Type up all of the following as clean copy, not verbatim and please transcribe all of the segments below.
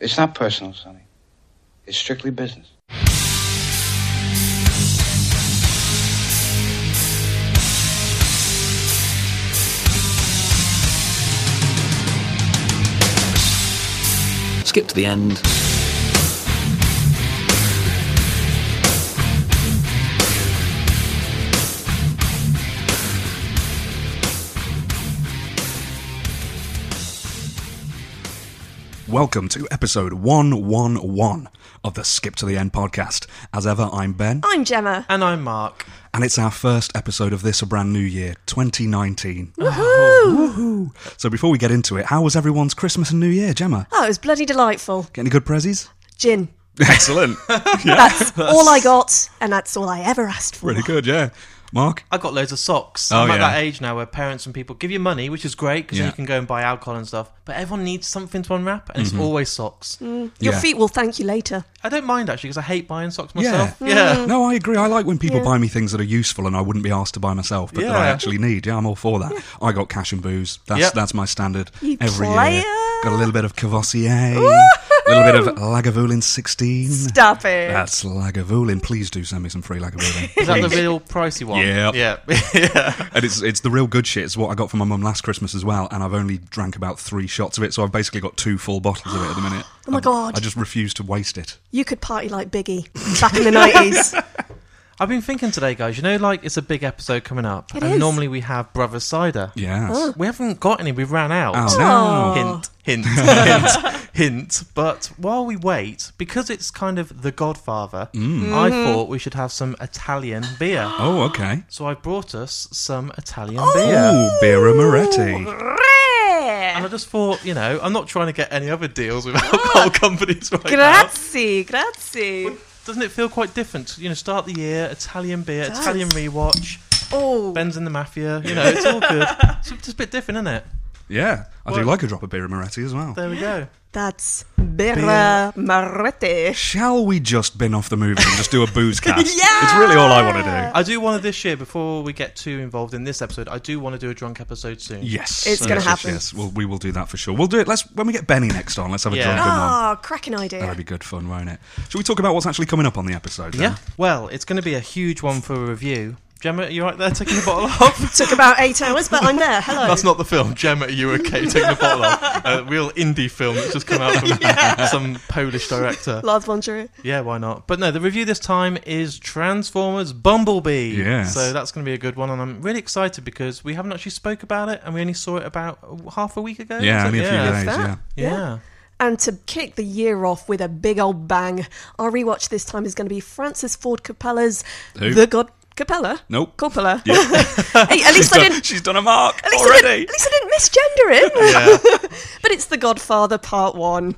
It's not personal, Sonny. It's strictly business. Skip to the end. Welcome to episode 111 of the Skip to the End podcast. As ever, I'm Ben. I'm Gemma. And I'm Mark. And it's our first episode of this a brand new year, 2019. Woohoo! Woohoo! So before we get into it, how was everyone's Christmas and New Year, Gemma? Oh, it was bloody delightful. Get any good prezzies? Gin. Excellent. That's all I got, and that's all I ever asked for. Really good, yeah. Mark? I got loads of socks. Oh, I'm at yeah. that age now where parents and people give you money, which is great because Yeah. then you can go and buy alcohol and stuff. But everyone needs something to unwrap, and it's always socks. Your Yeah. feet will thank you later. I don't mind actually because I hate buying socks myself. Yeah. Yeah. No, I agree. I like when people Yeah. buy me things that are useful and I wouldn't be asked to buy myself, but that I Yeah. actually need. Yeah, I'm all for that. I got cash and booze. That's my standard You every player. year. Got a little bit of Cavassier, a little bit of Lagavulin 16. Stop it. That's Lagavulin. Please do send me some free Lagavulin. Is that the real pricey one? Yep. Yeah. Yeah. And it's the real good shit. It's what I got from my mum last Christmas as well, and I've only drank about 3 shots of it, so I've basically got 2 full bottles of it at the minute. Oh my God. I just refuse to waste it. You could party like Biggie back in the 90s. I've been thinking today, guys, you know, like it's a big episode coming up. It and is. normally we have Brothers Cider. Yes. We haven't got any, we've ran out. Oh, Oh. no. Hint, hint, hint. But while we wait, because it's kind of The Godfather, I thought we should have some Italian beer. Oh, okay. So I brought us some Italian beer. Oh, Birra Moretti. And I just thought, you know, I'm not trying to get any other deals with alcohol companies right Grazie, grazie. now. Doesn't it feel quite different? You know, start the year, Italian beer, It does. Italian rewatch, Oh, Ben's in the Mafia, you know, it's all good. It's just a bit different, isn't it? Yeah, I do What? like a drop of Birra Moretti as well. There we go. that's Birra Moretti. Shall we just bin off the movie and just do a booze cast? Yeah! It's really all I want to do. I do want to this year, before we get too involved in this episode, I do want to do a drunk episode soon. Yes. It's gonna yes, happen. Yes, we will do that for sure. We'll do it. When we get Benny next on, let's have a Yeah. drunken one. Oh, cracking idea. That'd be good fun, won't it? Shall we talk about what's actually coming up on the episode? Then? Yeah. Well, it's going to be a huge one for a review. Gemma, are you right there taking the bottle off? Took about 8 hours, but I'm there. Hello. That's not the film. Gemma, are you okay taking the bottle off? A real indie film that's just come out from some Polish director. Lars von Trier. Yeah, why not? But no, the review this time is Transformers Bumblebee. Yes. So that's going to be a good one, and I'm really excited because we haven't actually spoke about it, and we only saw it about half a week ago. Yeah, was only it? a few days, that. yeah. Yeah. And to kick the year off with a big old bang, our rewatch this time is going to be Francis Ford Coppola's Who? The God... Coppola? Nope. Coppola. Yeah. Hey, at least I didn't... She's done a mark At least, already. at least I didn't misgender him. Yeah. But it's The Godfather Part 1.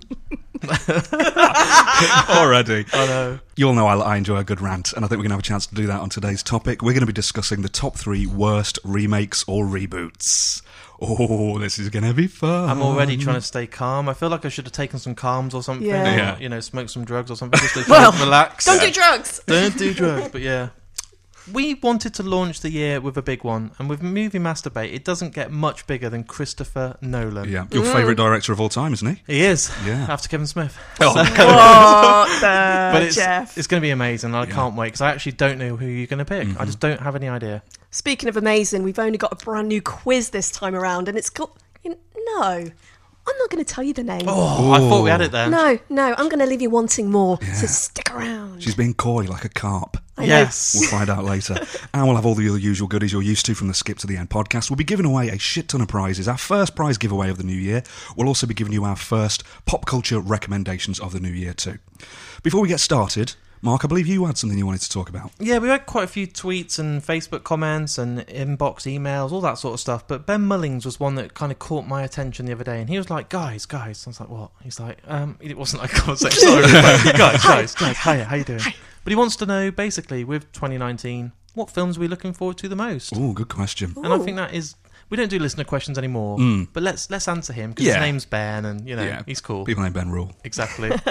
Already. I know. You all know I enjoy a good rant, and I think we're going to have a chance to do that on today's topic. We're going to be discussing the top 3 worst remakes or reboots. Oh, this is going to be fun. I'm already trying to stay calm. I feel like I should have taken some calms or something. Yeah. Or, Yeah. you know, smoke some drugs or something. Just to Well, relax. Don't do drugs. Don't do drugs, but yeah. We wanted to launch the year with a big one, and with Movie Masturbate, it doesn't get much bigger than Christopher Nolan. Yeah, your favourite director of all time, isn't he? He is. Yeah. After Kevin Smith. Oh, What But the it's Jeff? going to be amazing. I can't wait, because I actually don't know who you're going to pick. I just don't have any idea. Speaking of amazing, we've only got a brand new quiz this time around, and it's called... No, I'm not going to tell you the name. Oh, I thought we had it then. No, I'm going to leave you wanting more, so stick around. she's being coy like a carp. I know. Yes. We'll find out later. And we'll have all the other usual goodies you're used to from the Skip to the End podcast. We'll be giving away a shit ton of prizes. Our first prize giveaway of the new year. We'll also be giving you our first pop culture recommendations of the new year too. Before we get started, Mark, I believe you had something you wanted to talk about. Yeah, we had quite a few tweets and Facebook comments and inbox emails, all that sort of stuff. But Ben Mullings was one that kind of caught my attention the other day, and he was like, "Guys." I was like, "What?" He's like, "It wasn't like a conversation. Sorry, guys, hi, how you doing?" But he wants to know, basically, with 2019, what films are we looking forward to the most? Oh, good question. And I think that is. We don't do listener questions anymore, but let's answer him because Yeah. his name's Ben, and you know he's cool. People named Ben rule. Exactly.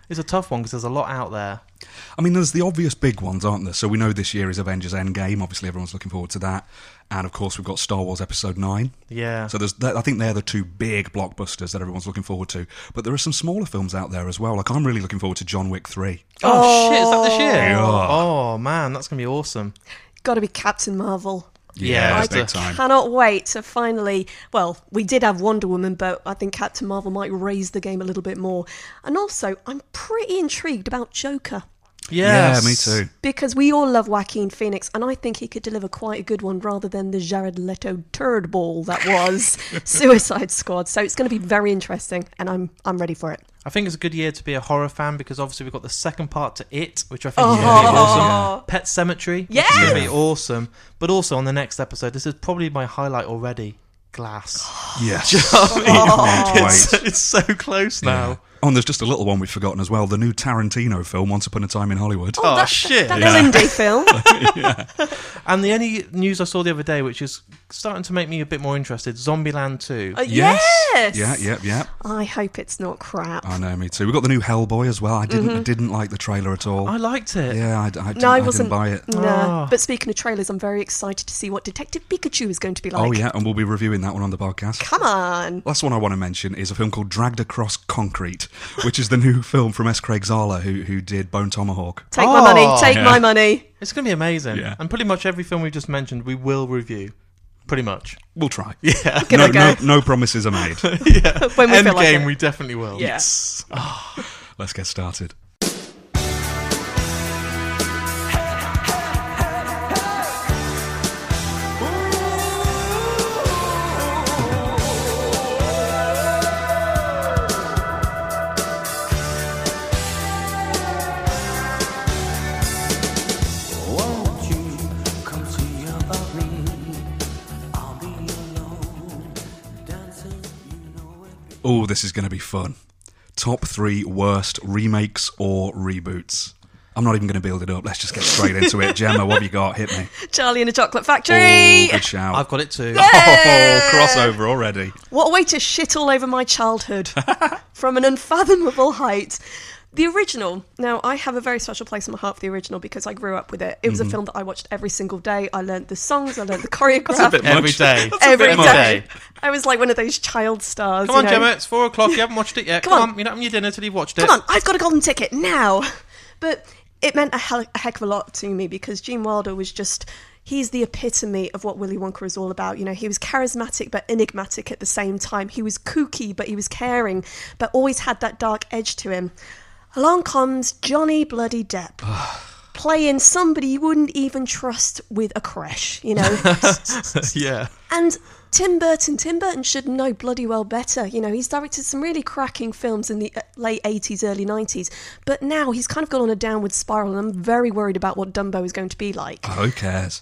It's a tough one because there's a lot out there. I mean, there's the obvious big ones, aren't there? So we know this year is Avengers Endgame. Obviously, everyone's looking forward to that. And, of course, we've got Star Wars Episode 9. Yeah. So I think they're the two big blockbusters that everyone's looking forward to. But there are some smaller films out there as well. Like, I'm really looking forward to John Wick 3. Oh, shit, is that this year? Yeah. Oh, man, that's going to be awesome. Got to be Captain Marvel. Yeah, I it's big time. Cannot wait to finally... Well, we did have Wonder Woman, but I think Captain Marvel might raise the game a little bit more. And also, I'm pretty intrigued about Joker. Yes. Yeah, me too. Because we all love Joaquin Phoenix, and I think he could deliver quite a good one rather than the Jared Leto turd ball that was Suicide Squad. So it's going to be very interesting, and I'm ready for it. I think it's a good year to be a horror fan because obviously we've got the second part to It, which I think is going to be awesome. Pet Sematary, which is going to be awesome. But also on the next episode, this is probably my highlight already, Glass. Yes. It's so close now. Yeah. Oh, and there's just a little one we've forgotten as well. The new Tarantino film, Once Upon a Time in Hollywood. Oh, shit. That indie film. And the only news I saw the other day, which is starting to make me a bit more interested, Zombieland 2. Yes. Yeah. I hope it's not crap. I know, me too. We've got the new Hellboy as well. I didn't like the trailer at all. I liked it. Yeah, I didn't buy it. No. Oh. But speaking of trailers, I'm very excited to see what Detective Pikachu is going to be like. Oh, yeah, and we'll be reviewing that one on the podcast. Come on. Last one I want to mention is a film called Dragged Across Concrete, which is the new film from S. Craig Zala, who did Bone Tomahawk. Take my money. Take my money. It's going to be amazing. Yeah. And pretty much every film we just mentioned, we will review. Pretty much. We'll try. Yeah. No promises are made. Yeah. When we feel like Endgame, it. we definitely will. Yes. Let's get started. Oh, this is going to be fun. Top 3 worst remakes or reboots. I'm not even going to build it up. Let's just get straight into it. Gemma, what have you got? Hit me. Charlie and the Chocolate Factory. Oh, good shout. I've got it too. Oh, crossover already. What a way to shit all over my childhood from an unfathomable height. The original. Now, I have a very special place in my heart for the original because I grew up with it. It was a film that I watched every single day. I learned the songs. I learned the choreograph. Every day. Every Every day. day. I was like one of those child stars. Come on, you know? Gemma, it's 4 o'clock. You haven't watched it yet. Come on. You're not having your dinner till you've watched it. Come on, I've got a golden ticket now. But it meant a heck of a lot to me because Gene Wilder was just... He's the epitome of what Willy Wonka is all about. You know, he was charismatic but enigmatic at the same time. He was kooky, but he was caring, but always had that dark edge to him. Along comes Johnny Bloody Depp, playing somebody you wouldn't even trust with a creche, you know. Yeah. And Tim Burton should know bloody well better. You know, he's directed some really cracking films in the late 80s, early 90s. But now he's kind of gone on a downward spiral, and I'm very worried about what Dumbo is going to be like. Oh, who cares?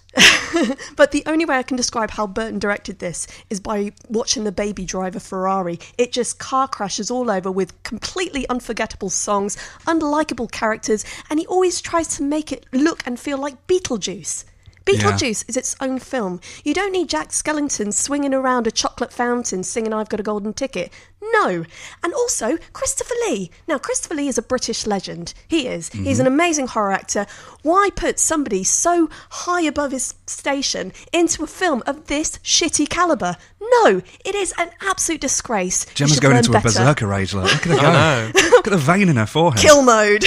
But the only way I can describe how Burton directed this is by watching the Baby Driver Ferrari. It just car crashes all over with completely unforgettable songs, unlikable characters, and he always tries to make it look and feel like Beetlejuice. Beetlejuice is its own film. You don't need Jack Skellington swinging around a chocolate fountain singing I've Got a Golden Ticket. No. And also, Christopher Lee. Now, Christopher Lee is a British legend. He is. Mm-hmm. He's an amazing horror actor. Why put somebody so high above his station into a film of this shitty calibre? No. It is an absolute disgrace. Gemma's going into a berserker rage. Look at her go. I know. Look at the vein in her forehead. Kill mode.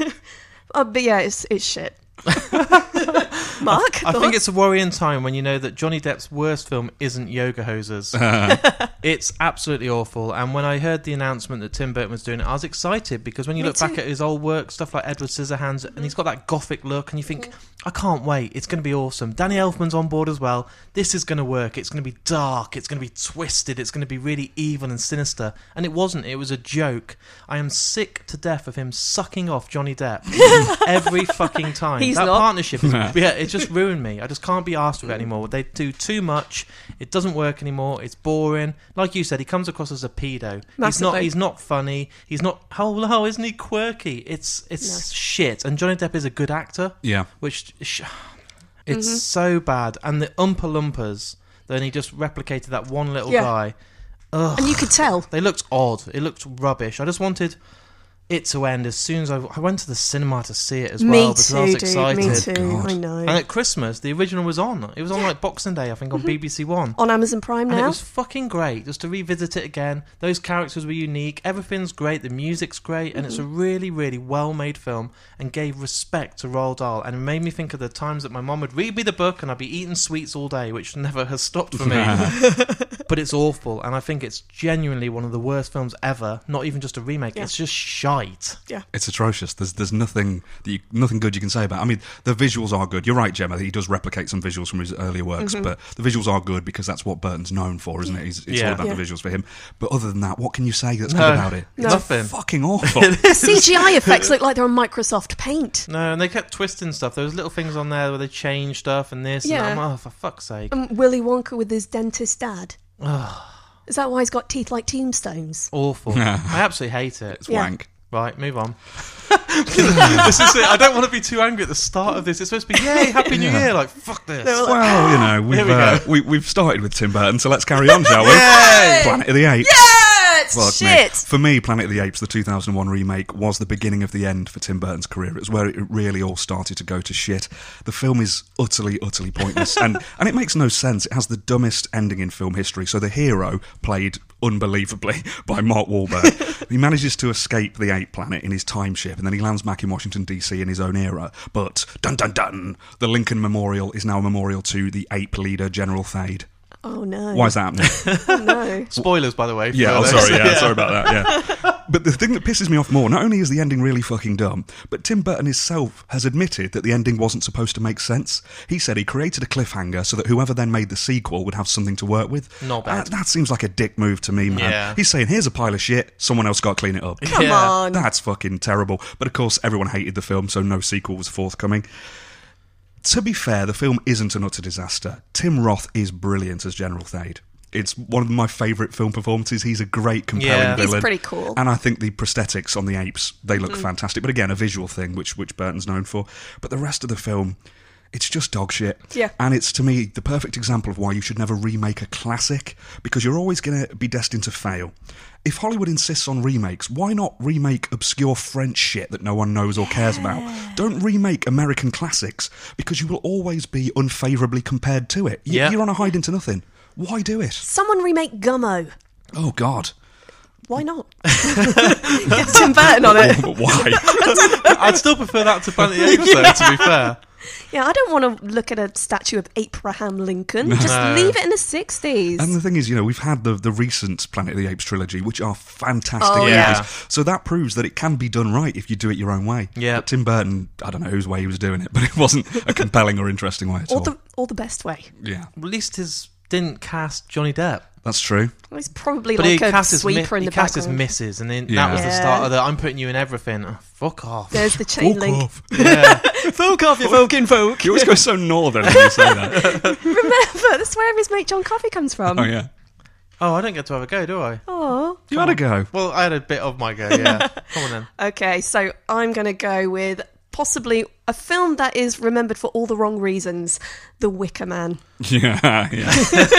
But yeah, it's shit. Mark? I think it's a worrying time when you know that Johnny Depp's worst film isn't Yoga Hosers. It's absolutely awful. And when I heard the announcement that Tim Burton was doing it, I was excited because when you look back at his old work, stuff like Edward Scissorhands, and he's got that gothic look, and you think, I can't wait. It's going to be awesome. Danny Elfman's on board as well. This is going to work. It's going to be dark. It's going to be twisted. It's going to be really evil and sinister. And it wasn't. It was a joke. I am sick to death of him sucking off Johnny Depp every fucking time. He's that not. partnership is, it just ruined me. I just can't be arsed with it anymore. They do too much. It doesn't work anymore. It's boring. Like you said, he comes across as a pedo. Massively. He's not funny. He's not, oh, isn't he quirky? It's shit. And Johnny Depp is a good actor. Yeah. Which it's so bad. And the Oompa Loompas, then he just replicated that one little guy. Ugh. And you could tell. They looked odd. It looked rubbish. I just wanted it to end as soon as I went to the cinema to see it as Me well because I was too, dude. excited. Me too. God. I know. And at Christmas, the original was on. It was on like Boxing Day, I think, on BBC One. On Amazon Prime And it now. was fucking great just to revisit it again. Those characters were unique. Everything's great. The music's great. And it's a really, really well-made film and gave respect to Roald Dahl. And it made me think of the times that my mum would read me the book and I'd be eating sweets all day, which never has stopped for me. But it's awful. And I think it's genuinely one of the worst films ever. Not even just a remake. Yeah. It's just shite. Yeah. It's atrocious. There's nothing nothing good you can say about it. I mean, the visuals are good. You're right, Gemma. He does replicate some visuals from his earlier works, but the visuals are good because that's what Burton's known for, isn't it? It's Yeah. all about Yeah. the visuals for him. But other than that, what can you say that's good No. about it? No. Nothing. Fucking awful. CGI effects look like they're on Microsoft Paint. No, and they kept twisting stuff. There was little things on there where they changed stuff and this Yeah. and that. Oh, for fuck's sake. Willy Wonka with his dentist dad. Is that why he's got teeth like tombstones? Awful. I absolutely hate it. It's Yeah. wank. Right, move on. This is it. I don't want to be too angry at the start of this. It's supposed to be, yay, Happy New Year. Like, fuck this. Well, you know, Here we go. we've started with Tim Burton, so let's carry on, shall we? Yay! Planet of the Apes. It's Fuck me. shit. For me, Planet of the Apes, the 2001 remake, was the beginning of the end for Tim Burton's career. It was where it really all started to go to shit. The film is utterly, utterly pointless, and it makes no sense. It has the dumbest ending in film history. So the hero, played unbelievably by Mark Wahlberg, he manages to escape the ape planet in his time ship, and then he lands back in Washington, D.C. in his own era. But, dun dun dun, the Lincoln Memorial is now a memorial to the ape leader, General Thade. Oh no. Why is that happening? Oh, no. Spoilers, by the way. Yeah, for oh, this. sorry, yeah, sorry about that, yeah. But the thing that pisses me off more, not only is the ending really fucking dumb, but Tim Burton himself has admitted that the ending wasn't supposed to make sense. He said he created a cliffhanger so that whoever then made the sequel would have something to work with. Not bad. That seems like a dick move to me, man. Yeah. He's saying, here's a pile of shit, someone else got to clean it up. Come Yeah. on. That's fucking terrible. But of course, everyone hated the film, so no sequel was forthcoming. To be fair, the film isn't an utter disaster. Tim Roth is brilliant as General Thade. It's one of my favourite film performances. He's a great, compelling Yeah. villain. He's pretty cool. And I think the prosthetics on the apes, they look fantastic. But again, a visual thing, which Burton's known for. But the rest of the film, it's just dog shit. Yeah. And it's, to me, the perfect example of why you should never remake a classic, because you're always going to be destined to fail. If Hollywood insists on remakes, why not remake obscure French shit that no one knows or cares about? Don't remake American classics, because you will always be unfavourably compared to it. Yeah. You're on a hide into nothing. Why do it? Someone remake Gummo. Oh, God. Why not? Get Tim Burton on it. But why? I'd still prefer that to Planet of the Apes, though, to be fair. Yeah, I don't want to look at a statue of Abraham Lincoln. Just No. leave it in the 60s. And the thing is, you know, we've had the recent Planet of the Apes trilogy, which are fantastic Oh, movies. yeah. So that proves that it can be done right if you do it your own way. Yeah. But Tim Burton, I don't know whose way he was doing it, but it wasn't a compelling or interesting way at all. or the best way. Yeah, At least his didn't cast Johnny Depp. that's true. Well, he's probably But like he a cast his sweeper in he the cast his background. misses, and then Yeah. that was the Yeah. start of the I'm putting you in everything. Oh, fuck off. There's the chain link. off. Yeah. Folk off, you fucking folk. You always go so northern when you say that. Remember, that's where his mate John Coffey comes from. Oh, yeah. Oh, I don't get to have a go, do I? Oh. You had a go. Well, I had a bit of my go, yeah. Come on then. Okay, so I'm going to go with possibly a film that is remembered for all the wrong reasons, The Wicker Man. Yeah, yeah.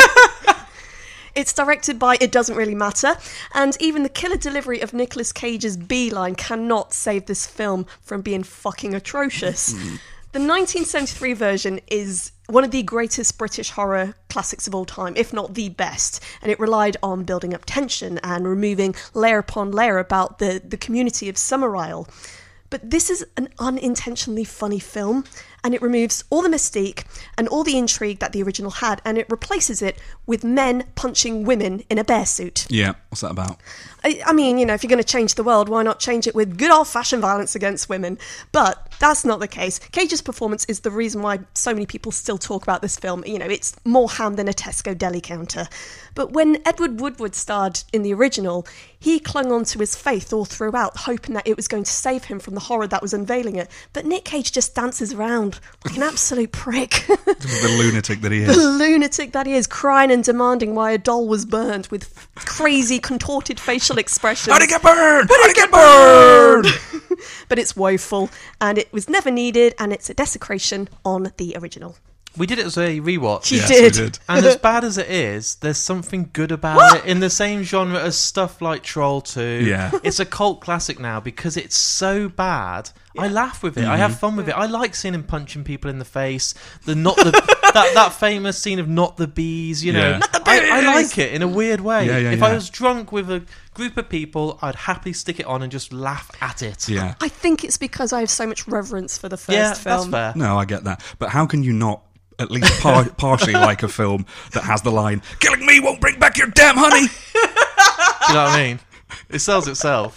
It's directed by It Doesn't Really Matter, and even the killer delivery of Nicolas Cage's Beeline cannot save this film from being fucking atrocious. The 1973 version is one of the greatest British horror classics of all time, if not the best, and it relied on building up tension and removing layer upon layer about the community of Summerisle. But this is an unintentionally funny film, and it removes all the mystique and all the intrigue that the original had, and it replaces it with men punching women in a bear suit. Yeah, what's that about? I mean, you know, if you're going to change the world, why not change it with good old-fashioned violence against women? But that's not the case. Cage's performance is the reason why so many people still talk about this film. You know, it's more ham than a Tesco deli counter. But when Edward Woodward starred in the original, he clung on to his faith all throughout, hoping that it was going to save him from the horror that was unveiling it. But Nick Cage just dances around like an absolute prick. The lunatic that he The is. lunatic that he is, crying and demanding why a doll was burnt with crazy contorted facial expressions. How'd it get burned? How'd it get burned? But it's woeful, and it was never needed, and it's a desecration on the original. We did it as a rewatch. You Yes, did. we did. And as bad as it is, there's something good about it in the same genre as stuff like Troll 2. Yeah. It's a cult classic now because it's so bad. I laugh with it. I have fun with it. I like seeing him punching people in the face. That famous scene of not the bees, you know. Yeah. Not the I like it in a weird way. Yeah, if I yeah. was drunk with a group of people, I'd happily stick it on and just laugh at it. Yeah. I think it's because I have so much reverence for the first Yeah, film. that's fair. No, I get that. But how can you not at least partially like a film that has the line, "Killing me won't bring back your damn honey"? Do you know what I mean? It sells itself.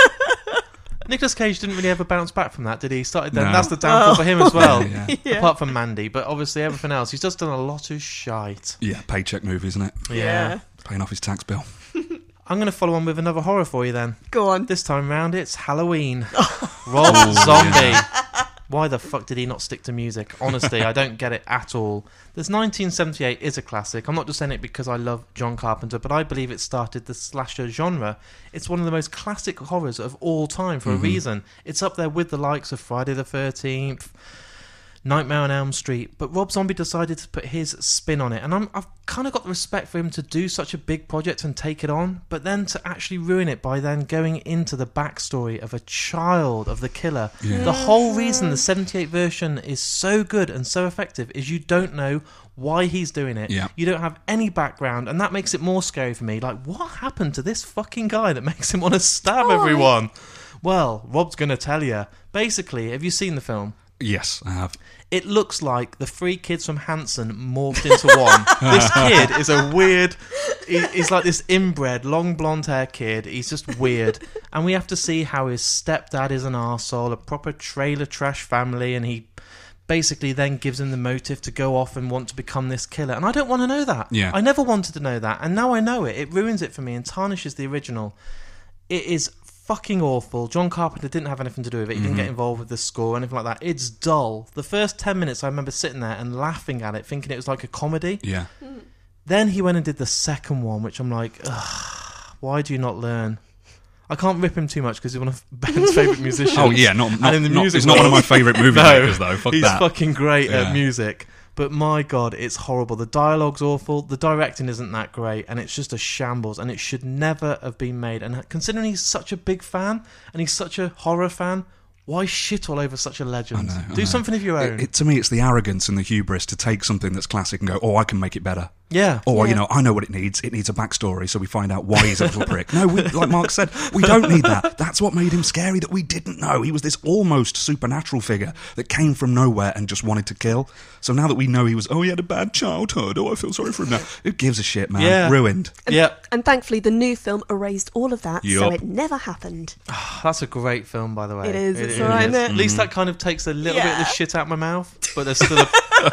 Nicolas Cage didn't really ever bounce back from that, did he? He started then. No. That's the downfall for him as well. Yeah. Yeah. Apart from Mandy, but obviously everything else, he's just done a lot of shite. Yeah, paycheck movie, isn't it? Yeah. Paying off his tax bill. I'm going to follow on with another horror for you then. Go on. This time round, it's Halloween. Rob Zombie. Why the fuck did he not stick to music? Honestly, I don't get it at all. This 1978 is a classic. I'm not just saying it because I love John Carpenter, but I believe it started the slasher genre. It's one of the most classic horrors of all time for a reason. It's up there with the likes of Friday the 13th, Nightmare on Elm Street, but Rob Zombie decided to put his spin on it, and I've kind of got the respect for him to do such a big project and take it on, but then to actually ruin it by then going into the backstory of a child of the killer. Yeah. The whole reason the 78 version is so good and so effective is you don't know why he's doing it. Yeah. You don't have any background, and that makes it more scary for me. Like, what happened to this fucking guy that makes him want to stab everyone? Well, Rob's going to tell you. Basically, have you seen the film? Yes, I have. It looks like the three kids from Hanson morphed into one. This kid is a weird... He's like this inbred, long blonde hair kid. He's just weird. And we have to see how his stepdad is an arsehole, a proper trailer trash family, and he basically then gives him the motive to go off and want to become this killer. And I don't want to know that. Yeah. I never wanted to know that. And now I know it. It ruins it for me and tarnishes the original. It is fucking awful. John Carpenter didn't have anything to do with it. He didn't get involved with the score or anything like that. It's dull. The first 10 minutes I remember sitting there and laughing at it, thinking it was like a comedy. Yeah. Then he went and did the second one, which I'm like, ugh, why do you not learn? I can't rip him too much because he's one of Ben's favourite musicians. Oh yeah, not And in the music it's not one of my world- favourite movie No, makers though. Fuck he's that. fucking great Yeah. at music. But my God, it's horrible. The dialogue's awful. The directing isn't that great. And it's just a shambles. And it should never have been made. And considering he's such a big fan and he's such a horror fan, why shit all over such a legend? I know. Do something of your own. To me, it's the arrogance and the hubris to take something that's classic and go, "Oh, I can make it better." Yeah. Or, Yeah. I know what it needs. It needs a backstory, so we find out why he's a little prick. No, like Mark said, we don't need that. That's what made him scary, that we didn't know. He was this almost supernatural figure that came from nowhere and just wanted to kill. So now that we know he had a bad childhood, I feel sorry for him now. Who gives a shit, man? Yeah. Ruined. Yeah. And thankfully, the new film erased all of that, so Yup. it never happened. That's a great film, by the way. It is, it's alright, isn't it? At least that kind of takes a little bit of the Yeah. shit out of my mouth, but there's still a,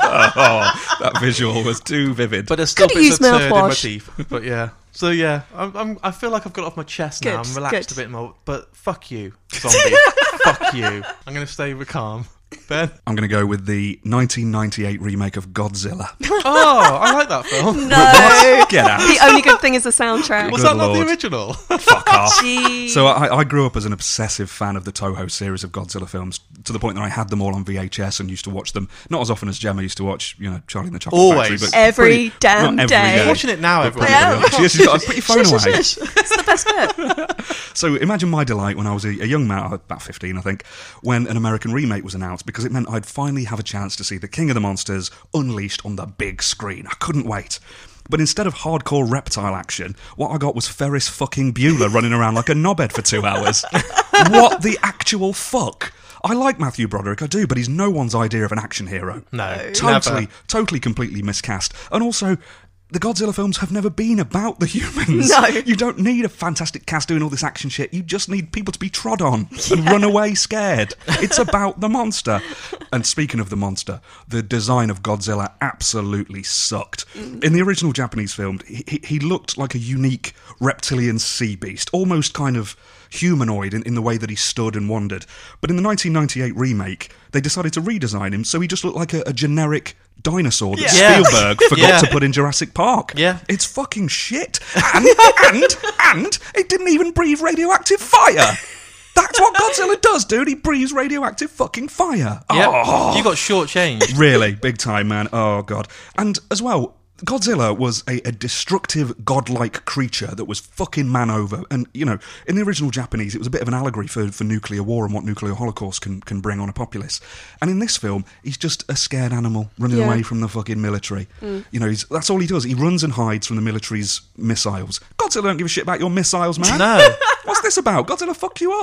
Oh, that visual was too vivid. but there's still Could've bits of used turd in my mouthwash. teeth. But yeah. So yeah, I feel like I've got it off my chest now. Good, I'm relaxed good. a bit more. But fuck you, zombie. Fuck you. I'm going to stay calm. Ben? I'm going to go with the 1998 remake of Godzilla. Oh, I like that film. No! Get out. The only good thing is the soundtrack. Was Good that not Lord. the original? Fuck off. Gee. So I grew up as an obsessive fan of the Toho series of Godzilla films, to the point that I had them all on VHS and used to watch them, not as often as Gemma used to watch, Charlie and the Chocolate Always. Factory. But Every pretty- damn not every day. I'm watching it now, everyone. Yeah. She's got to put your phone Shush, away. shush, shush. It's the best bit. So imagine my delight when I was a young man, about 15 I think, when an American remake was announced, because it meant I'd finally have a chance to see the King of the Monsters unleashed on the big screen. I couldn't wait. But instead of hardcore reptile action, what I got was Ferris fucking Bueller running around like a knobhead for 2 hours. What the actual fuck? I like Matthew Broderick, I do, but he's no one's idea of an action hero. No. Totally, completely miscast. And also, the Godzilla films have never been about the humans. No. You don't need a fantastic cast doing all this action shit. You just need people to be trod on and run away scared. It's about the monster. And speaking of the monster, the design of Godzilla absolutely sucked. In the original Japanese film, he looked like a unique reptilian sea beast, almost kind of humanoid in the way that he stood and wandered. But in the 1998 remake, they decided to redesign him so he just looked like a generic dinosaur that Yeah. Spielberg forgot Yeah. to put in Jurassic Park. Yeah. It's fucking shit. And it didn't even breathe radioactive fire. That's what Godzilla does, dude. He breathes radioactive fucking fire. Yep. Oh. You got shortchanged. Really, big time, man. Oh, God. And as well, Godzilla was a destructive, godlike creature that was fucking man over. And, you know, in the original Japanese, it was a bit of an allegory for nuclear war and what nuclear holocaust can bring on a populace. And in this film, he's just a scared animal running away from the fucking military. You know, that's all he does. He runs and hides from the military's missiles. Godzilla don't give a shit about your missiles, man. No. What's this about? Godzilla fuck you up.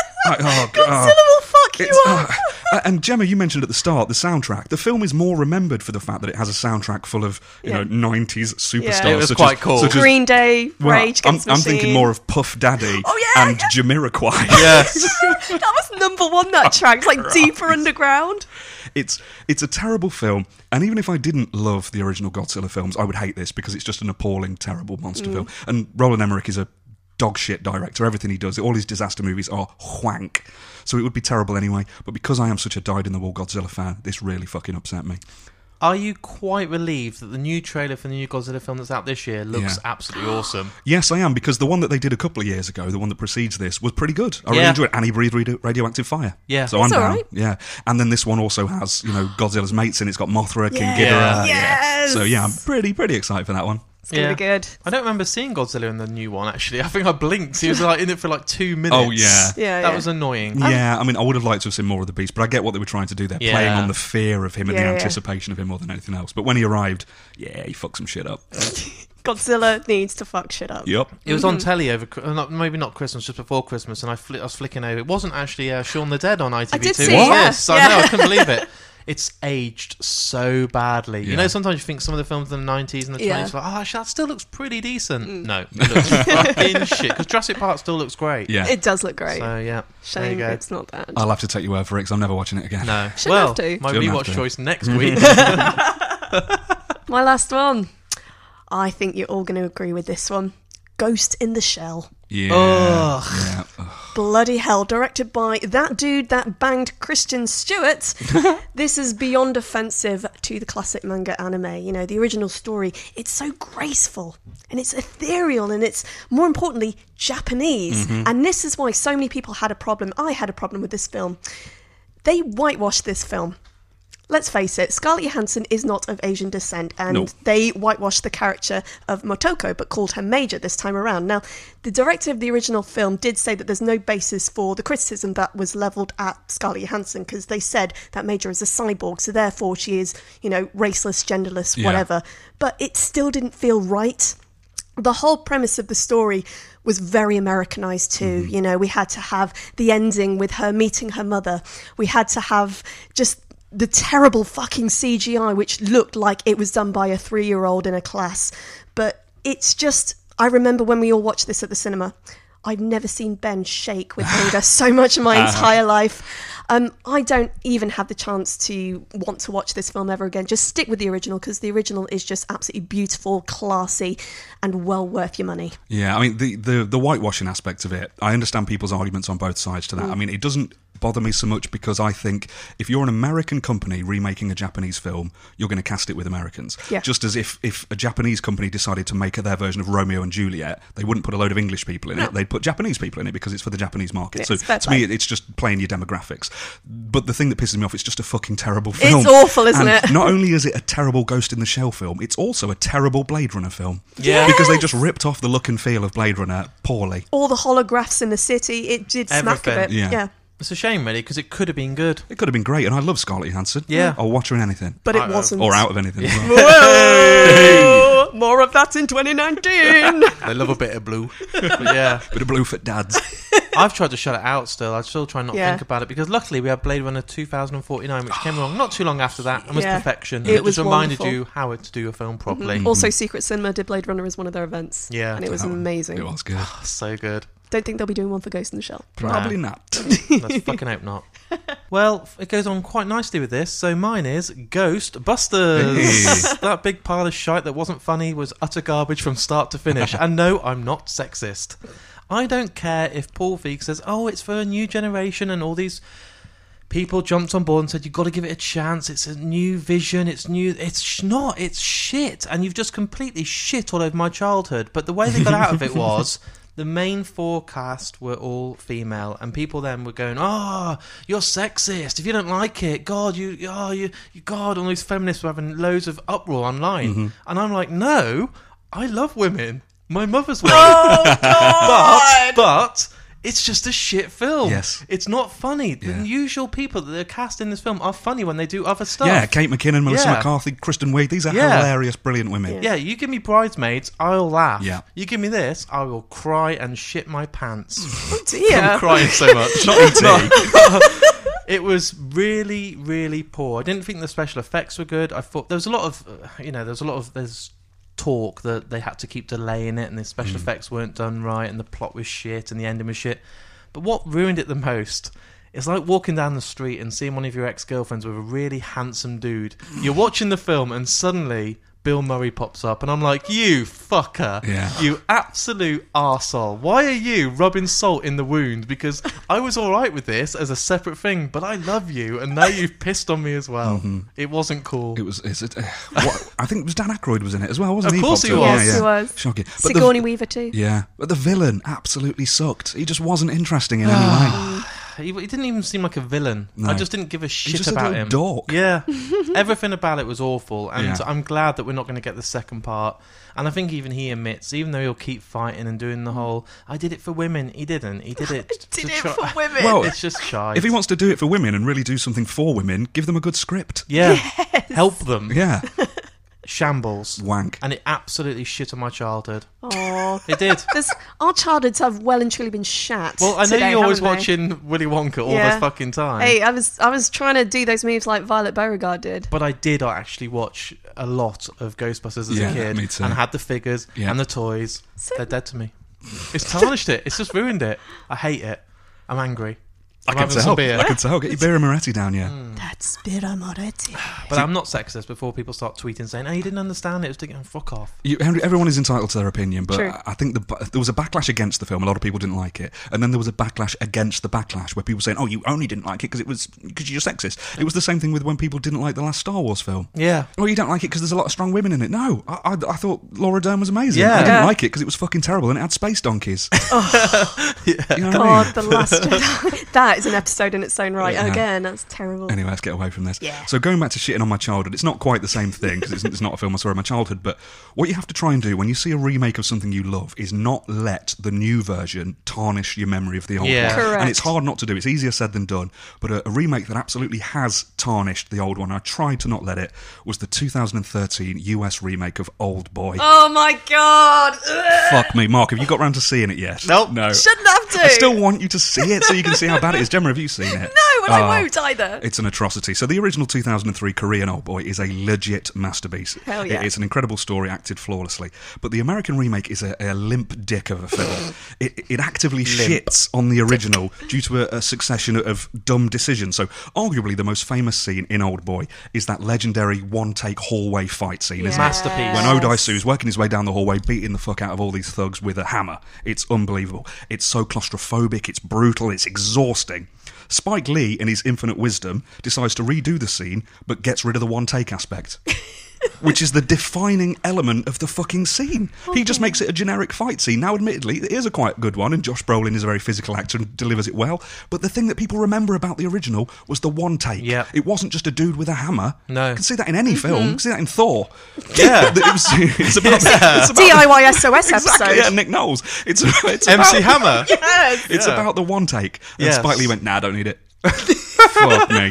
Godzilla will fuck you up. And Gemma, you mentioned at the start the soundtrack. The film is more remembered for the fact that it has a soundtrack full of you know 90s superstars. It was such quite as, cool. such as- Green Day, well, Rage Against the I'm Machine. thinking more of Puff Daddy and Jamiroquai. Yes. That was number one, that track. It's like deeper underground. It's a terrible film, and even if I didn't love the original Godzilla films, I would hate this because it's just an appalling, terrible monster film. And Roland Emmerich is a dog shit director. Everything he does, all his disaster movies are wank. So it would be terrible anyway. But because I am such a dyed-in-the-wool Godzilla fan, this really fucking upset me. Are you quite relieved that the new trailer for the new Godzilla film that's out this year looks Yeah. absolutely awesome? Yes, I am, because the one that they did a couple of years ago, the one that precedes this, was pretty good. I really Yeah. enjoyed it, and he breathed radioactive fire. Yeah. So It's I'm down. alright. Yeah, and then this one also has, you know, Godzilla's mates in it. It's got Mothra, King Yeah. Ghidorah. Yes. So yeah, I'm pretty excited for that one. It's going to be good. I don't remember seeing Godzilla in the new one, actually. I think I blinked. He was like in it for like 2 minutes. Oh, yeah. Yeah, That yeah. was annoying. Yeah, I mean, I would have liked to have seen more of the beast, but I get what they were trying to do there, Yeah. playing on the fear of him and the Yeah, yeah. anticipation of him more than anything else. But when he arrived, yeah, he fucked some shit up. Godzilla needs to fuck shit up. Yup. It was on telly over, maybe not Christmas, just before Christmas, and I was flicking over. It wasn't actually Shaun the Dead on ITV2. I did see It was it, yeah. this. I Yeah. know, I couldn't believe it. It's aged so badly. You Yeah. know, sometimes you think some of the films in the 90s and the 20s, Yeah. like, oh, actually, that still looks pretty decent. No, it looks fucking shit. Because Jurassic Park still looks great. Yeah. It does look great. So, yeah. There you Shame go. it's not that. I'll have to take your word for it, because I'm never watching it again. No. Shouldn't Well, have to. my Shouldn't have rewatch to. choice next week. My last one. I think you're all going to agree with this one. Ghost in the Shell. Yeah. Ugh. Yeah. Ugh. Bloody hell, directed by that dude that banged Christian Stewart. This is beyond offensive to the classic manga anime. You know, the original story, it's so graceful and it's ethereal and it's, more importantly, Japanese. And this is why so many people had a problem. I had a problem with this film. They whitewashed this film. Let's face it, Scarlett Johansson is not of Asian descent, and No. they whitewashed the character of Motoko, but called her Major this time around. Now, the director of the original film did say that there's no basis for the criticism that was levelled at Scarlett Johansson, because they said that Major is a cyborg, so therefore she is, you know, raceless, genderless, Yeah. whatever. But it still didn't feel right. The whole premise of the story was very Americanized too. You know, we had to have the ending with her meeting her mother. We had to have just the terrible fucking CGI, which looked like it was done by a 3-year-old in a class. But it's just, I remember when we all watched this at the cinema, I've never seen Ben shake with anger so much in my entire life. I don't even have the chance to want to watch this film ever again. Just stick with the original, because the original is just absolutely beautiful, classy, and well worth your money. Yeah, I mean, the whitewashing aspect of it, I understand people's arguments on both sides to that. I mean, it doesn't bother me so much because I think if you're an American company remaking a Japanese film, you're going to cast it with Americans. Yeah. Just as if a Japanese company decided to make their version of Romeo and Juliet, they wouldn't put a load of English people in it. They'd put Japanese people in it because it's for the Japanese market. Yes, so fair to me, play. it's just playing your demographics. But the thing that pisses me off, it's just a fucking terrible film. It's awful, isn't And it? Not only is it a terrible Ghost in the Shell film, it's also a terrible Blade Runner film. Yeah. Because they just ripped off the look and feel of Blade Runner poorly. All the holographs in the city, it did smack a Everything. bit. Yeah. It's a shame, really, because it could have been good. It could have been great, and I love Scarlett Johansson. Yeah. I'll watch her in anything. But it wasn't. Or out of anything as well. Whoa! More of that in 2019. They love a bit of blue. But yeah. Bit of blue for dads. I've tried to shut it out still. I still try not to Yeah. think about it because luckily we had Blade Runner 2049, which came along not too long after that and was Yeah. perfection. And It it was just reminded wonderful. you how to do a film properly. Also, Secret Cinema did Blade Runner as one of their events. Yeah. And it was That one. amazing. It was good. So good. Don't think they'll be doing one for Ghost in the Shell. Probably not. Let's fucking hope not. Well, it goes on quite nicely with this. So mine is Ghostbusters. Hey. That big pile of shite that wasn't funny was utter garbage from start to finish. And no, I'm not sexist. I don't care if Paul Feig says, oh, it's for a new generation and all these people jumped on board and said, you've got to give it a chance. It's a new vision. It's new. It's not. It's shit. And you've just completely shit all over my childhood. But the way they got out of it was The main forecast were all female, and people then were going, "Oh, you're sexist. If you don't like it, God, God." All these feminists were having loads of uproar online, and I'm like, "No, I love women. My mother's one." Oh, God! but it's just a shit film. Yes. It's not funny. Yeah. The usual people that are cast in this film are funny when they do other stuff. Yeah, Kate McKinnon, Melissa Yeah. McCarthy, Kristen Wiig. These are Yeah. hilarious, brilliant women. Yeah, you give me Bridesmaids, I'll laugh. Yeah. You give me this, I will cry and shit my pants. Oh, dear. I'm crying so much. Not E.T. It was really, really poor. I didn't think the special effects were good. I thought there was a lot of, there's talk that they had to keep delaying it and the special effects weren't done right and the plot was shit and the ending was shit. But what ruined it the most is like walking down the street and seeing one of your ex-girlfriends with a really handsome dude. You're watching the film and suddenly Bill Murray pops up and I'm like, you fucker. Yeah. You absolute arsehole. Why are you rubbing salt in the wound? Because I was alright with this as a separate thing, but I love you and now you've pissed on me as well. It wasn't cool. I think it was Dan Aykroyd was in it as well, wasn't Of he? course Popped he up? was. Yes, Yeah, he was. Shocking. Sigourney Weaver too. Yeah, but the villain absolutely sucked. He just wasn't interesting in any way. He didn't even seem like a villain. No. I just didn't give a shit just a about little him. dork. Yeah. Everything about it was awful. And Yeah. I'm glad that we're not going to get the second part. And I think even he admits, even though he'll keep fighting and doing the whole, I did it for women. He didn't. He did it Did to it try- for women. Well, It's just shy. If he wants to do it for women and really do something for women, give them a good script. Yeah. Help them. Yeah. Shambles. Wank. And it absolutely shit on my childhood. Oh, It did. our childhoods have well and truly been shat. Well, I know today, you're always haven't they? watching Willy Wonka all Yeah. the fucking time. Hey, I was trying to do those moves like Violet Beauregard did. But I did actually watch a lot of Ghostbusters as Yeah, a kid. me too. And had the figures Yeah. and the toys. So- They're dead to me. It's tarnished it. It's just ruined it. I hate it. I'm angry. I I'm can having some tell. beer. I can tell. Get your beer and Moretti down, yeah. That's Spira Moretti. But I'm not sexist before people start tweeting saying, "Oh, you didn't understand it. It was thinking, fuck off." Everyone is entitled to their opinion, but True. I think there was a backlash against the film. A lot of people didn't like it, and then there was a backlash against the backlash where people saying, "Oh, you only didn't like it because you're sexist." It was the same thing with when people didn't like the last Star Wars film. Yeah. Oh, you don't like it because there's a lot of strong women in it. No, I thought Laura Dern was amazing. Yeah. I didn't Yeah. like it because it was fucking terrible and it had space donkeys. You know what I mean? God, The Last Jedi. That is an episode in its own right. Yeah. Again, that's terrible. Anyway, let's get away from this. Yeah. So going back to shitting on my childhood, it's not quite the same thing because it's not a film I saw in my childhood, but what you have to try and do when you see a remake of something you love is not let the new version tarnish your memory of the old Yeah. one. Correct. And it's hard not to do. It's easier said than done. But a remake that absolutely has tarnished the old one, I tried to not let it, was the 2013 US remake of Old Boy. Oh my God! Ugh. Fuck me. Mark, have you got round to seeing it yet? Nope. No. Shouldn't have to. I still want you to see it so you can see how bad it is. Gemma, have you seen it? No, and I Oh. won't either. It's an atrocity. So the original 2003 Korean Old Boy is a legit masterpiece. Hell yeah. It's an incredible story, acted flawlessly. But the American remake is a limp dick of a film. It actively shits on the original due to a succession of dumb decisions. So arguably the most famous scene in Old Boy is that legendary one-take hallway fight scene, isn't it? Masterpiece. When Odai Sue's working his way down the hallway, beating the fuck out of all these thugs with a hammer. It's unbelievable. It's so claustrophobic, it's brutal, it's exhausting. Spike Lee, in his infinite wisdom, decides to redo the scene, but gets rid of the one-take aspect. Which is the defining element of the fucking scene. He just makes it a generic fight scene. Now, admittedly, it is a quite good one, and Josh Brolin is a very physical actor and delivers it well. But the thing that people remember about the original was the one take. Yeah. It wasn't just a dude with a hammer. No. You can see that in any film. You can see that in Thor. Yeah. It's about DIY SOS episode. Exactly, yeah, Nick Knowles. It's MC about, Hammer. Yes. It's Yeah. about the one take. And Yes. Spike Lee went, nah, I don't need it. Fuck me.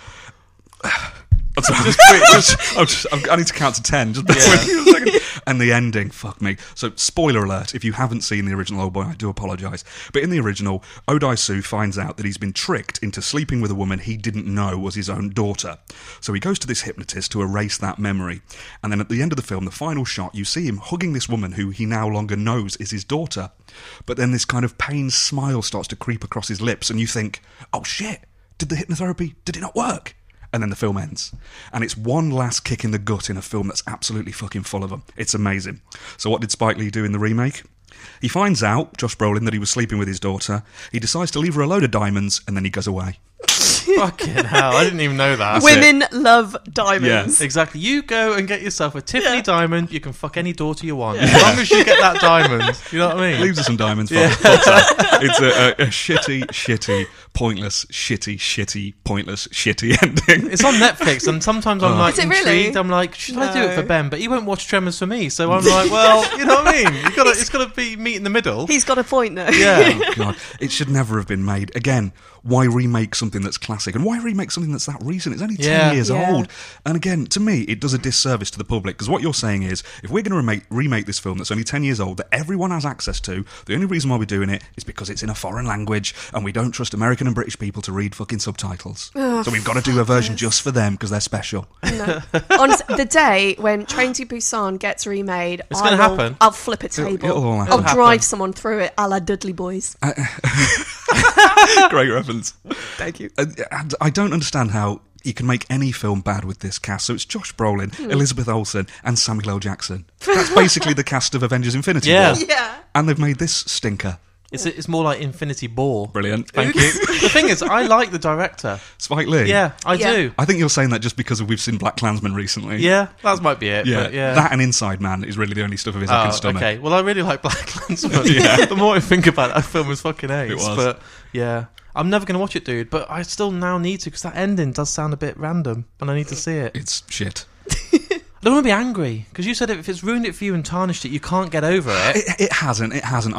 I need to count to 10. Just bear with me a second. And the ending, fuck me. So, spoiler alert, if you haven't seen the original Old Boy, I do apologise. But in the original, Odai Sue finds out that he's been tricked into sleeping with a woman he didn't know was his own daughter. So he goes to this hypnotist to erase that memory. And then at the end of the film, the final shot, you see him hugging this woman who he now longer knows is his daughter. But then this kind of pained smile starts to creep across his lips, and you think, oh shit, did the hypnotherapy, did it not work? And then the film ends. And it's one last kick in the gut in a film that's absolutely fucking full of them. It's amazing. So what did Spike Lee do in the remake? He finds out, Josh Brolin, that he was sleeping with his daughter. He decides to leave her a load of diamonds, and then he goes away. Fucking hell, I didn't even know that. Women love diamonds. Yeah. Exactly. You go and get yourself a Tiffany diamond. You can fuck any daughter you want, as long as you get that diamond. You know what I mean? Leaves us some diamonds. Yeah. It's a shitty, pointless, shitty, pointless, shitty ending. It's on Netflix, and sometimes I'm like Is it intrigued. really? I'm like, should I do it for No. Ben? But he won't watch Tremors for me, so I'm like, well, you know what I mean? It's got to be meet in the middle. He's got a point though. Yeah. Oh, God, it should never have been made. Again, why remake something that's classic? And why remake something that's that recent? It's only 10 years Yeah. old. And again, to me, it does a disservice to the public, because what you're saying is, if we're going to remake this film that's only 10 years old, that everyone has access to, the only reason why we're doing it is because it's in a foreign language, and we don't trust American and British people to read fucking subtitles. So we've got to do a version just for them, because they're special. No. Honestly, the day when Train to Busan gets remade, It's gonna happen. I'll flip a table. It'll all I'll happen. drive someone through it, a la Dudley Boys. Great reference. Thank you. And I don't understand how you can make any film bad with this cast. So it's Josh Brolin, Elizabeth Olsen, and Samuel L. Jackson. That's basically the cast of Avengers Infinity Yeah. War. Yeah. And they've made this stinker. It's more like Infinity Ball. Brilliant. Thank you. The thing is, I like the director. Spike Lee. Yeah, I Yeah. do. I think you're saying that just because we've seen Black Klansman recently. Yeah, that might be it. Yeah, but yeah. that and Inside Man is really the only stuff of his I can stomach. Okay. Well, I really like Black Klansman. Yeah. The more I think about it, that film was fucking ace. It was. But yeah, I'm never going to watch it, dude. But I still now need to, because that ending does sound a bit random, and I need to see it. It's shit. I don't want to be angry, because you said if it's ruined it for you and tarnished it, you can't get over it. It hasn't.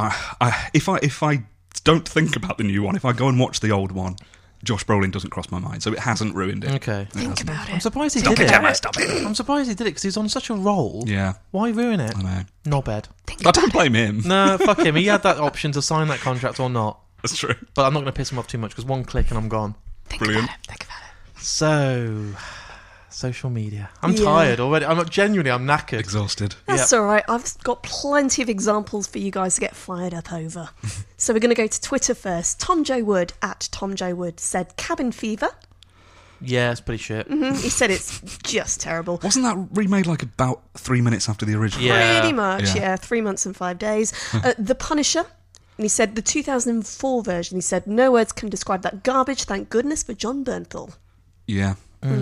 If I don't think about the new one, if I go and watch the old one, Josh Brolin doesn't cross my mind, so it hasn't ruined it. Okay. Think about I'm it. surprised he Stop did it, it. Emma, stop it. I'm surprised he did it, because he's on such a roll. Yeah, Why ruin it? I know. Knobhead. I don't blame him. No, fuck him. He had that option to sign that contract or not. That's true. But I'm not going to piss him off too much, because one click and I'm gone. Brilliant. Think about it. So, social media. I'm Yeah. tired already. I'm knackered. Exhausted. That's all right. I've got plenty of examples for you guys to get fired up over. So we're going to go to Twitter first. Tom J. Wood, at Tom J. Wood, said Cabin Fever. Yeah, it's pretty shit. He said it's just terrible. Wasn't that remade like about 3 minutes after the original? Yeah. Pretty much, Yeah. yeah. 3 months and 5 days. The Punisher. And he said the 2004 version. He said, no words can describe that garbage. Thank goodness for John Bernthal. Yeah.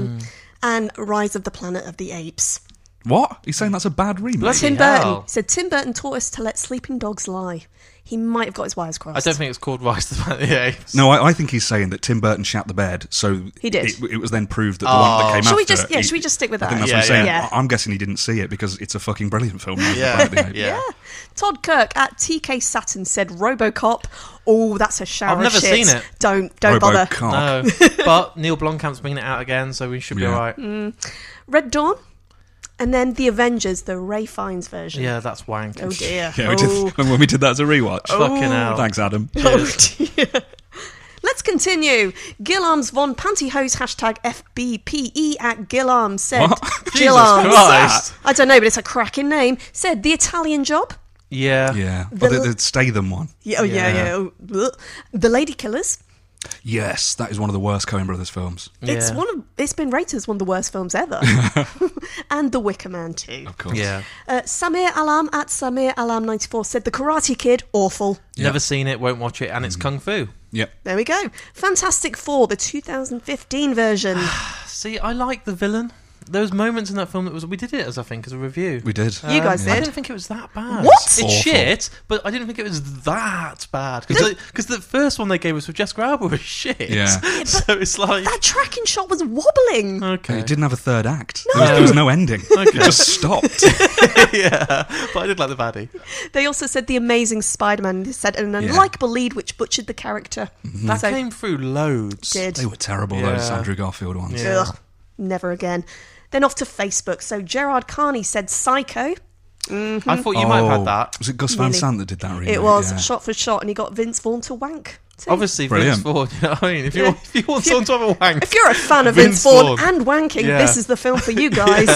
And Rise of the Planet of the Apes. What? He's saying that's a bad remake? Bloody Tim hell. Burton. He said Tim Burton taught us to let sleeping dogs lie. He might have got his wires crossed. I don't think it's called Rise to the Planet of the Apes. No, I think he's saying that Tim Burton shat the bed, so He did. It was then proved that the one that came Should after. we just should we just stick with I that? think that's Yeah, what I'm saying. yeah. I'm guessing he didn't see it because it's a fucking brilliant film. Rise of the Yeah. Planet of the Apes. Yeah. Todd Kirk at TK Saturn said RoboCop. Oh, that's a shower I've never of shit. seen it. Don't bother. RoboCop. No. But Neil Blomkamp's bringing it out again, so we should be Yeah. alright. Red Dawn. And then The Avengers, the Ray Fiennes version. Yeah, that's wank. Oh dear. Yeah, we did. Remember when we did that as a rewatch? Fucking hell. Thanks, Adam. Oh dear. Let's continue. Gilarms von Pantyhose hashtag FBPE at Gilarms said What? Jesus Gilarms. Christ. I don't know, but it's a cracking name. Said The Italian Job. Yeah. Yeah. The- The Statham one. Yeah, oh yeah, Yeah. yeah. Oh, bleh. The Lady Killers. Yes, that is one of the worst Coen Brothers films. It's Yeah. it's been rated as one of the worst films ever. And The Wicker Man too. Of course. Yeah. Samir Alam at Samir Alam 94 said The Karate Kid, awful. Never seen it, won't watch it, and it's Kung Fu. Yep. There we go. Fantastic Four, the 2015 version. See, I like the villain. There was moments in that film that was... We did it as a review. We did. You guys I did. didn't think it was that bad. What? It's Awful. shit, but I didn't think it was that bad. Because the first one they gave us with Jessica Alba was shit. Yeah. So it's like... That tracking shot was wobbling. Okay. It didn't have a third act. There was no ending. It just stopped. Yeah, but I did like the baddie. They also said The Amazing Spider-Man. They said an unlikable lead which butchered the character. That So- came through loads. Did. They were terrible, Yeah. those Andrew Garfield ones. Yeah. Ugh, never again. Then off to Facebook. So Gerard Carney said Psycho. I thought you might have had that. Was it Gus Van Nearly. Sant that did that remake? It was Yeah. shot for shot, and he got Vince Vaughn to wank. too. Obviously, Brilliant. Vince Vaughn, you know what I mean? If you Yeah. want someone to have a wank... If you're a fan of Vince Vaughn Vaughn. and wanking, Yeah. this is the film for you guys.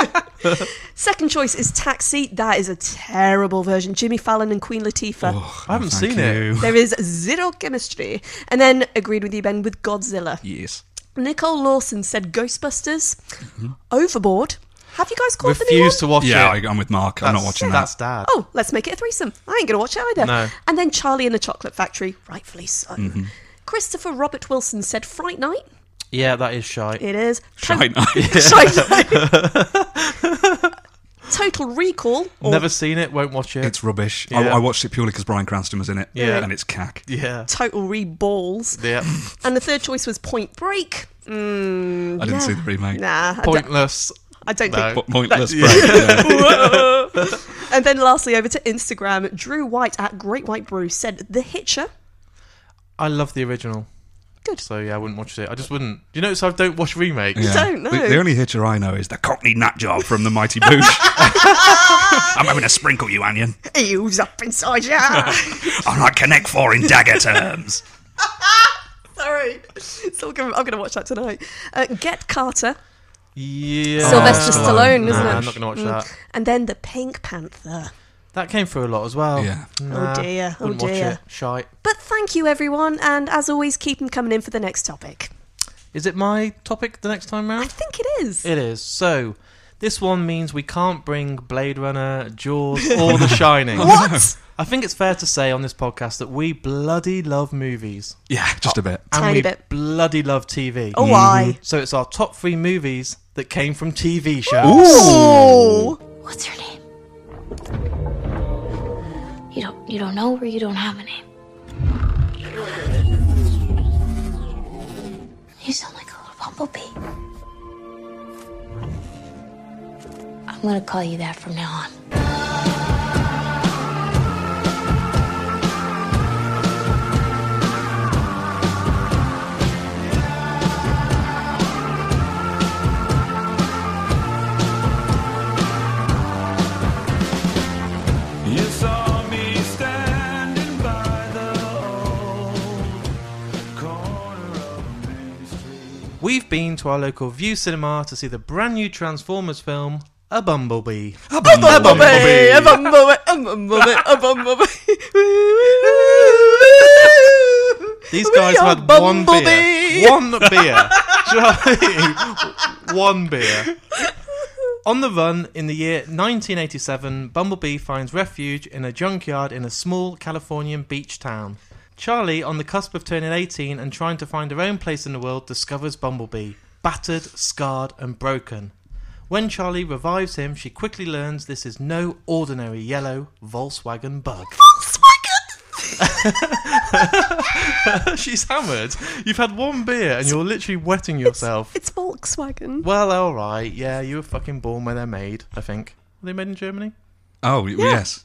Second choice is Taxi. That is a terrible version. Jimmy Fallon and Queen Latifah. Oh, I haven't thank seen it. you. There is zero chemistry. And then, agreed with you, Ben, with Godzilla. Yes. Nicole Lawson said Ghostbusters. Overboard. Have you guys caught the new one? Refuse to watch Yeah, it. I'm with Mark. I'm not watching that. That's dad. Oh, let's make it a threesome. I ain't going to watch it either. No. And then Charlie and the Chocolate Factory, rightfully so. Christopher Robert Wilson said Fright Night. Yeah, that is shite. It is. Shite Night. Shite Night. Total Recall. Never seen it, won't watch it. It's rubbish. Yeah. I watched it purely because Bryan Cranston was in it. Yeah. And it's cack. Yeah. Total Re-Balls. Yeah. And the third choice was Point Break. I didn't see the remake. Nah. Pointless. I don't No. think... Pointless break. Yeah. And then lastly, over to Instagram, Drew White at Great White Brew said, The Hitcher. I love the original. Good. So yeah, I wouldn't watch it. I just wouldn't. You know, so I don't watch remakes. Yeah. don't know. The only Hitcher I know is the Cockney nut job from the Mighty Boosh. I'm having a sprinkle, you onion. Eels up inside ya. I'm like Connect 4 in dagger terms. Sorry. I'm going to watch that tonight. Get Carter. Yeah. Sylvester Stallone, isn't it? I'm not going to watch that. And then The Pink Panther. That came through a lot as well. Yeah. Nah, Oh dear, oh wouldn't watch dear. it. Shite. But thank you, everyone. And as always, keep them coming in for the next topic. Is it my topic the next time I round? think it is. It is. So, this one means we can't bring Blade Runner, Jaws, or The Shining. What? I think it's fair to say on this podcast that we bloody love movies. Yeah, just a bit. And Tiny we bit. bloody love TV. Oh, why? So it's our top 3 movies that came from TV shows. Oh. What's your name? You don't know, or you don't have a name? You sound like a little bumblebee. I'm gonna call you that from now on. You saw me standing by the old corner of Main Street. We've been to our local View Cinema to see the brand new Transformers film, A Bumblebee. A Bumblebee, a bumblebee, a bumblebee, a bumblebee. These We guys are had Bumblebee. one beer. Do you know what I mean? One beer. On the run, in the year 1987, Bumblebee finds refuge in a junkyard in a small Californian beach town. Charlie, on the cusp of turning 18 and trying to find her own place in the world, discovers Bumblebee, battered, scarred, and broken. When Charlie revives him, she quickly learns this is no ordinary yellow Volkswagen Bug. She's hammered. You've had one beer and you're literally wetting yourself. It's Volkswagen. Well, alright, yeah, you were fucking born where they're made, I think. Were they made in Germany? Oh, yes.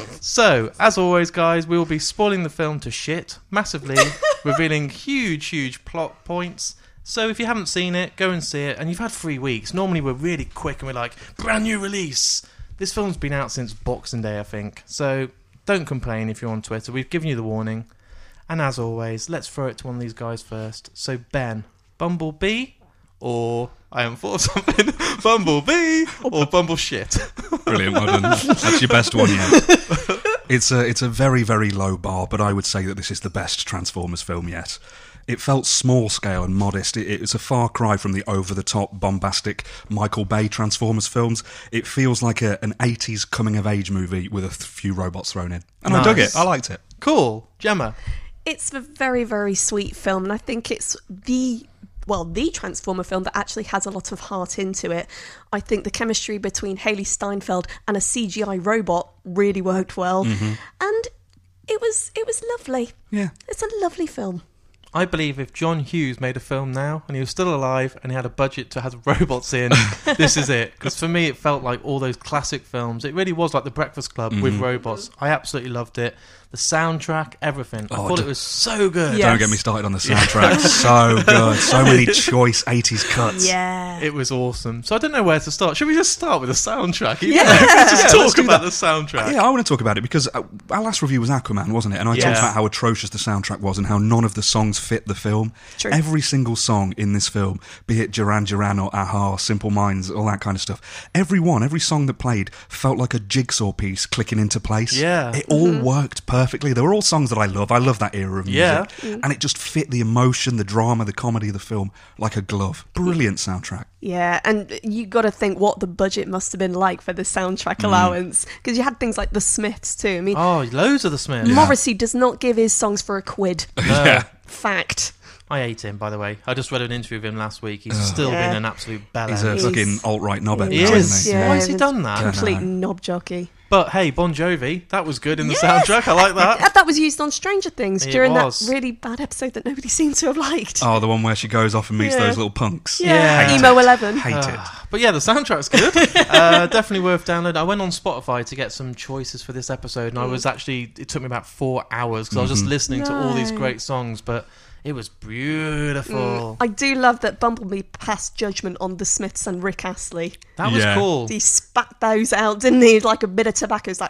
So, as always, guys, we will be spoiling the film to shit, massively, revealing huge plot points. So if you haven't seen it, go and see it, and you've had 3 weeks. Normally we're really quick and we're like, brand new release! This film's been out since Boxing Day, I think. So, don't complain if you're on Twitter, we've given you the warning. And as always, let's throw it to one of these guys first. So, Ben, Bumblebee, or, I haven't thought of something, Bumblebee, or Bumbleshit? Brilliant, well done. That's your best one yet. It's a very, very low bar, but I would say that this is the best Transformers film yet. It felt small scale and modest. It was a far cry from the over-the-top, bombastic Michael Bay Transformers films. It feels like an 80s coming-of-age movie with a few robots thrown in. And I dug it. Nice. I liked it. Cool. Gemma? It's a very, very sweet film, and I think it's the Transformer film that actually has a lot of heart into it. I think the chemistry between Haley Steinfeld and a CGI robot really worked well, and it was lovely. Yeah. It's a lovely film. I believe if John Hughes made a film now and he was still alive and he had a budget to have robots in, this is it. Because for me, it felt like all those classic films. It really was like The Breakfast Club with robots. I absolutely loved it. The soundtrack, everything. I thought it was so good. Yeah. Don't get me started on the soundtrack. So good. So many choice 80s cuts. Yeah. It was awesome. So I don't know where to start. Should we just start with the soundtrack? Yeah. Just let's talk do about that. the soundtrack. Yeah, I want to talk about it because our last review was Aquaman, wasn't it? And I Yeah. talked about how atrocious the soundtrack was and how none of the songs fit the film. True. Every single song in this film, be it Duran Duran or Aha, Simple Minds, all that kind of stuff, every song that played felt like a jigsaw piece clicking into place. Yeah. It all worked perfectly. They were all songs that I love. I love that era of music. Yeah. And it just fit the emotion, the drama, the comedy of the film like a glove. Brilliant soundtrack. Yeah, and you got to think what the budget must have been like for the soundtrack allowance, because you had things like the Smiths too. I mean, Oh, loads of the Smiths. Morrissey does not give his songs for a quid. Yeah. Fact. I hate him, by the way. I just read an interview of him last week. He's still Yeah. been an absolute bellend. He's a fucking alt-right knobhead He now, is. isn't he? Yeah. Why has he done that? Complete know. knob jockey. But hey, Bon Jovi, that was good in the soundtrack. I like that. That was used on Stranger Things It during was. that really bad episode that nobody seemed to have liked. Oh, the one where she goes off and meets Yeah. those little punks. Yeah. Hate Emo it. 11. Hate it. But yeah, the soundtrack's good. Definitely worth downloading. I went on Spotify to get some choices for this episode, and I was actually, it took me about 4 hours because I was just listening to all these No. great songs, but it was beautiful. I do love that Bumblebee passed judgment on the Smiths and Rick Astley. That was Yeah. cool. He spat those out, didn't he? Like a bit of tobacco. It's like,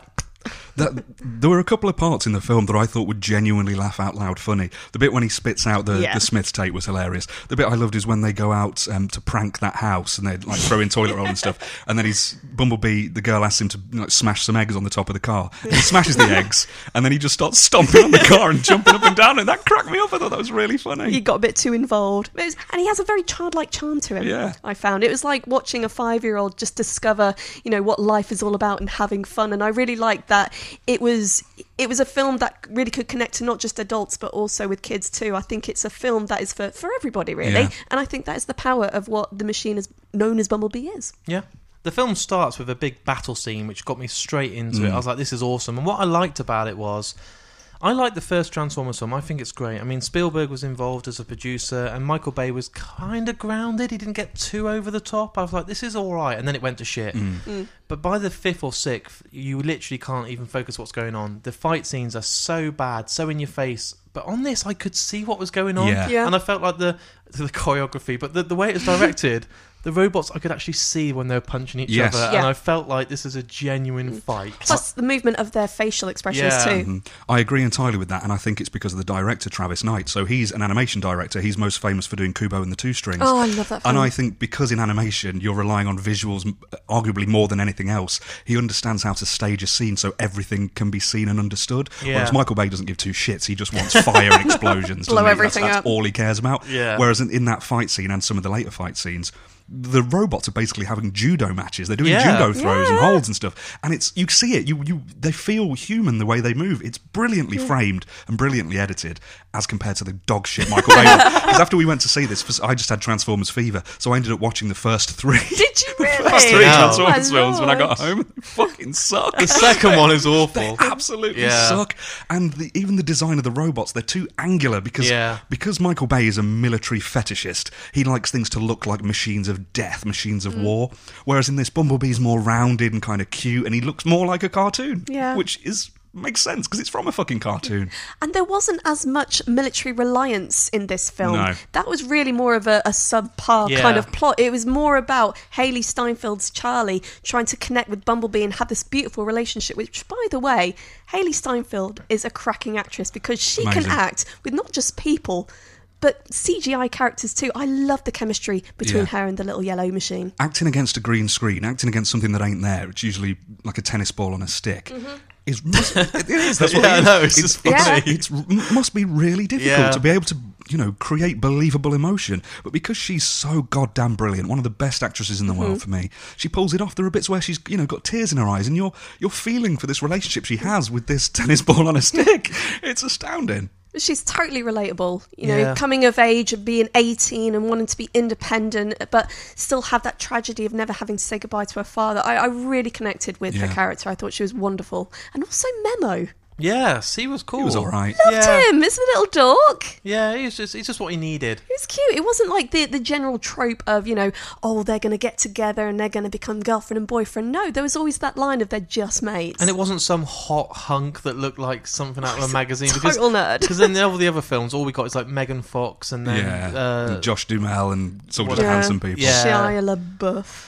There were a couple of parts in the film that I thought were genuinely laugh out loud funny. The bit when he spits out the Smiths tape was hilarious. The bit I loved is when they go out to prank that house and they like throw in toilet roll and stuff. And then Bumblebee, the girl asks him to like, smash some eggs on the top of the car. He smashes the eggs and then he just starts stomping on the car and jumping up and down. And that cracked me up. I thought that was really funny. he got a bit too involved. And he has a very childlike charm to him, Yeah. I found. It was like watching a 5-year-old just discover, what life is all about and having fun. And I really liked that it was a film that really could connect to not just adults but also with kids too. I think it's a film that is for everybody, really. Yeah. And I think that is the power of what the machine is known as Bumblebee is. Yeah. The film starts with a big battle scene, which got me straight into it. I was like, this is awesome. And what I liked about it was, I liked the first Transformers film. I think it's great. I mean, Spielberg was involved as a producer, and Michael Bay was kind of grounded. He didn't get too over the top. I was like, this is all right. And then it went to shit. But by the 5th or 6th, you literally can't even focus what's going on. The fight scenes are so bad, so in your face. But on this, I could see what was going on. Yeah. Yeah. And I felt like the choreography, but the way it was directed... The robots I could actually see when they were punching each Yes. other, Yeah. and I felt like this is a genuine fight. Plus the movement of their facial expressions Yeah. too. I agree entirely with that, and I think it's because of the director, Travis Knight. So he's an animation director. He's most famous for doing Kubo and the Two Strings. Oh, I love that film. And I think because in animation you're relying on visuals arguably more than anything else, he understands how to stage a scene so everything can be seen and understood. Yeah. Whereas Michael Bay doesn't give two shits. He just wants fire and explosions. Blow doesn't he? everything that's up. all he cares about. Yeah. Whereas in that fight scene and some of the later fight scenes, the robots are basically having judo matches. They're doing Yeah. judo throws and Yeah. holds and stuff, and you see it. They feel human the way they move. It's brilliantly framed and brilliantly edited, as compared to the dog shit Michael Bay. Because after we went to see this, I just had Transformers fever, so I ended up watching the first 3. Did you really? First 3 Yeah. Transformers Oh, my films when I got Lord. home. They fucking suck. The second one is They awful. absolutely Yeah. suck. And even the design of the robots, they're too angular because Michael Bay is a military fetishist. He likes things to look like machines of death, machines of war. Whereas in this, Bumblebee's more rounded and kind of cute, and he looks more like a cartoon. Yeah. Which makes sense because it's from a fucking cartoon. And there wasn't as much military reliance in this film. No. That was really more of a subpar Yeah. kind of plot. It was more about Haley Steinfeld's Charlie trying to connect with Bumblebee and have this beautiful relationship, which, by the way, Haley Steinfeld is a cracking actress because she Amazing. can act with not just people, but CGI characters too. I love the chemistry between Yeah. her and the little yellow machine. Acting against a green screen, acting against something that ain't there, it's usually like a tennis ball on a stick. It is. That's what Yeah, it is. I know, it's just funny. It must be really difficult Yeah. to be able to, create believable emotion. But because she's so goddamn brilliant, one of the best actresses in the world for me, she pulls it off. There are bits where she's, got tears in her eyes, and you're feeling for this relationship she has with this tennis ball on a stick. It's astounding. She's totally relatable, Yeah. coming of age and being 18 and wanting to be independent, but still have that tragedy of never having to say goodbye to her father. I really connected with her Yeah. character. I thought she was wonderful. And also Memo. Yes, he was cool. He was all right. Loved Yeah. him. It's a little dog. Yeah, he's just what he needed. It was cute. It wasn't like the general trope of, oh, they're going to get together and they're going to become girlfriend and boyfriend. No, there was always that line of they're just mates. And it wasn't some hot hunk that looked like something out of a magazine. Total nerd. Because in all the other films, all we got is like Megan Fox and then... And Josh Duhamel and some just Yeah. handsome people. Yeah. Shia LaBeouf.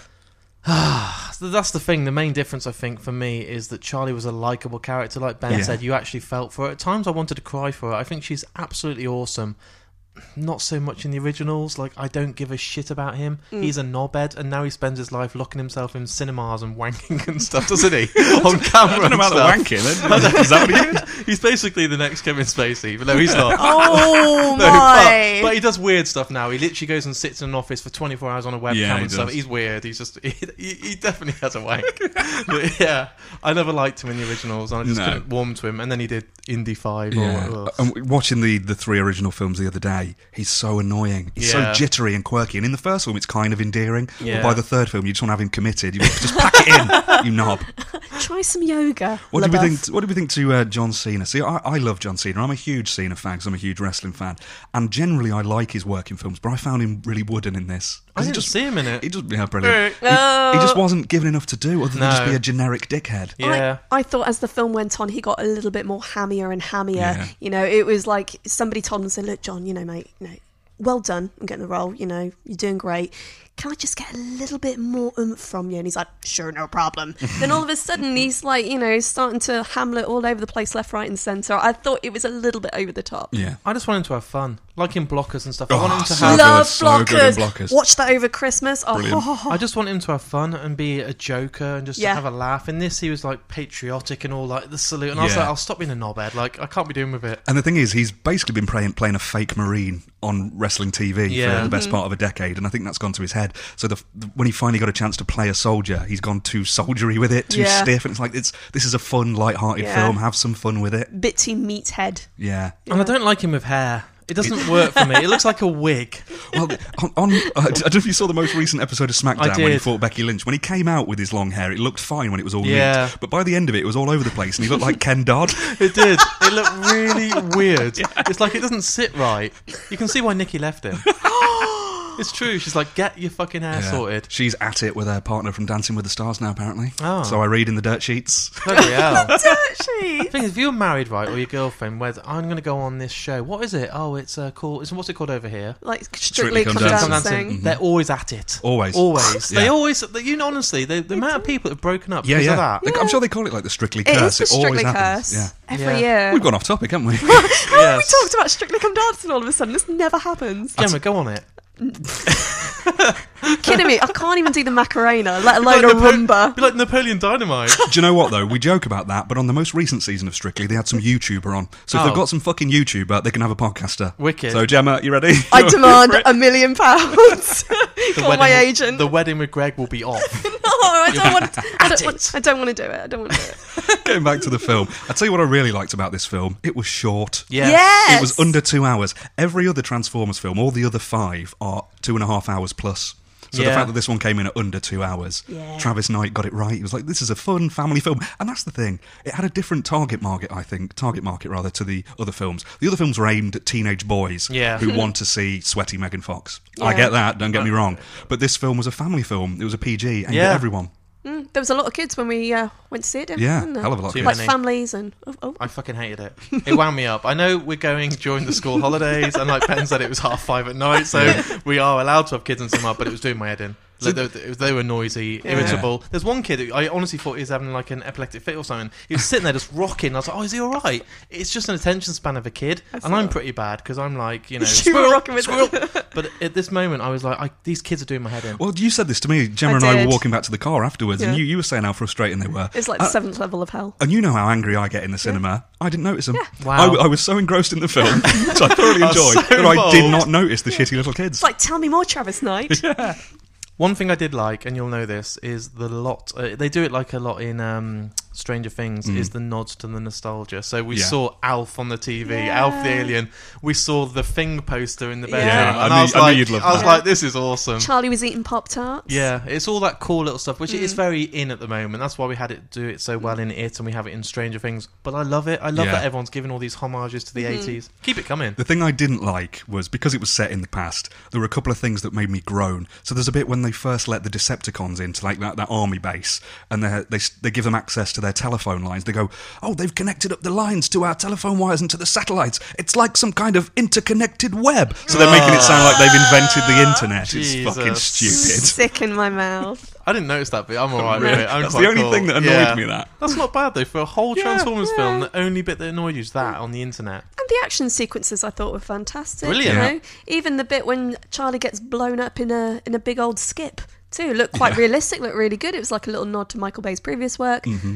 So that's the thing. The main difference, I think, for me is that Charlie was a likable character. Like Ben Yeah. said, you actually felt for her. At times, I wanted to cry for her. I think she's absolutely awesome. Not so much in the originals. Like, I don't give a shit about him. He's a knobhead, and now he spends his life locking himself in cinemas and wanking and stuff, doesn't he? On camera. I don't know about the wanking. Is that what he did? He's basically the next Kevin Spacey, but no, he's not. Oh, No, my. but he does weird stuff now. He literally goes and sits in an office for 24 hours on a webcam Yeah, he and stuff. does. He's weird. He's just he definitely has a wank. But yeah, I never liked him in the originals, and I just No. couldn't warm to him. And then he did Indy 5. Yeah. Or, And watching the 3 original films the other day, way, he's so annoying. He's Yeah. so jittery and quirky. And in the first film, it's kind of endearing. Yeah. But by the third film, you just want to have him committed. You just pack it in, you knob. Try some yoga. What do we LaBeouf. think? What do we think to John Cena? See, I love John Cena. I'm a huge Cena fan because I'm a huge wrestling fan, and generally I like his work in films. But I found him really wooden in this. I didn't see him in it. He just brilliant. Oh. He just wasn't given enough to do other than just No. be a generic dickhead. Yeah. I thought as the film went on, he got a little bit more hammier and hammier. Yeah. You know, it was like somebody told him, said, look, John, you know, mate, you know, well done. I'm getting the role. You know, you're doing great. Can I just get a little bit more oomph from you? And he's like, sure, no problem. Then all of a sudden, he's like, you know, starting to Hamlet all over the place, left, right, and centre. I thought it was a little bit over the top. Yeah. I just want him to have fun, like in Blockers and stuff. Oh, I want him to so have. good. Love so good in Blockers. Blockers. Watch that over Christmas. Oh, Brilliant. I just want him to have fun and be a joker and just Yeah. have a laugh. In this, he was like patriotic and all like the salute, and I was Yeah. like, I'll stop being a knobhead. Like I can't be doing with it. And the thing is, he's basically been playing a fake Marine on wrestling TV Yeah. for the best part of a decade, and I think that's gone to his head. So when he finally got a chance to play a soldier, he's gone too soldiery with it, too Yeah. stiff, and it's like this is a fun, light-hearted Yeah. film. Have some fun with it. bit too meathead. Yeah. And I don't like him with hair. It doesn't work for me. It looks like a wig. Well, I don't know if you saw the most recent episode of SmackDown I when he did. fought Becky Lynch. When he came out with his long hair, it looked fine when it was all Yeah. neat. But by the end of it, it was all over the place, and he looked like Ken Dodd. It did. It looked really weird. It's like it doesn't sit right. You can see why Nikki left him. It's true. She's like, get your fucking hair Yeah. sorted. She's at it with her partner from Dancing with the Stars now, apparently. Oh. So I read in the dirt sheets. Bloody hell. Actually, The thing is, if you're married, right, or your girlfriend, where I'm going to go on this show. What is it? Oh, it's called. What's it called over here? like Strictly Strictly Come Come Dancing. Dancing. They're always at it. Always. Always. Yeah. They always. You know, honestly, the amount of people that have broken up Yeah, because yeah. of that. I'm sure they call it like the Strictly It Curse. is the It always Strictly happens. Curse. Yeah. Every Yeah. year. We've gone off topic, haven't we? How have we Yes. talked about Strictly Come Dancing all of a sudden? This never happens. Gemma, go on it. Kidding me? I can't even do the Macarena, let alone a Like rumba. Be like Napoleon Dynamite. Do you know what, though? We joke about that, but on the most recent season of Strictly, they had some YouTuber on. So if Oh. they've got some fucking YouTuber, they can have a podcaster. Wicked. So, Gemma, you ready? I demand £1 million. Call my agent. The wedding with Greg will be off. No, I don't want. it. I don't want to do it. I don't want to do it. Getting back to the film. I tell you what I really liked about this film. It was short. Yes. Yes. It was under 2 hours. Every other Transformers film, all the other 5, are 2.5 hours plus. So the Yeah. fact that this one came in at under 2 hours, Yeah. Travis Knight got it right. He was like, "This is a fun family film," and that's the thing. It had a different target market, I think, to the other films. The other films were aimed at teenage boys Yeah. who want to see sweaty Megan Fox. I Yeah. get that. Don't get me wrong, but this film was a family film. It was a PG aimed Yeah. at everyone. There was a lot of kids when we went to see it. Yeah, wasn't there? hell of a lot of Too kids. Like many. families and I fucking hated it. It wound me up. I know we're going during the school holidays, and like Ben said, it was 5:30 at night, so we are allowed to have kids and some up, but it was doing my head in. Like, they were noisy, irritable. There's one kid who I honestly thought he was having like an epileptic fit or something. He was sitting there just rocking. I was like, "Oh, is he all right?" It's just an attention span of a kid, and I'm pretty bad because I'm like, you know, You were squirrel, rocking with squirrel. But at this moment, I was like, these kids are doing my head in. Well, you said this to me. Gemma I and I were did. walking back to the car afterwards, and Yeah. you were saying how frustrating they were. it's like the 7th level of hell. And you know how angry I get in the cinema. I didn't notice them. Wow. I was so engrossed in the film, which I thoroughly I was enjoyed, so that I did involved. not notice the shitty little kids. It's like, tell me more, Travis Knight. One thing I did like, and you'll know this, is the lot. They do it like a lot in Stranger Things. Is the nods to the nostalgia. So we Yeah. saw Alf on the TV, Yeah. Alf the alien. We saw the Thing poster in the bedroom, Yeah, and I was knew like, you'd love I was that. like, this is awesome. Charlie was eating Pop-Tarts. Yeah, it's all that cool little stuff, which is very in at the moment. That's why we had it do it so well in It, and we have it in Stranger Things. But I love it. I love Yeah. that everyone's giving all these homages to the 80s. Keep it coming. The thing I didn't like was, because it was set in the past, there were a couple of things that made me groan. So there's a bit when they first let the Decepticons into like that army base, and they give them access to their telephone lines. They go, "Oh, they've connected up the lines to our telephone wires and to the satellites. It's like some kind of interconnected web." So they're making it sound like they've invented the internet. Jesus. It's fucking stupid. Sick in my mouth. I didn't notice that bit. I'm alright with Really? it. I'm That's quite the only cool. thing that annoyed Yeah. me, that. That's not bad though for a whole Yeah, Transformers yeah. film. The only bit that annoyed you is that on the internet. And the action sequences I thought were fantastic. Brilliant. You Yeah. know? Even the bit when Charlie gets blown up in a big old skip too looked quite realistic, looked really good. It was like a little nod to Michael Bay's previous work.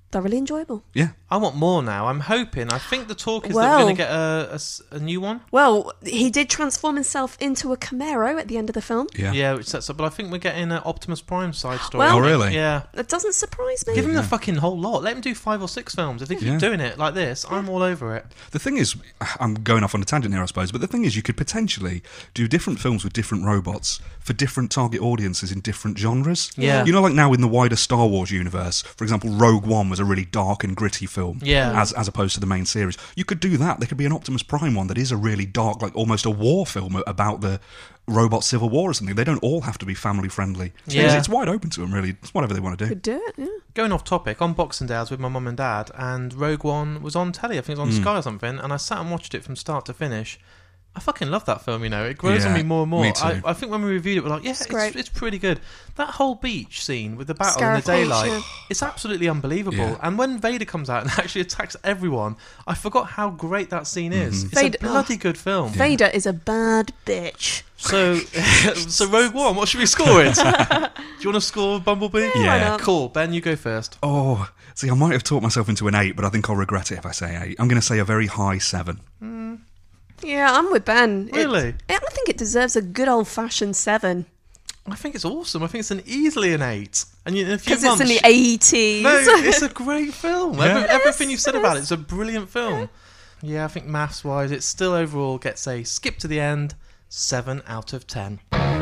thoroughly enjoyable. Yeah. I want more now. I'm hoping. I think the talk is that Well- we're going to get a new one. Well, he did transform himself into a Camaro at the end of the film. Yeah. Yeah, which sets up. But I think we're getting an Optimus Prime side story. Well- Oh, really? Yeah. That doesn't surprise me. Give him the fucking whole lot. Let him do 5 or 6 films. If they keep Yeah. doing it like this, I'm all over it. The thing is, I'm going off on a tangent here, I suppose, but the thing is, you could potentially do different films with different robots for different target audiences in different genres. Yeah. You know, like now in the wider Star Wars universe, for example, Rogue One was a really dark and gritty film. Yeah. As opposed to the main series. You could do that. There could be an Optimus Prime one that is a really dark, like almost a war film about the robot civil war or something. They don't all have to be family friendly. So Yeah. it's wide open to them, really. It's whatever they want to do. Could do it, yeah. Going off topic, on Boxing Day I was with my mum and dad, and Rogue One was on telly. I think it was on Sky or something, and I sat and watched it from start to finish. I fucking love that film, you know. It grows on Yeah, me more and more. me too. I think when we reviewed it, we're like, yeah, great. it's pretty good. That whole beach scene with the battle in the Scarif daylight, Beach, it's absolutely unbelievable. Yeah. And when Vader comes out and actually attacks everyone, I forgot how great that scene is. It's Vader- a bloody good film. Vader is a bad bitch. So, so Rogue One, what should we score it? Do you want to score Bumblebee? Yeah. why not? Cool. Ben, you go first. Oh, see, I might have talked myself into an 8, but I think I'll regret it if I say 8. I'm going to say a very high 7. Yeah, I'm with Ben. Really? I think it deserves a good old-fashioned 7. I think it's awesome. I think it's easily an 8. And in a few Because it's in months... the 80s. No, it's a great film. Yeah. Everything you've said about it, it's a brilliant film. Yeah, I think maths-wise, it still overall gets a skip to the end, 7 out of 10.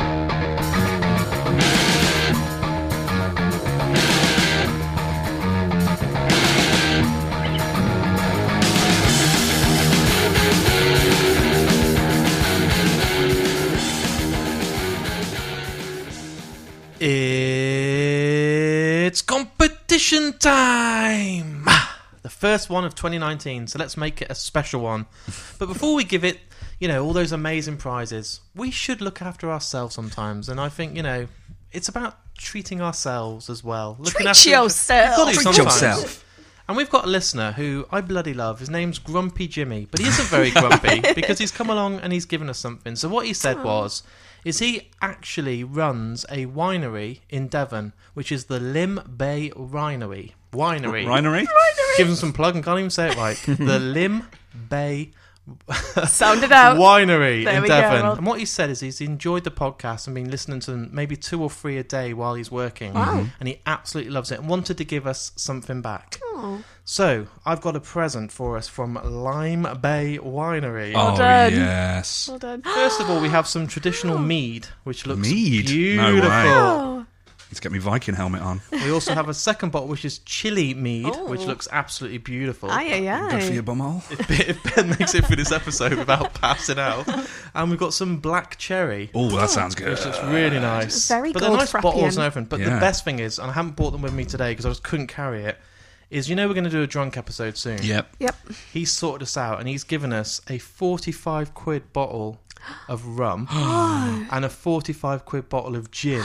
It's competition time! The first one of 2019, so let's make it a special one. But before we give it, you know, all those amazing prizes, we should look after ourselves sometimes. And I think, you know, it's about treating ourselves as well. Looking Treat after yourself. You've got to Treat sometimes. yourself. And we've got a listener who I bloody love. His name's Grumpy Jimmy, but he isn't very grumpy because he's come along and he's given us something. So what he said is he actually runs a winery in Devon, which is the Lim Bay Winery. Winery? Give him some plug and can't even say it right. The Lim Bay Sound it out. Winery There in we go, Devon. well- And what he said is he's enjoyed the podcast and been listening to them maybe 2 or 3 a day while he's working. Wow. And he absolutely loves it and wanted to give us something back. Oh. So, I've got a present for us from Lime Bay Winery. Oh, done. yes. Well done. First of all, we have some traditional mead, which looks Mead? No beautiful. way. Oh. Let's get my Viking helmet on. We also have a second bottle, which is chili mead, Oh. which looks absolutely beautiful. Aye, aye, Good for your aye. bumhole. If Ben makes it through this episode without passing out. And we've got some black cherry, Oh, that sounds good. which looks really nice. Very but they're nice Goldfrappian. bottles and everything. But the Yeah. best thing is, and I haven't brought them with me today because I just couldn't carry it, is you know we're going to do a drunk episode soon. Yep. Yep. He's sorted us out and he's given us a 45 quid bottle of rum and a 45 quid bottle of gin.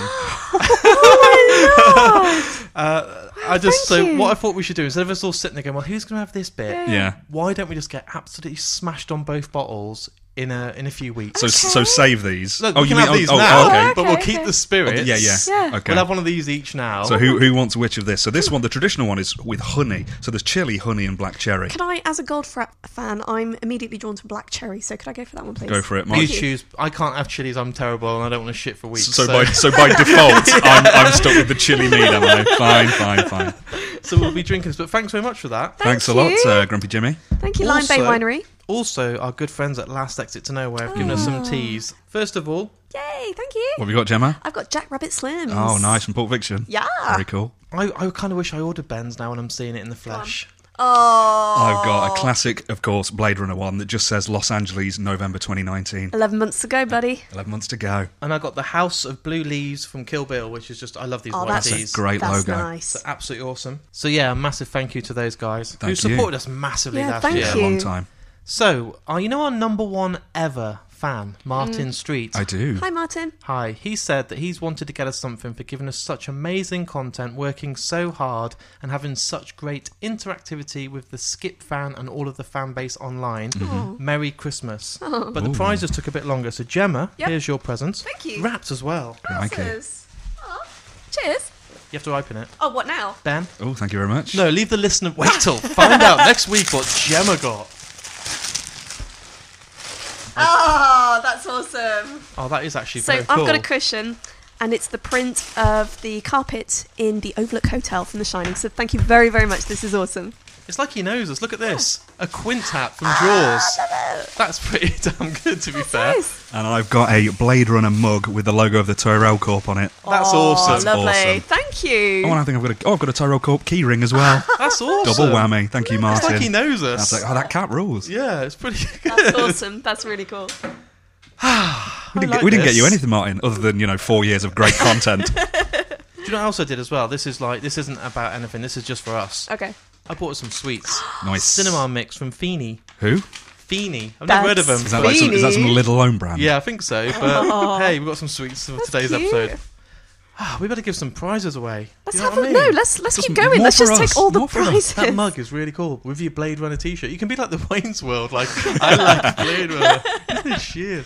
Thank you. What I thought we should do, instead of us all sitting there going, well, who's going to have this bit? Yeah. Why don't we just get absolutely smashed on both bottles in a few weeks? So save these. Look, oh, we can you mean have these oh, now, okay. but we'll Okay, keep okay. the spirits. Yeah. Yeah. Okay. We'll have one of these each now. So who wants which of this? So this one, the traditional one, is with honey. So there's chili, honey, and black cherry. Can I, as a Goldfrapp fan, I'm immediately drawn to black cherry, so could I go for that one, please? Go for it, you Mike. choose. I can't have chilies. I'm terrible, and I don't want to shit for weeks. So by default, I'm stuck with the chili mead, am I? Fine. So we'll be drinking this. But thanks very much for that. Thanks a you. lot, Grumpy Jimmy. Thank you, Lime Bay Also- Winery. Also, our good friends at Last Exit to Nowhere have given us some teas. First of all, Yay, thank you. What have you got, Gemma? I've got Jack Rabbit Slims. Oh, nice, from Pulp Fiction. Yeah. Very cool. I kind of wish I ordered Ben's now when I'm seeing it in the flesh. Oh. I've got a classic, of course, Blade Runner one that just says Los Angeles, November 2019. 11 months to go, buddy. 11 months to go. And I got the House of Blue Leaves from Kill Bill, which is just, I love these Oh, white that's teas. Great That's logo. nice. They're absolutely awesome. So yeah, a massive thank you to those guys who Thank you. supported us massively Yeah, last thank year. Yeah, you. long time. So, you know our number one ever fan, Martin Street? I do. Hi, Martin. Hi. He said that he's wanted to get us something for giving us such amazing content, working so hard, and having such great interactivity with the Skip fan and all of the fan base online. Merry Christmas. But the prizes took a bit longer. So, Gemma, Yep. here's your present. Thank you. Wrapped as well. Crikey. Glasses. Aw. Cheers. You have to open it. Oh, what now? Ben? Oh, thank you very much. No, leave the listener... Wait till find out next week what Gemma got. Oh, that's awesome. Oh, that is actually So very cool. I've got a cushion, and it's the print of the carpet in the Overlook Hotel from The Shining. So thank you very, very much. This is awesome. It's like he knows us. Look at this. A Quint hat from Jaws. That's pretty damn good, to be fair. Nice. And I've got a Blade Runner mug with the logo of the Tyrell Corp on it. That's Oh, awesome. lovely. awesome. Thank you. Oh, and I think I've got a Tyrell Corp key ring as well. That's awesome. Double whammy. Thank you, It's Martin. like he knows us. That's like, that cat rules. Yeah, it's pretty good. That's awesome. That's really cool. We didn't, like we didn't get this. you anything, Martin, other than 4 years of great content. Do you know what else I did as well? This isn't about anything. This is just for us. Okay. I bought some sweets. Nice. Cinema mix from Feeney. Who? Feeney. I've never heard of them. Is that, is that some Beanie. Little Own brand? Yeah, I think so. But hey, we've got some sweets for today's cute. episode. We better give some prizes away. Let's You know have what I a mean? no. Let's keep some going. more Let's for just us, take all the more for us. prizes. That mug is really cool with your Blade Runner t-shirt. You can be like the Wayne's World. Like, I like Blade Runner. Isn't it shit?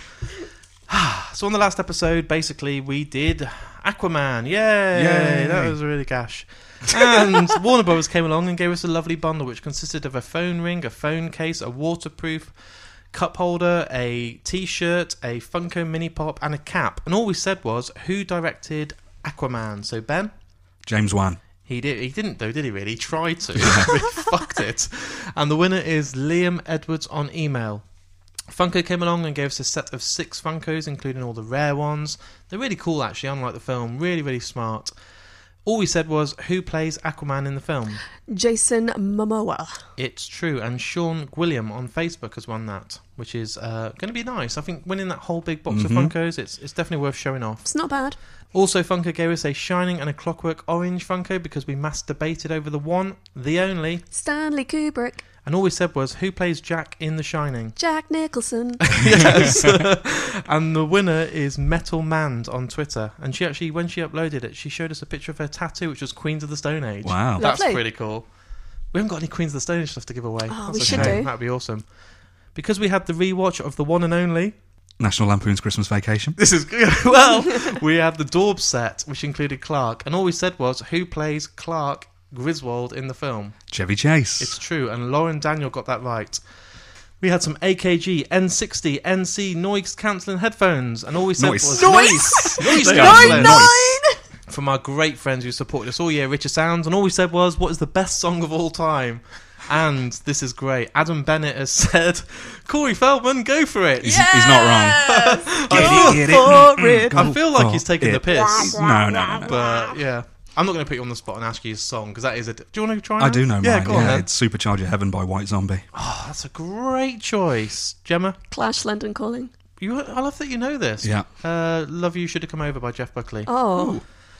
So on the last episode, basically, we did Aquaman. Yay! Yay. That was really gash. And Warner Brothers came along and gave us a lovely bundle, which consisted of a phone ring, a phone case, a waterproof cup holder, a t-shirt, a Funko mini pop, and a cap. And all we said was, who directed Aquaman? So Ben? James Wan. He didn't though, did he really? He tried to. He fucked it. And the winner is Liam Edwards on email. Funko came along and gave us a set of 6 Funkos, including all the rare ones. They're really cool, actually, unlike the film. Really, really smart. All we said was, who plays Aquaman in the film? Jason Momoa. It's true, and Sean Gwilliam on Facebook has won that, which is going to be nice. I think winning that whole big box of Funkos, it's definitely worth showing off. It's not bad. Also, Funko gave us a Shining and a Clockwork Orange Funko because we mass debated over the one, the only, Stanley Kubrick. and all we said was, who plays Jack in The Shining? Jack Nicholson. Yes. And the winner is Metal Mand on Twitter. And she actually, when she uploaded it, she showed us a picture of her tattoo, which was Queens of the Stone Age. Wow. That's Lovely. pretty cool. We haven't got any Queens of the Stone Age stuff to give away. Oh, That's we a should shame. do. That'd be awesome. Because we had the rewatch of the one and only. National Lampoon's Christmas Vacation. This is good. Well, we had the Daub set, which included Clark. And all we said was, who plays Clark Griswold in the film? Chevy Chase. It's true, and Lauren Daniel got that right. We had some AKG N60 NC noise cancelling headphones, and all we said Noise. was Noise! noise They are cancelling. noise. From our great friends who supported us all year, Richer Sounds, and all we said was, what is the best song of all time? And this is great. Adam Bennett has said, Corey Feldman, go for it. He's not wrong. Go Get it. for it. I feel like he's for taking the it. piss. No. But yeah, I'm not going to put you on the spot and ask you his song because that is a. Do you want to try? I do know Yeah, mine. go on. Then. It's Supercharger Heaven by White Zombie. Oh, that's a great choice, Gemma. Clash London Calling. I love that you know this. Yeah. Love You Should Have Come Over by Jeff Buckley. Oh.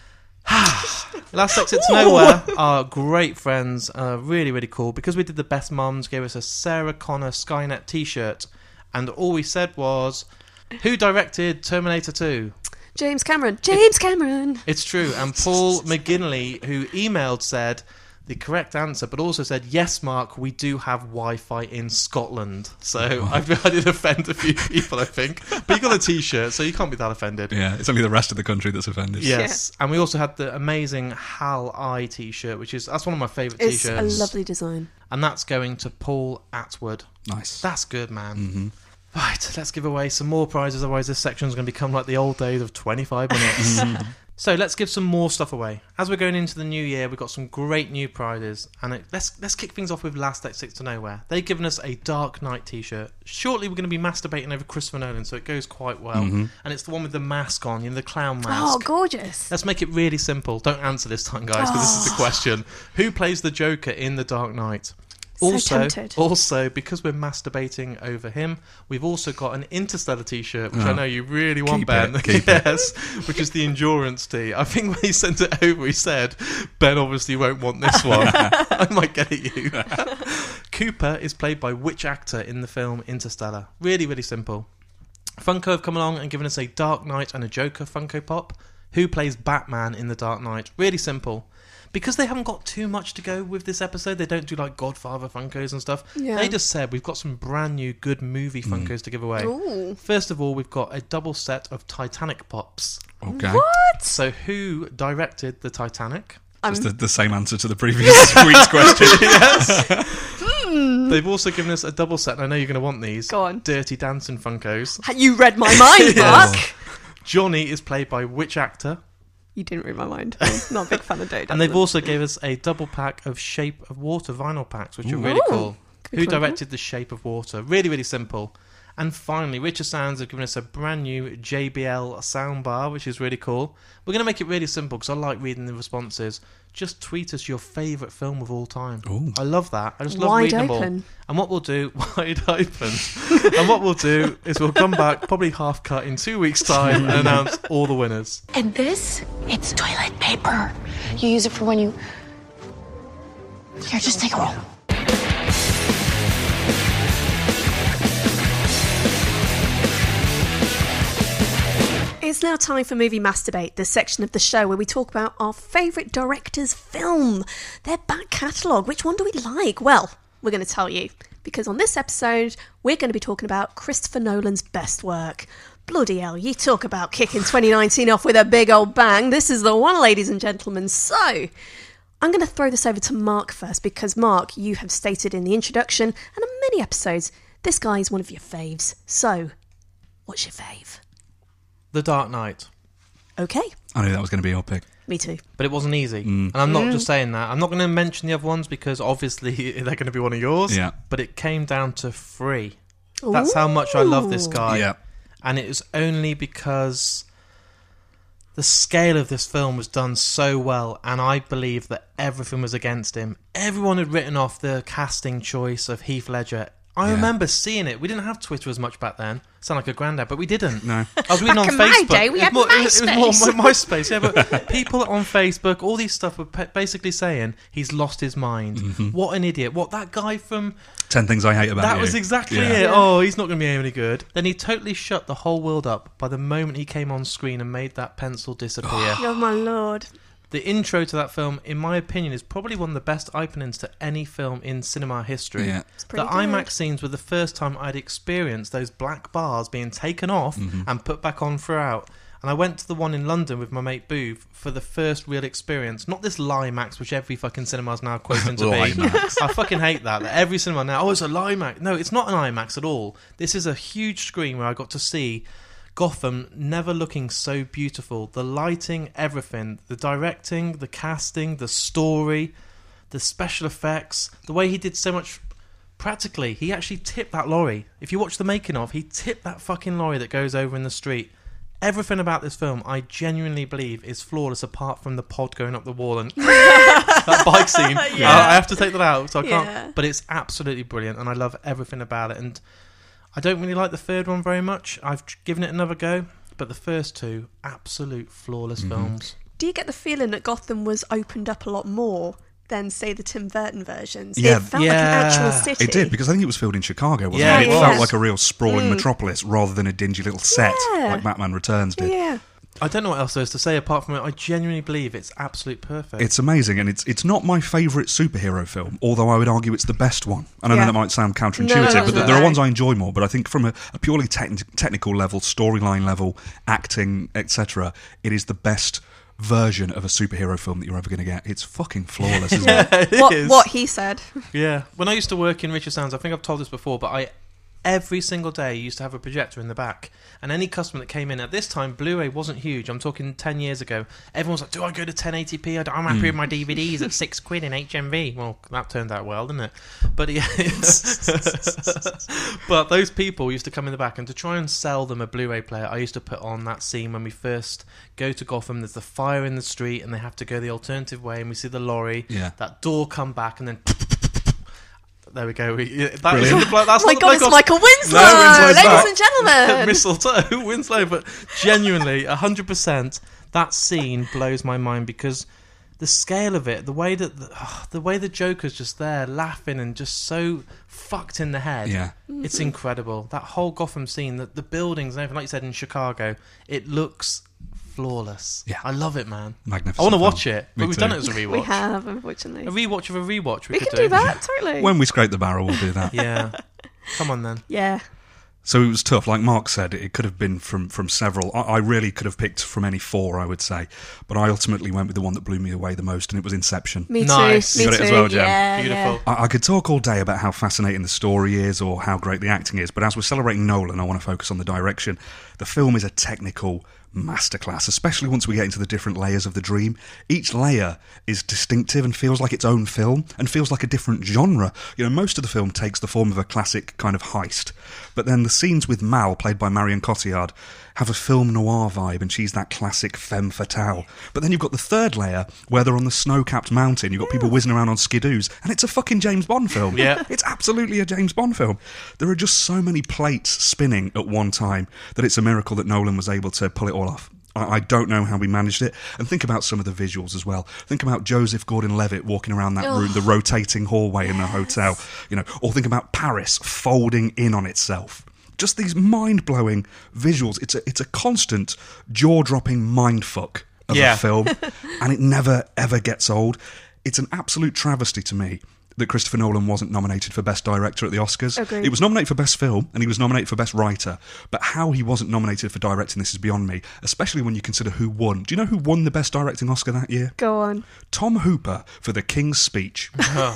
Last Exit to Nowhere, our great friends, really, really cool. Because we did the Best Moms, gave us a Sarah Connor Skynet t-shirt. And all we said was, who directed Terminator 2? James Cameron. James Cameron. It's true. And Paul McGinley, who emailed, said the correct answer, but also said, yes, Mark, we do have Wi-Fi in Scotland. So I did offend a few people, I think. But you got a t-shirt, so you can't be that offended. Yeah, it's only the rest of the country that's offended. Yes. And we also had the amazing Hal I t-shirt, that's one of my favourite It's t-shirts. a lovely design. And that's going to Paul Atwood. Nice. That's good, man. Right, let's give away some more prizes, otherwise this section's going to become like the old days of 25 minutes. So let's give some more stuff away. As we're going into the new year, we've got some great new prizes. And let's kick things off with Last Exit to Nowhere. They've given us a Dark Knight t-shirt. Shortly we're going to be masturbating over Christopher Nolan, so it goes quite well. And it's the one with the mask on, the clown mask. Oh, gorgeous. Let's make it really simple. Don't answer this time, guys, because this is the question. Who plays the Joker in The Dark Knight? So tempted. Also, because we're masturbating over him, we've also got an Interstellar t-shirt, which I know you really want, Keep Ben. it, keep it. Yes, which is the Endurance tee. I think when he sent it over, he said, Ben obviously won't want this one. I might get at you. Cooper is played by which actor in the film Interstellar? Really, really simple. Funko have come along and given us a Dark Knight and a Joker Funko Pop. Who plays Batman in The Dark Knight? Really simple. because they haven't got too much to go with this episode. They don't do like Godfather Funkos and stuff. Yeah. They just said we've got some brand new good movie Funkos to give away. Ooh. First of all, we've got a double set of Titanic pops. Okay. What? So who directed the Titanic? Just the same answer to the previous week's question. They've also given us a double set, and I know you're going to want these. Go on. Dirty Dancing Funkos. You read my mind, Mark. Johnny is played by which actor? You didn't read my mind. I'm not a big fan of Dirty And they've Dancing. also gave us a double pack of Shape of Water vinyl packs, which are really Ooh. cool. Good Who call. directed The Shape of Water? Really, really simple. And finally, Richard Sounds have given us a brand new JBL soundbar, which is really cool. We're going to make it really simple because I like reading the responses. Just tweet us your favourite film of all time. Ooh. I love that. I just love Wide reading them all. open. And what we'll do, wide open. And what we'll do is we'll come back, probably half cut in 2 weeks' time, and announce all the winners. And this, it's toilet paper. You use it for when you... Here, just take a roll. It's now time for Movie Masturbate, the section of the show where we talk about our favourite director's film, their back catalogue. Which one do we like? Well, we're going to tell you, because on this episode, we're going to be talking about Christopher Nolan's best work. Bloody hell, you talk about kicking 2019 off with a big old bang. This is the one, ladies and gentlemen. So, I'm going to throw this over to Mark first, because Mark, you have stated in the introduction and on many episodes, this guy is one of your faves. So, what's your fave? The Dark Knight. Okay, I knew that was going to be your pick. me too. But it wasn't easy. And I'm not just saying that. I'm not going to mention the other ones because obviously they're going to be one of yours. Yeah. But it came down to 3. That's how much I love this guy. Yeah. And it was only because the scale of this film was done so well, and I believe that everything was against him. Everyone had written off the casting choice of Heath Ledger. I Yeah. remember seeing it. We didn't have Twitter as much back then. Sound like a granddad, but we didn't. No. I was reading Back on in my Facebook. day, we It had was more- It was MySpace. more MySpace, yeah. But people on Facebook, all these stuff were basically saying he's lost his mind. What an idiot! What that guy from 10 Things I Hate About You. that was exactly Yeah. it. Oh, he's not going to be any good. Then he totally shut the whole world up by the moment he came on screen and made that pencil disappear. Oh my lord. The intro to that film, in my opinion, is probably one of the best openings to any film in cinema history. Yeah. It's pretty The good. IMAX scenes were the first time I'd experienced those black bars being taken off and put back on throughout. And I went to the one in London with my mate Boov for the first real experience. Not this Limax, which every fucking cinema's now quoting to be. Limax. I fucking hate that. That every cinema now, oh, it's a Limax. No, it's not an IMAX at all. This is a huge screen where I got to see Gotham never looking so beautiful. The lighting, everything. The directing, the casting, the story, the special effects. The way he did so much... Practically, he actually tipped that lorry. If you watch the making of, he tipped that fucking lorry that goes over in the street. Everything about this film, I genuinely believe, is flawless apart from the pod going up the wall and that bike scene. I have to take that out, so I can't. Yeah. But it's absolutely brilliant, and I love everything about it. And I don't really like the third one very much. I've given it another go, but the first 2, absolute flawless films. Do you get the feeling that Gotham was opened up a lot more than, say, the Tim Burton versions? Yeah. It felt like an actual city. It did, because I think it was filmed in Chicago, wasn't Yeah, it? It it felt was. like a real sprawling metropolis rather than a dingy little set Yeah. like Batman Returns did. Yeah. I don't know what else there is to say apart from it. I genuinely believe it's absolute perfect. It's amazing, and it's not my favourite superhero film, although I would argue it's the best one. And I know Yeah. that might sound counterintuitive, No, but no. there are ones I enjoy more. But I think from a purely technical level, storyline level, acting, etc., it is the best version of a superhero film that you're ever going to get. It's fucking flawless, isn't it? It What he said. Yeah. When I used to work in Richard Sounds, I think I've told this before, but every single day used to have a projector in the back, and any customer that came in at this time, Blu-ray wasn't huge. I'm talking 10 years ago. Everyone's like, do I go to 1080p? I'm happy with my DVDs at £6 in HMV. Well, that turned out well, didn't it? But yeah. But those people used to come in the back, and to try and sell them a Blu-ray player, I used to put on that scene when we first go to Gotham. There's the fire in the street and they have to go the alternative way, and we see the lorry, Yeah. that door come back, and then there we go. That's Brilliant. that's Oh my not god, it's Michael Winslow! Winslow's Ladies back. and gentlemen! Mistletoe, Winslow, but genuinely, 100%, that scene blows my mind because the scale of it, the way that the Joker's just there laughing and just so fucked in the head, Yeah. it's incredible. That whole Gotham scene, the buildings and everything, like you said in Chicago, it looks flawless. Yeah. I love it, man. Magnificent I want to film. watch it, Me but we've too. done it as a rewatch. We have, unfortunately. A rewatch of a rewatch. We could can do that, totally. When we scrape the barrel, we'll do that. Yeah. Come on then. Yeah. So it was tough. Like Mark said, it could have been from several. I really could have picked from any four, I would say. But I ultimately went with the one that blew me away the most, and it was Inception. Me Nice. too. Me You got too. it as well, Jem. Yeah, Beautiful. yeah. I could talk all day about how fascinating the story is or how great the acting is, but as we're celebrating Nolan, I want to focus on the direction. The film is a technical masterclass, especially once we get into the different layers of the dream. Each layer is distinctive and feels like its own film and feels like a different genre. You know, most of the film takes the form of a classic kind of heist, but then the scenes with Mal, played by Marion Cotillard, have a film noir vibe, and she's that classic femme fatale. But then you've got the third layer where they're on the snow-capped mountain, you've got people whizzing around on skidoos, and it's a fucking James Bond film. Yeah. It's absolutely a James Bond film. There are just so many plates spinning at one time that it's a miracle that Nolan was able to pull it all off. I don't know how we managed it. And think about some of the visuals as well. Think about Joseph Gordon-Levitt walking around that room, the rotating hallway in the hotel, you know, or think about Paris folding in on itself. Just these mind-blowing visuals. It's a constant jaw-dropping mindfuck of Yeah. a film, and it never, ever gets old. It's an absolute travesty to me that Christopher Nolan wasn't nominated for Best Director at the Oscars. Agreed. He was nominated for Best Film, and he was nominated for Best Writer, but how he wasn't nominated for directing this is beyond me, especially when you consider who won. Do you know who won the Best Directing Oscar that year? Go on. Tom Hooper for The King's Speech.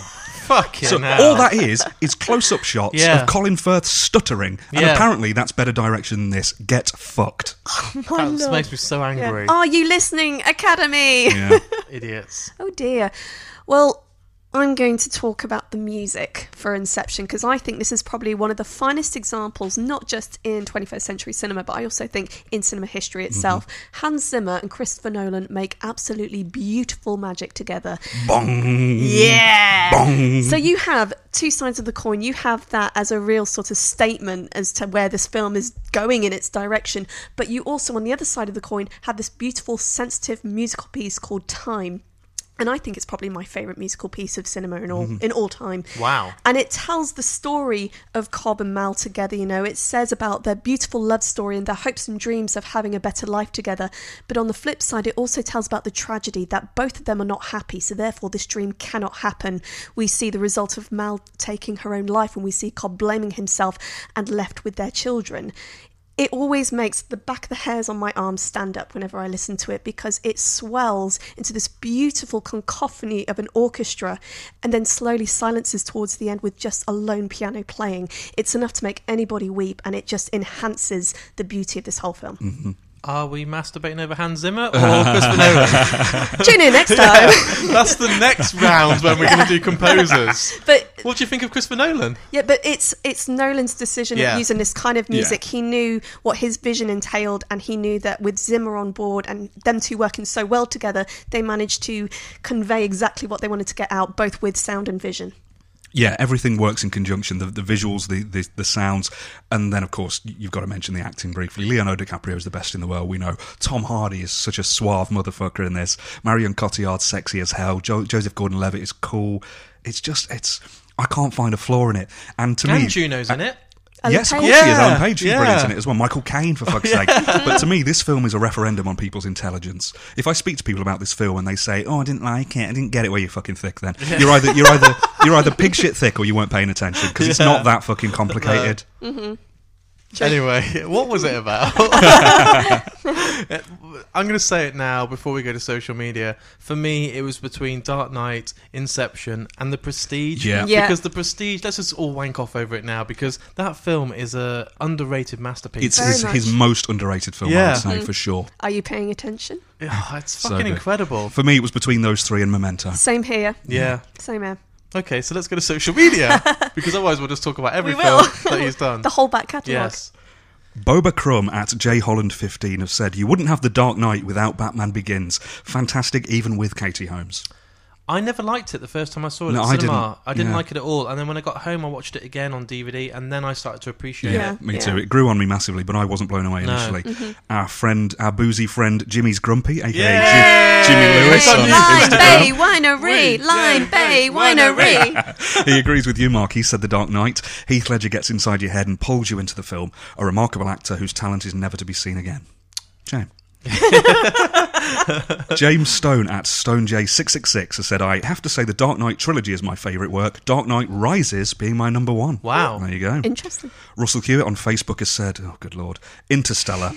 Fucking So hell. all that is close-up shots Yeah. of Colin Firth stuttering, and Yeah. apparently that's better direction than this. Get fucked. My That lord. makes me so Yeah. angry. Are you listening, Academy? Yeah. Idiots. Oh dear. Well, I'm going to talk about the music for Inception because I think this is probably one of the finest examples, not just in 21st century cinema, but I also think in cinema history itself. Hans Zimmer and Christopher Nolan make absolutely beautiful magic together. Bong. Yeah. Bong. So you have two sides of the coin. You have that as a real sort of statement as to where this film is going in its direction. But you also, on the other side of the coin, have this beautiful, sensitive musical piece called Time. And I think it's probably my favourite musical piece of cinema in all time. Wow. And it tells the story of Cobb and Mal together, you know. It says about their beautiful love story and their hopes and dreams of having a better life together. But on the flip side, it also tells about the tragedy that both of them are not happy, so therefore this dream cannot happen. We see the result of Mal taking her own life, and we see Cobb blaming himself and left with their children. It always makes the back of the hairs on my arms stand up whenever I listen to it because it swells into this beautiful cacophony of an orchestra and then slowly silences towards the end with just a lone piano playing. It's enough to make anybody weep, and it just enhances the beauty of this whole film. Are we masturbating over Hans Zimmer or Christopher Nolan? Tune in next time. That's the next round when we're going to do composers. But What do you think of Christopher Nolan? yeah, but it's Nolan's decision Yeah. of using this kind of music. Yeah. He knew what his vision entailed, and he knew that with Zimmer on board and them two working so well together, they managed to convey exactly what they wanted to get out, both with sound and vision. Yeah, everything works in conjunction. The visuals, the sounds, and then of course you've got to mention the acting briefly. Leonardo DiCaprio is the best in the world, we know. Tom Hardy is such a suave motherfucker in this. Marion Cotillard's sexy as hell. Joseph Gordon-Levitt is cool. I can't find a flaw in it. And to me, And Juno's in it. yes, of Page. course he is. Yeah, Alan Page is yeah. brilliant in it as well. Michael Caine, for fuck's sake. But to me, this film is a referendum on people's intelligence. If I speak to people about this film and they say, "Oh, I didn't like it. I didn't get it," well, you're fucking thick. Then you're either pig shit thick or you weren't paying attention because it's not that fucking complicated. Anyway, what was it about? I'm going to say it now before we go to social media. For me, it was between Dark Knight, Inception, and The Prestige. Yeah. Yeah. Because The Prestige, let's just all wank off over it now, because that film is a underrated masterpiece. It's Very his much. most underrated film, I Yeah. would say, for sure. Are you paying attention? It's So fucking good. incredible. For me, it was between those three and Memento. Same here. Yeah. Same here. Okay, so let's go to social media, because otherwise we'll just talk about every We film will. that he's done. The whole back catalogue. Yes. Boba Crumb at jholland15 have said, "You wouldn't have The Dark Knight without Batman Begins. Fantastic even with Katie Holmes." I never liked it the first time I saw it No, at I cinema. didn't. I didn't Yeah. like it at all. And then when I got home, I watched it again on DVD, and then I started to appreciate Yeah. it. Me too. It grew on me massively, but I wasn't blown away No. initially. Our boozy friend Jimmy's Grumpy, aka Yay! Jimmy Lewis on Line Bay Instagram. Winery, Line Bay Winery. He agrees with you, Mark. He said The Dark Knight. Heath Ledger gets inside your head and pulls you into the film. A remarkable actor whose talent is never to be seen again. Shame. James Stone at StoneJ666 has said, I have to say the Dark Knight trilogy is my favourite work, Dark Knight Rises being my number one. Wow. There you go. Interesting. Russell Hewitt on Facebook has said, oh, good lord, Interstellar.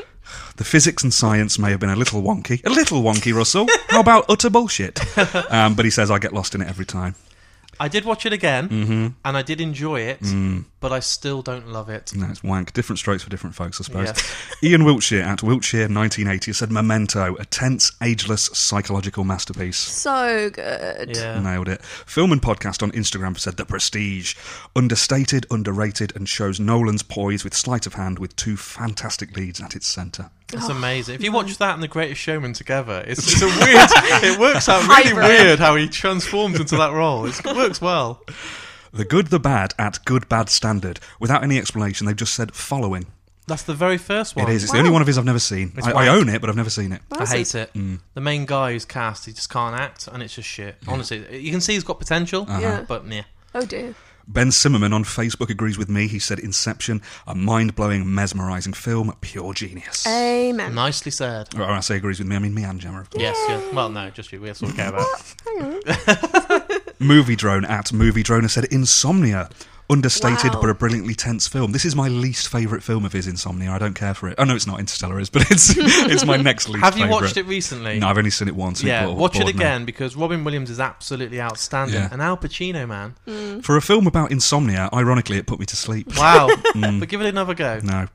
The physics and science may have been a little wonky. A little wonky, Russell. How about utter bullshit? But he says, I get lost in it every time. I did watch it again, and I did enjoy it, but I still don't love it. No, it's wank. Different strokes for different folks, I suppose. Yeah. Ian Wiltshire at Wiltshire1980 has said, Memento, a tense, ageless, psychological masterpiece. So good. Yeah. Nailed it. Film and Podcast on Instagram said The Prestige. Understated, underrated, and shows Nolan's poise with sleight of hand with two fantastic leads at its centre. It's amazing. If you watch that and The Greatest Showman together, it's a weird. It works out really Hybrid. weird how he transforms into that role. It works well. The Good, the Bad at Good Bad Standard. Without any explanation, they've just said following. That's the very first one. It is. It's the only one of his I've never seen. It's I wank. own it, but I've never seen it. I hate it. The main guy who's cast, he just can't act, and it's just shit. Honestly, you can see he's got potential, Yeah. but yeah. Oh dear. Ben Simmerman on Facebook agrees with me. He said Inception, a mind-blowing, mesmerising film, pure genius. Amen. Nicely said. When I say agrees with me, I mean me and Gemma, of course. Yes, yeah. Well, no, just you. That's all we care about. Hang on. Movie Drone at Movie Drone has said Insomnia. Understated Wow. but a brilliantly tense film. This is my least favourite film of his, Insomnia. I don't care for it. Oh no, it's not. Interstellar is, but it's my next least Have you favourite. watched it recently? No, I've only seen it once. and Yeah, it watch it bored me. again because Robin Williams is absolutely outstanding. Yeah. And Al Pacino, man. For a film about insomnia, ironically, it put me to sleep. Wow. But give it another go. No.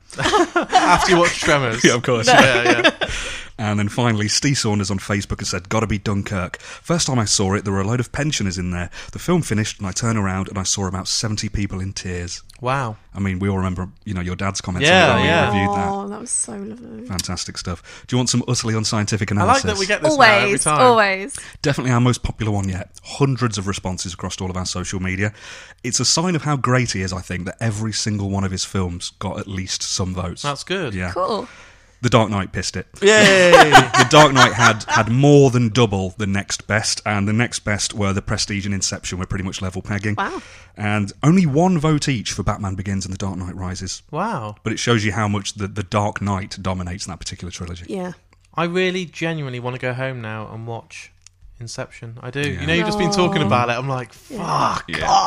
After you watch Tremors. Yeah, of course. Yeah. And then finally, Steve Saunders on Facebook has said, gotta be Dunkirk. First time I saw it, there were a load of pensioners in there. The film finished, and I turned around, and I saw about 70 people in tears. Wow. I mean, we all remember, your dad's comments Yeah, on it when yeah. we reviewed that. Oh, that was so lovely. Fantastic stuff. Do you want some utterly unscientific I analysis? like that we get this now every Always, time. always. Definitely our most popular one yet. Hundreds of responses across all of our social media. It's a sign of how great he is, I think, that every single one of his films got at least some votes. That's good. Yeah. Cool. The Dark Knight pissed it. Yay! The Dark Knight had more than double the next best, and the next best were The Prestige and Inception were pretty much level pegging. Wow. And only one vote each for Batman Begins and The Dark Knight Rises. Wow. But it shows you how much the Dark Knight dominates in that particular trilogy. Yeah. I really genuinely want to go home now and watch Inception. I do. Yeah. You know, you've just been talking about it. I'm like, fuck.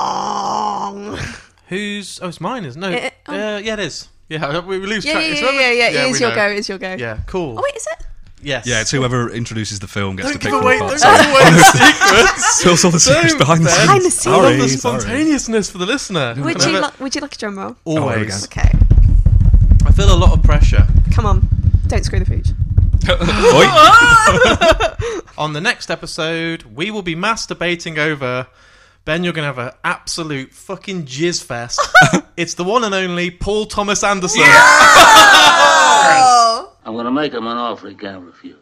Oh. Who's... Oh, it's mine, isn't it? No. Oh. Yeah, it is. Yeah, we lose Yeah, track. yeah, It's yeah, whoever- yeah. It we is your know. go. It's your go. Yeah, cool. Oh wait, is it? Yes. Yeah, it's whoever introduces the film gets Don't to give pick away, the don't parts. give away the secrets. Spills all the secrets Don't, behind the Ben. scenes. Behind the scenes. I love the Sorry. spontaneousness for the listener. Would Can I you have it? would you like a drum roll? Oh, there we Always. go. Okay. I feel a lot of pressure. Come on. Don't screw the pooch. Oi. On the next episode, we will be masturbating over... Ben, you're going to have an absolute fucking jizz fest. It's the one and only Paul Thomas Anderson. I'm gonna make him an offer he can't refuse.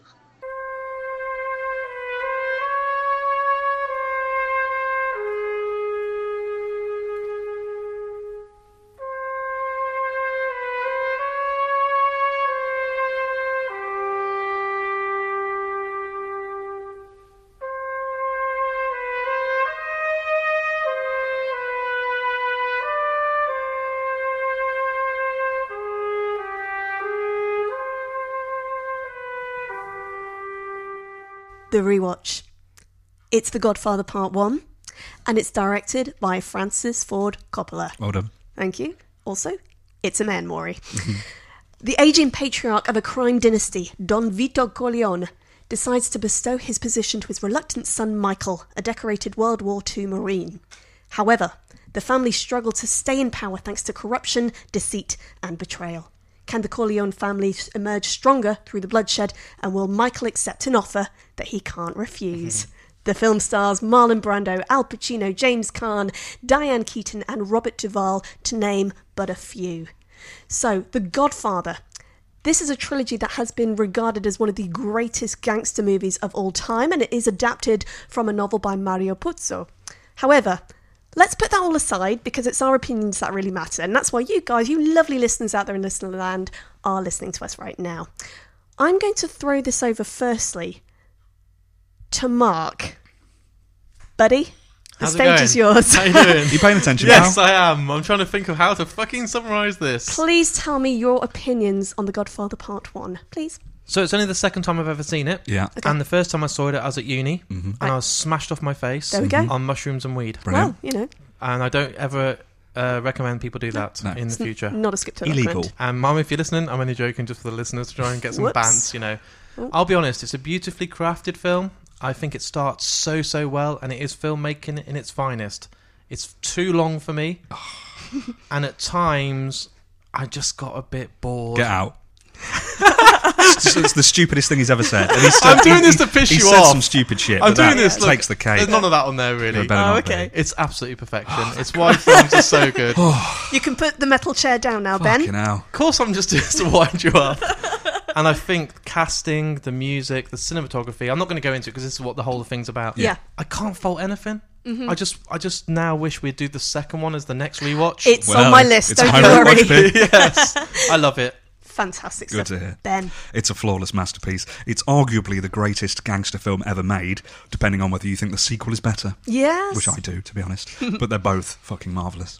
The Rewatch. It's The Godfather Part 1, and it's directed by Francis Ford Coppola. Well done. Thank you. Also, it's a man, Maury. The aging patriarch of a crime dynasty, Don Vito Corleone, decides to bestow his position to his reluctant son Michael, a decorated World War II Marine. However, the family struggle to stay in power thanks to corruption, deceit, and betrayal. Can the Corleone family emerge stronger through the bloodshed, and will Michael accept an offer that he can't refuse? The film stars Marlon Brando, Al Pacino, James Caan, Diane Keaton, and Robert Duvall, to name but a few. So, The Godfather. This is a trilogy that has been regarded as one of the greatest gangster movies of all time, and it is adapted from a novel by Mario Puzo. However, let's put that all aside, because it's our opinions that really matter, and that's why you guys, you lovely listeners out there in listener land, are listening to us right now. I'm going to throw this over firstly to Mark. Buddy, the How's it stage going? is yours. How you doing? You paying attention, Yes, pal? I am. I'm trying to think of how to fucking summarise this. Please tell me your opinions on The Godfather Part 1, please. So it's only the second time I've ever seen it. Yeah. And the first time I saw it, I was at uni, and I was smashed off my face There we go. on mushrooms and weed. Brilliant. Well, And I don't ever recommend people do that No. in the future. not a skip to Illegal. And Mum, if you're listening, I'm only joking just for the listeners to try and get some Whoops. bants, I'll be honest, it's a beautifully crafted film. I think it starts so well, and it is filmmaking in its finest. It's too long for me, and at times, I just got a bit bored. Get out. It's the stupidest thing he's ever said. And he's still, I'm doing this to piss he you said off. some stupid shit. I'm but that doing this, look, takes the cake. There's none of that on there, really. There better not okay. be. It's absolutely perfection. It's why films are so good. You can put the metal chair down now, Ben. Fucking hell. Of course, I'm just doing this to wind you up. And I think casting, the music, the cinematography, I'm not going to go into it because this is what the whole thing's about. Yeah. I can't fault anything. I just now wish we'd do the second one as the next rewatch. It's Well, on my list, it's don't a you high worry. rewatch bit. Yes, I love it. Fantastic Good stuff. to hear. Ben. It's a flawless masterpiece. It's arguably the greatest gangster film ever made, depending on whether you think the sequel is better, Yes. which I do, to be honest. But they're both fucking marvellous.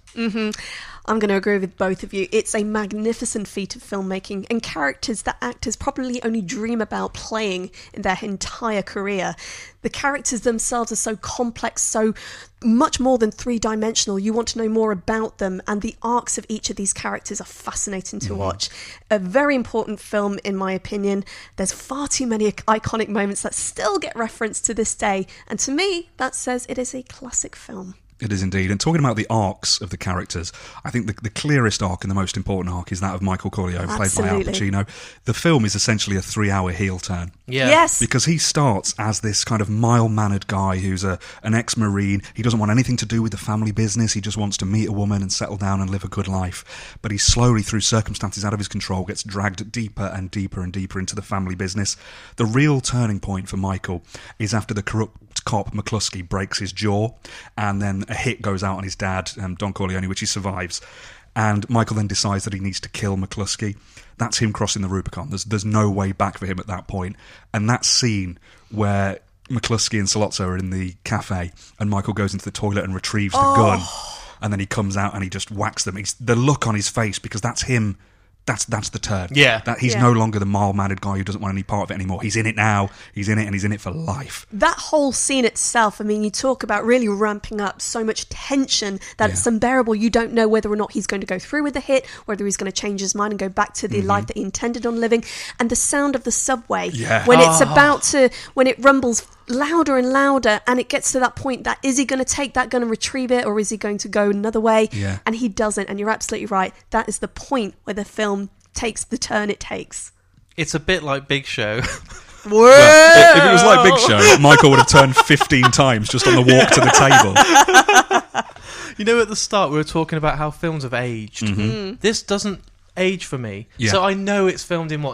I'm going to agree with both of you. It's a magnificent feat of filmmaking and characters that actors probably only dream about playing in their entire career. The characters themselves are so complex, so much more than three-dimensional. You want to know more about them, and the arcs of each of these characters are fascinating to watch. A very important film, in my opinion. There's far too many iconic moments that still get referenced to this day, and to me, that says it is a classic film. It is indeed. And talking about the arcs of the characters, I think the clearest arc and the most important arc is that of Michael Corleone, played by Al Absolutely. Pacino. The film is essentially a 3-hour heel turn. Yeah. Yes. Because he starts as this kind of mild-mannered guy who's an ex-Marine. He doesn't want anything to do with the family business. He just wants to meet a woman and settle down and live a good life. But he slowly, through circumstances out of his control, gets dragged deeper and deeper and deeper into the family business. The real turning point for Michael is after the corrupt cop McCluskey breaks his jaw, and then a hit goes out on his dad, Don Corleone, which he survives. And Michael then decides that he needs to kill McCluskey. That's him crossing the Rubicon. There's no way back for him at that point. And that scene where McCluskey and Sollozzo are in the cafe and Michael goes into the toilet and retrieves the gun, and then he comes out and he just whacks them. The look on his face, because that's him. That's the turn. Yeah. That he's no longer the mild-mannered guy who doesn't want any part of it anymore. He's in it now. He's in it, and he's in it for life. That whole scene itself, I mean, you talk about really ramping up so much tension that it's unbearable. You don't know whether or not he's going to go through with the hit, whether he's going to change his mind and go back to the life that he intended on living. And the sound of the subway, when it's about to, when it rumbles louder and louder, and it gets to that point that is he going to take that gun and retrieve it, or is he going to go another way? Yeah. And he doesn't, and you're absolutely right. That is the point where the film takes the turn it takes. It's a bit like Big Show. Well, if it was like Big Show, Michael would have turned 15 times just on the walk to the table. You know, at the start we were talking about how films have aged. This doesn't age for me. Yeah. So I know it's filmed in what,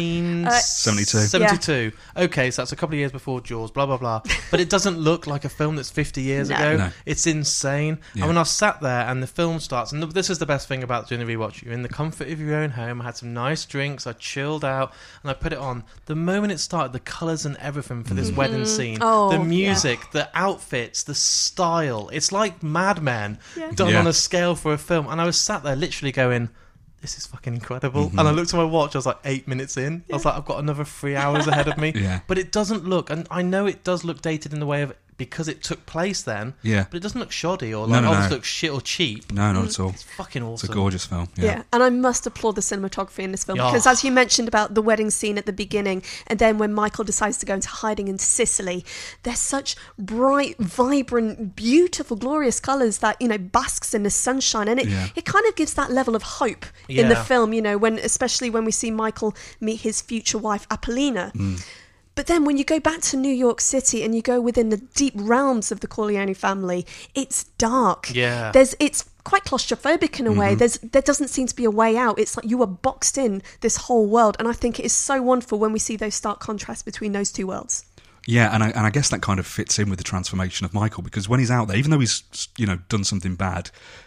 72. 72. Okay, so that's a couple of years before Jaws, blah, blah, blah. But it doesn't look like a film that's 50 years No. ago. No. It's insane. Yeah. And when I sat there and the film starts, and this is the best thing about doing a rewatch, you're in the comfort of your own home, I had some nice drinks, I chilled out, and I put it on. The moment it started, the colours and everything for this wedding scene, Oh, the music, the outfits, the style, it's like Mad Men done Yeah. on a scale for a film. And I was sat there literally going, this is fucking incredible. And I looked at my watch, I was like 8 minutes in. I was like, I've got another 3 hours ahead of me. Yeah. But it doesn't look, and I know it does look dated in the way of, because it took place then. Yeah. But it doesn't look shoddy or like, No. this looks shit or cheap. No, not at all. It's fucking awesome. It's a gorgeous film. Yeah, and I must applaud the cinematography in this film Yeah. because, as you mentioned about the wedding scene at the beginning, and then when Michael decides to go into hiding in Sicily, there's such bright, vibrant, beautiful, glorious colours that, you know, basks in the sunshine, and it kind of gives that level of hope in the Yeah. film, you know, especially when we see Michael meet his future wife Apollina. But then when you go back to New York City and you go within the deep realms of the Corleone family, it's dark. Yeah. It's quite claustrophobic in a way. There doesn't seem to be a way out. It's like you are boxed in this whole world. And I think it is so wonderful when we see those stark contrasts between those two worlds. Yeah, and I guess that kind of fits in with the transformation of Michael, because when he's out there, even though he's, you know, done something bad,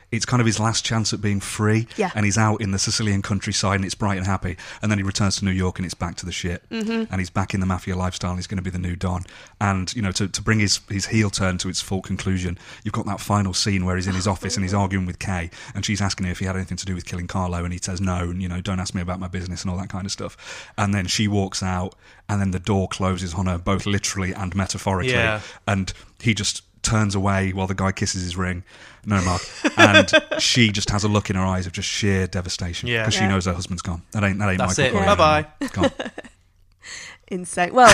it's kind of his last chance at being free, Yeah. and he's out in the Sicilian countryside and it's bright and happy, and then he returns to New York and it's back to the shit, and he's back in the mafia lifestyle and he's going to be the new Don. And, you know, to bring his heel turn to its full conclusion, you've got that final scene where he's in his office and he's arguing with Kay, and she's asking him if he had anything to do with killing Carlo, and he says no, and, you know, don't ask me about my business and all that kind of stuff. And then she walks out, and then the door closes on her, both literally and metaphorically, Yeah. and he just turns away while the guy kisses his ring. No, Mark. And she just has a look in her eyes of just sheer devastation, Yeah. because she Yeah. knows her husband's gone. That ain't That's Michael it. Corleone Bye-bye. anymore. Gone. Insane. Well,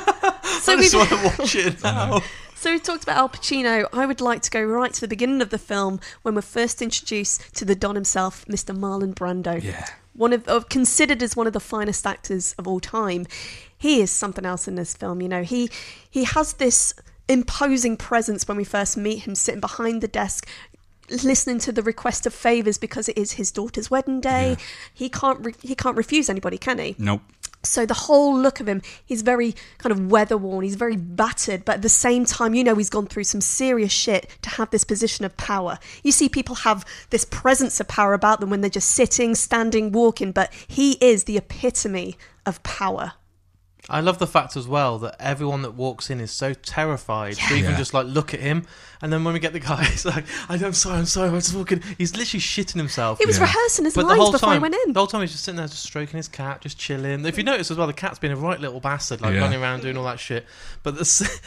so I we've just want to watch it now. So we've talked about Al Pacino. I would like to go right to the beginning of the film when we're first introduced to the Don himself, Mr. Marlon Brando. Yeah. One of considered as one of the finest actors of all time. He is something else in this film. You know, he has this imposing presence when we first meet him, sitting behind the desk, listening to the request of favours because it is his daughter's wedding day. Yeah. He can't refuse anybody, can he? Nope. So the whole look of him, he's very kind of weather-worn, he's very battered, but at the same time, you know he's gone through some serious shit to have this position of power. You see people have this presence of power about them when they're just sitting, standing, walking, but he is the epitome of power. I love the fact as well that everyone that walks in is so terrified to even Yeah. just like look at him. And then when we get the guy, he's like, I'm sorry, I'm just walking. He's literally shitting himself. He was Yeah. rehearsing his But the lines whole before time, he went in. the whole time he's just sitting there, just stroking his cat, just chilling. If you notice as well, the cat's been a right little bastard, like Yeah. running around doing all that shit. But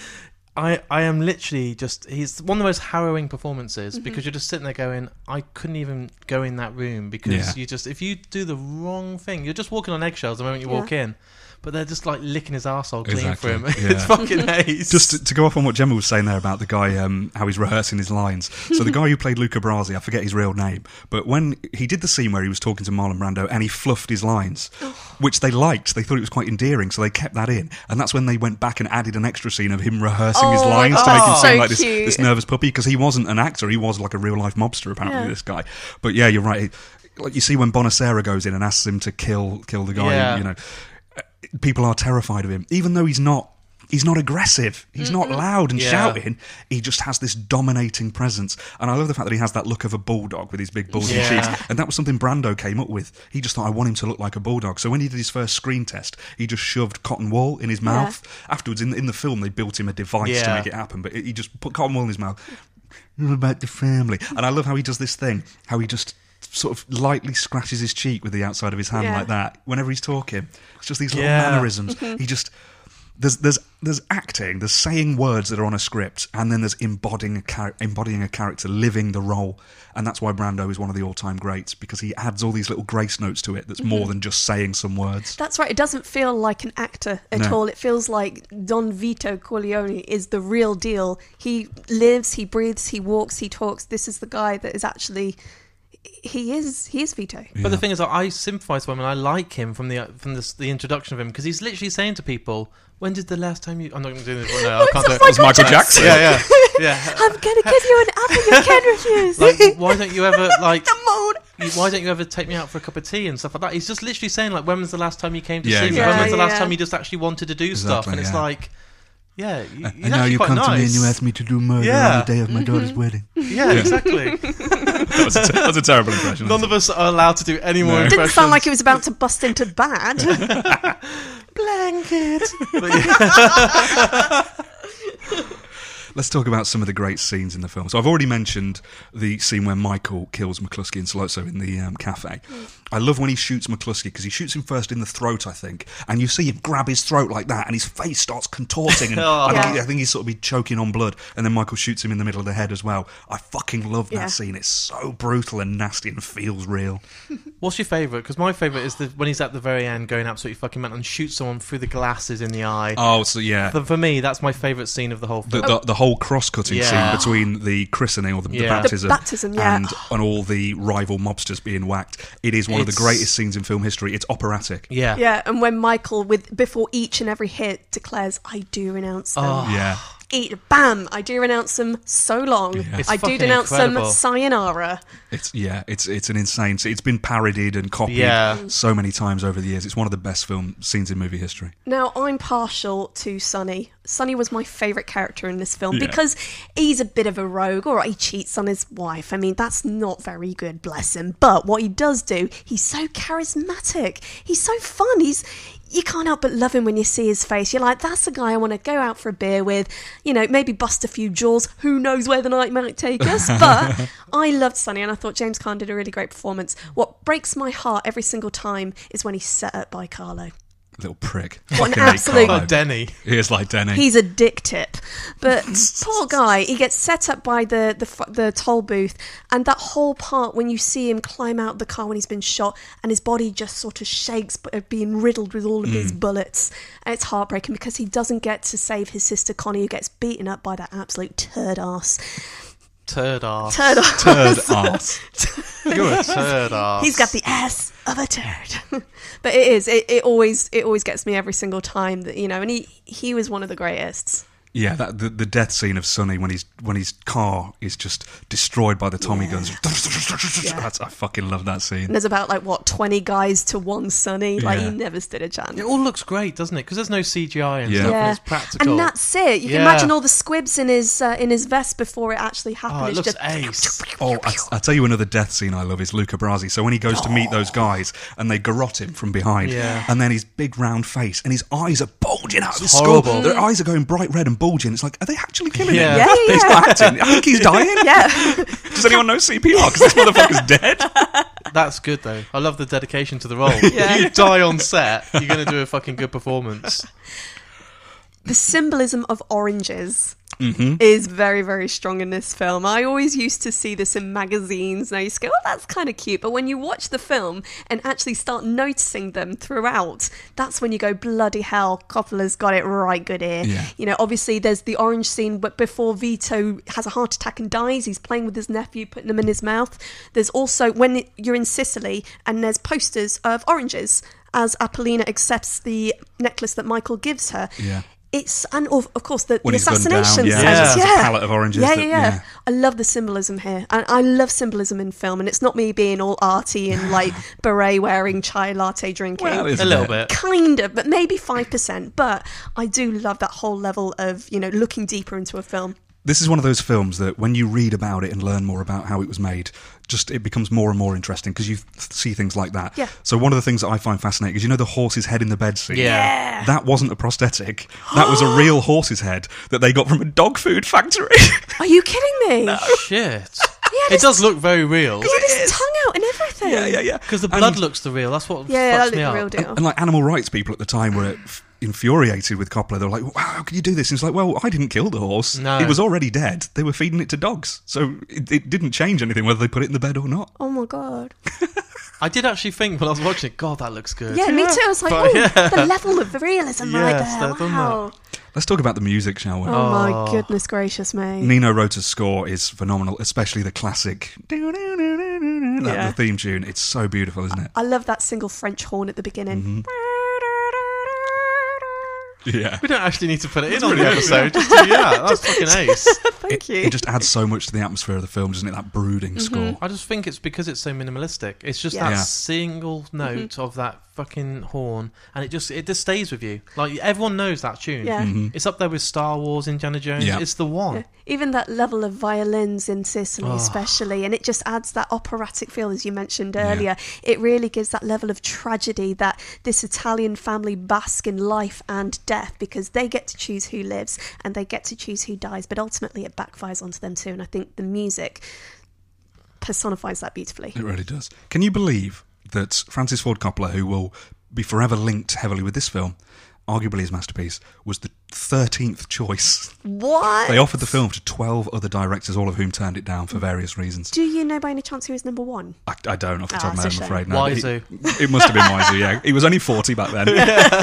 I am literally just, he's one of the most harrowing performances because you're just sitting there going, I couldn't even go in that room because Yeah. you just, if you do the wrong thing, you're just walking on eggshells the moment you walk in. But they're just like licking his arsehole clean Exactly, for him. yeah. It's fucking ace. Just to go off on what Gemma was saying there about the guy, how he's rehearsing his lines. So the guy who played Luca Brasi, I forget his real name, but when he did the scene where he was talking to Marlon Brando and he fluffed his lines, which they liked, they thought it was quite endearing, so they kept that in. And that's when they went back and added an extra scene of him rehearsing his Oh my lines to God, make him so seem like cute. this nervous puppy, because he wasn't an actor, he was like a real life mobster apparently, Yeah. this guy. But yeah, you're right. Like you see when Bonacera goes in and asks him to kill the guy, Yeah. you know, people are terrified of him, even though he's not aggressive, he's not loud and Yeah. shouting, he just has this dominating presence. And I love the fact that he has that look of a bulldog with his big bulging Yeah. cheeks, and that was something Brando came up with. He just thought, I want him to look like a bulldog. So when he did his first screen test, he just shoved cotton wool in his mouth. Afterwards in the film they built him a device to Yeah. make it happen, but he just put cotton wool in his mouth. All about the family. And I love how he does this thing, how he just sort of lightly scratches his cheek with the outside of his hand Yeah. like that whenever he's talking. It's just these little Yeah. mannerisms. He just there's acting, there's saying words that are on a script, and then there's embodying a character, living the role. And that's why Brando is one of the all-time greats, because he adds all these little grace notes to it that's more than just saying some words. That's right. It doesn't feel like an actor at No. all. It feels like Don Vito Corleone is the real deal. He lives, he breathes, he walks, he talks. This is the guy that is actually... He is Vito. But the thing is, I sympathise with him and I like him from the introduction of him because he's literally saying to people, "When did the last time you?" I'm not going to do this. No, I can't do it. It was Michael Jackson. Yeah. I'm gonna give you an apple you can't refuse. Like, why don't you ever like? The mood. Why don't you ever take me out for a cup of tea and stuff like that? He's just literally saying like, "When was the last time you came to Yeah, see me? exactly. When was the last Yeah. time you just actually wanted to do stuff?" Exactly, And it's yeah. like, yeah, he's And now actually you quite come nice. to me and you ask me to do murder Yeah. on the day of my daughter's wedding. Yeah, exactly. That's a terrible impression. None of us are allowed to do any more No. impressions. Didn't sound like he was about to bust into bad. blanket. But yeah. Let's talk about some of the great scenes in the film. So I've already mentioned the scene where Michael kills McCluskey and Sollozzo in the cafe. I love when he shoots McCluskey because he shoots him first in the throat, I think, and you see him grab his throat like that and his face starts contorting and Oh. I think he's sort of be choking on blood, and then Michael shoots him in the middle of the head as well. I fucking love that Yeah. scene. It's so brutal and nasty and feels real. What's your favourite? Because my favourite is when he's at the very end going absolutely fucking mental and shoots someone through the glasses in the eye. Oh, so yeah. For me, that's my favourite scene of the whole film. The whole cross-cutting Yeah. scene between the christening or the Yeah. baptism, The baptism, yeah. and all the rival mobsters being whacked. It is one of the It's- greatest scenes in film history. It's operatic. Yeah, and when Michael, before each and every hit, declares, "I do renounce them." Oh. Yeah. Bam! I do renounce them so long. Yeah. It's I do fucking denounce incredible. them sayonara. It's an insane. It's been parodied and copied Yeah. so many times over the years. It's one of the best film scenes in movie history. Now, I'm partial to Sonny. Sonny was my favourite character in this film Yeah. because he's a bit of a rogue. All right, he cheats on his wife. I mean, that's not very good, bless him. But what he does do, he's so charismatic. He's so fun. You can't help but love him when you see his face. You're like, that's the guy I want to go out for a beer with. You know, maybe bust a few jaws. Who knows where the night might take us? But I loved Sonny, and I thought James Caan did a really great performance. What breaks my heart every single time is when he's set up by Carlo. Little prick. What an Fucking hate absolute- Carlo. Oh, Denny. He is like Denny. He's a dick tip. But poor guy, he gets set up by the toll booth, and that whole part when you see him climb out of the car when he's been shot and his body just sort of shakes, being riddled with all of these bullets. And it's heartbreaking because he doesn't get to save his sister Connie, who gets beaten up by that absolute turd arse. Turd arse. Turd arse. Turd arse. You're a turd arse. He's got the ass of a turd. But it always gets me every single time that, you know, and he was one of the greatest. Yeah, the death scene of Sonny when his car is just destroyed by the Tommy guns. I fucking love that scene. And there's about 20 guys to one Sonny. Like, Yeah. he never stood a chance. It all looks great, doesn't it? Because there's no CGI and Yeah. stuff, Yeah. and it's practical. And that's it. You can Yeah. imagine all the squibs in his vest before it actually happened. Oh, it It's looks just- ace. Oh, I tell you another death scene I love is Luca Brasi. So when he goes to meet those guys and they garrote him from behind, Yeah. and then his big round face and his eyes are bulging out of his horrible. skull. Their eyes are going bright red and bulging. It's like, are they actually killing him? Yeah. Yeah, yeah, He's yeah. not acting. I think he's dying. Yeah. Does anyone know CPR? Because this motherfucker's dead. That's good, though. I love the dedication to the role. Yeah. If you die on set, you're going to do a fucking good performance. The symbolism of oranges is very, very strong in this film. I always used to see this in magazines, and I used to go, oh, that's kind of cute. But when you watch the film and actually start noticing them throughout, that's when you go, bloody hell, Coppola's got it right good here. Yeah. You know, obviously there's the orange scene, but before Vito has a heart attack and dies, he's playing with his nephew, putting them in his mouth. There's also, when you're in Sicily, and there's posters of oranges as Apollina accepts the necklace that Michael gives her. Yeah. It's, and of course the When he's gunned assassination down, scenes. there's a palette of oranges. Yeah, that- yeah. I love the symbolism here, and I love symbolism in film. And it's not me being all arty and like beret wearing, chai latte drinking. Well, it's A little bit. Kind of, but maybe 5%. But I do love that whole level of, you know, looking deeper into a film. This is one of those films that when you read about it and learn more about how it was made, just it becomes more and more interesting because you see things like that. Yeah. So one of the things that I find fascinating is, you know, the horse's head in the bed scene? Yeah. That wasn't a prosthetic. That was a real horse's head that they got from a dog food factory. Are you kidding me? Shit. had It his- does look very real. He had his tongue out and everything. yeah. Because the blood looks the real. That's what Yeah, fucks that me looked the up. real deal. And like animal rights people at the time were infuriated with Coppola. They were like, wow, how can you do this? And it's like, well, I didn't kill the horse. No. It was already dead. They were feeding it to dogs. So it didn't change anything whether they put it in the bed or not. Oh my god. I did actually think when I was watching it, God, that looks good. Yeah, me too. I was like, But, oh, the level of realism right Yes, there. they've done Wow. Let's talk about the music, shall we? Oh my goodness gracious me. Nino Rota's score is phenomenal, especially the classic the theme tune. It's so beautiful, isn't it? I love that single French horn at the beginning. Yeah. We don't actually need to put it in on the episode. Just do that. That's fucking ace. Thank you. It just adds so much to the atmosphere of the film, doesn't it? That brooding score. I just think it's because it's so minimalistic. It's just Yeah. that Yeah. single note of that fucking horn, and it just stays with you. Like everyone knows that tune. Yeah. It's up there with Star Wars, Indiana Jones. Yeah. It's the one. Yeah. Even that level of violins in Sicily, Oh. especially, and it just adds that operatic feel, as you mentioned earlier. It really gives that level of tragedy that this Italian family bask in life and death, because they get to choose who lives and they get to choose who dies, but ultimately it backfires onto them too. And I think the music personifies that beautifully. It really does. Can you believe that Francis Ford Coppola, who will be forever linked heavily with this film, arguably his masterpiece, was the 13th choice? What? They offered the film to 12 other directors, all of whom turned it down for various reasons. Do you know by any chance who was number one? I don't off the top of my that's head, a I'm afraid. shame. No, Wiseau. It must have been Wiseau, yeah. He was only 40 back then.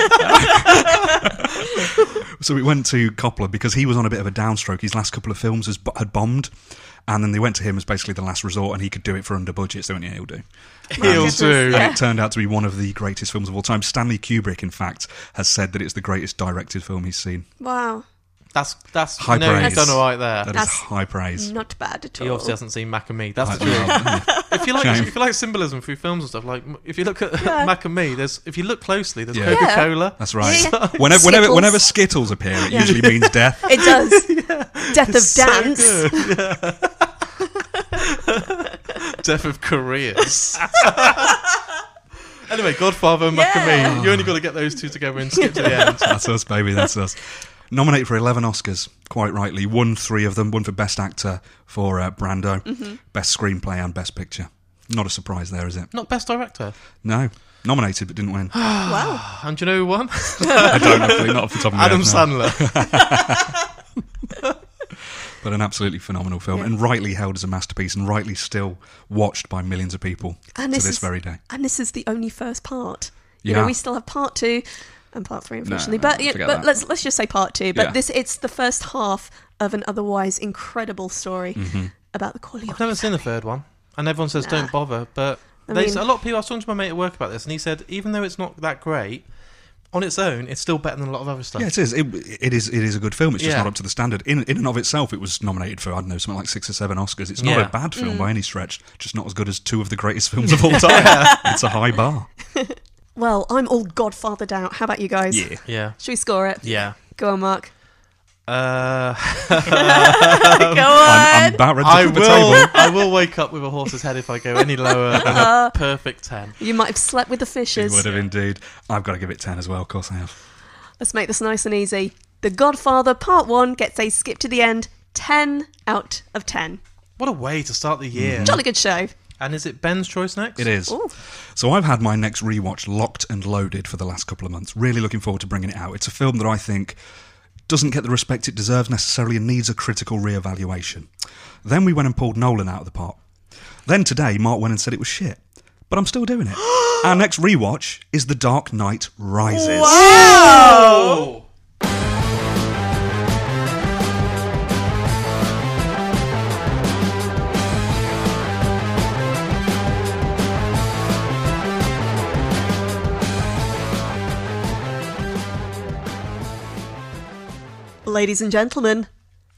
So we went to Coppola because he was on a bit of a downstroke. His last couple of films had bombed. And then they went to him as basically the last resort, and he could do it for under budget, so yeah, he'll do. He'll do. And it turned out to be one of the greatest films of all time. Stanley Kubrick, in fact, has said that it's the greatest directed film he's seen. Wow. That's High no, praise. you've done all right there. That is That's high praise. Not bad at all. He obviously hasn't seen Mac and Me. That's I- the truth. Shame. If you like symbolism through films and stuff, like if you look at Yeah. Mac and Me, if you look closely, there's Yeah. Coca-Cola. That's right. Yeah. Whenever Skittles. Skittles appear, it usually means death. It does. Death of So Dance. good. Death of careers. Anyway, Godfather and Mac Yeah. and Me. You only got to get those two together and skip to the end. That's us, baby. That's us. Nominated for 11 Oscars, quite rightly. Won 3 of them. One for Best Actor for Brando, Best Screenplay and Best Picture. Not a surprise there, is it? Not Best Director. No. Nominated but didn't win. Wow. And do you know who won? I don't actually, not off the top of my Adam head. no. Sandler. But an absolutely phenomenal film, and rightly held as a masterpiece, and rightly still watched by millions of people And to this this is- very day. And this is the only first part. You Yeah. know, we still have part 2 and part 3, unfortunately. No, but forget but that. let's just say part 2. But Yeah. it's the first half of an otherwise incredible story about the Corleone. I've never seen the third one, and everyone says Nah. don't bother. But I they, mean- a lot of people. I was talking to my mate at work about this, and he said even though it's not that great on its own, it's still better than a lot of other stuff. Yeah, it is. It is a good film. It's just Yeah. not up to the standard. In and of itself, it was nominated for, I don't know, something like 6 or 7 Oscars. It's not Yeah. a bad film by any stretch, just not as good as 2 of the greatest films of all time. It's a high bar. Well, I'm all Godfathered out. How about you guys? Yeah, Should we score it? yeah. Go on, Mark. Uh, Go I'm on. about ready to I flip the will. table. I will wake up with a horse's head if I go any lower than a perfect 10. You might have slept with the You fishes. would have indeed. I've got to give it 10 as well, of course I have. Let's make this nice and easy. The Godfather Part 1 gets a skip to the end. 10 out of 10. What a way to start the year! Jolly good show. And is it Ben's choice next? It is. Ooh. So I've had my next rewatch locked and loaded for the last couple of months. Really looking forward to bringing it out. It's a film that I think doesn't get the respect it deserves necessarily and needs a critical re-evaluation. Then we went and pulled Nolan out of the pot. Then today, Mark went and said it was shit. But I'm still doing it. Our next rewatch is The Dark Knight Rises. Oh! Ladies and gentlemen,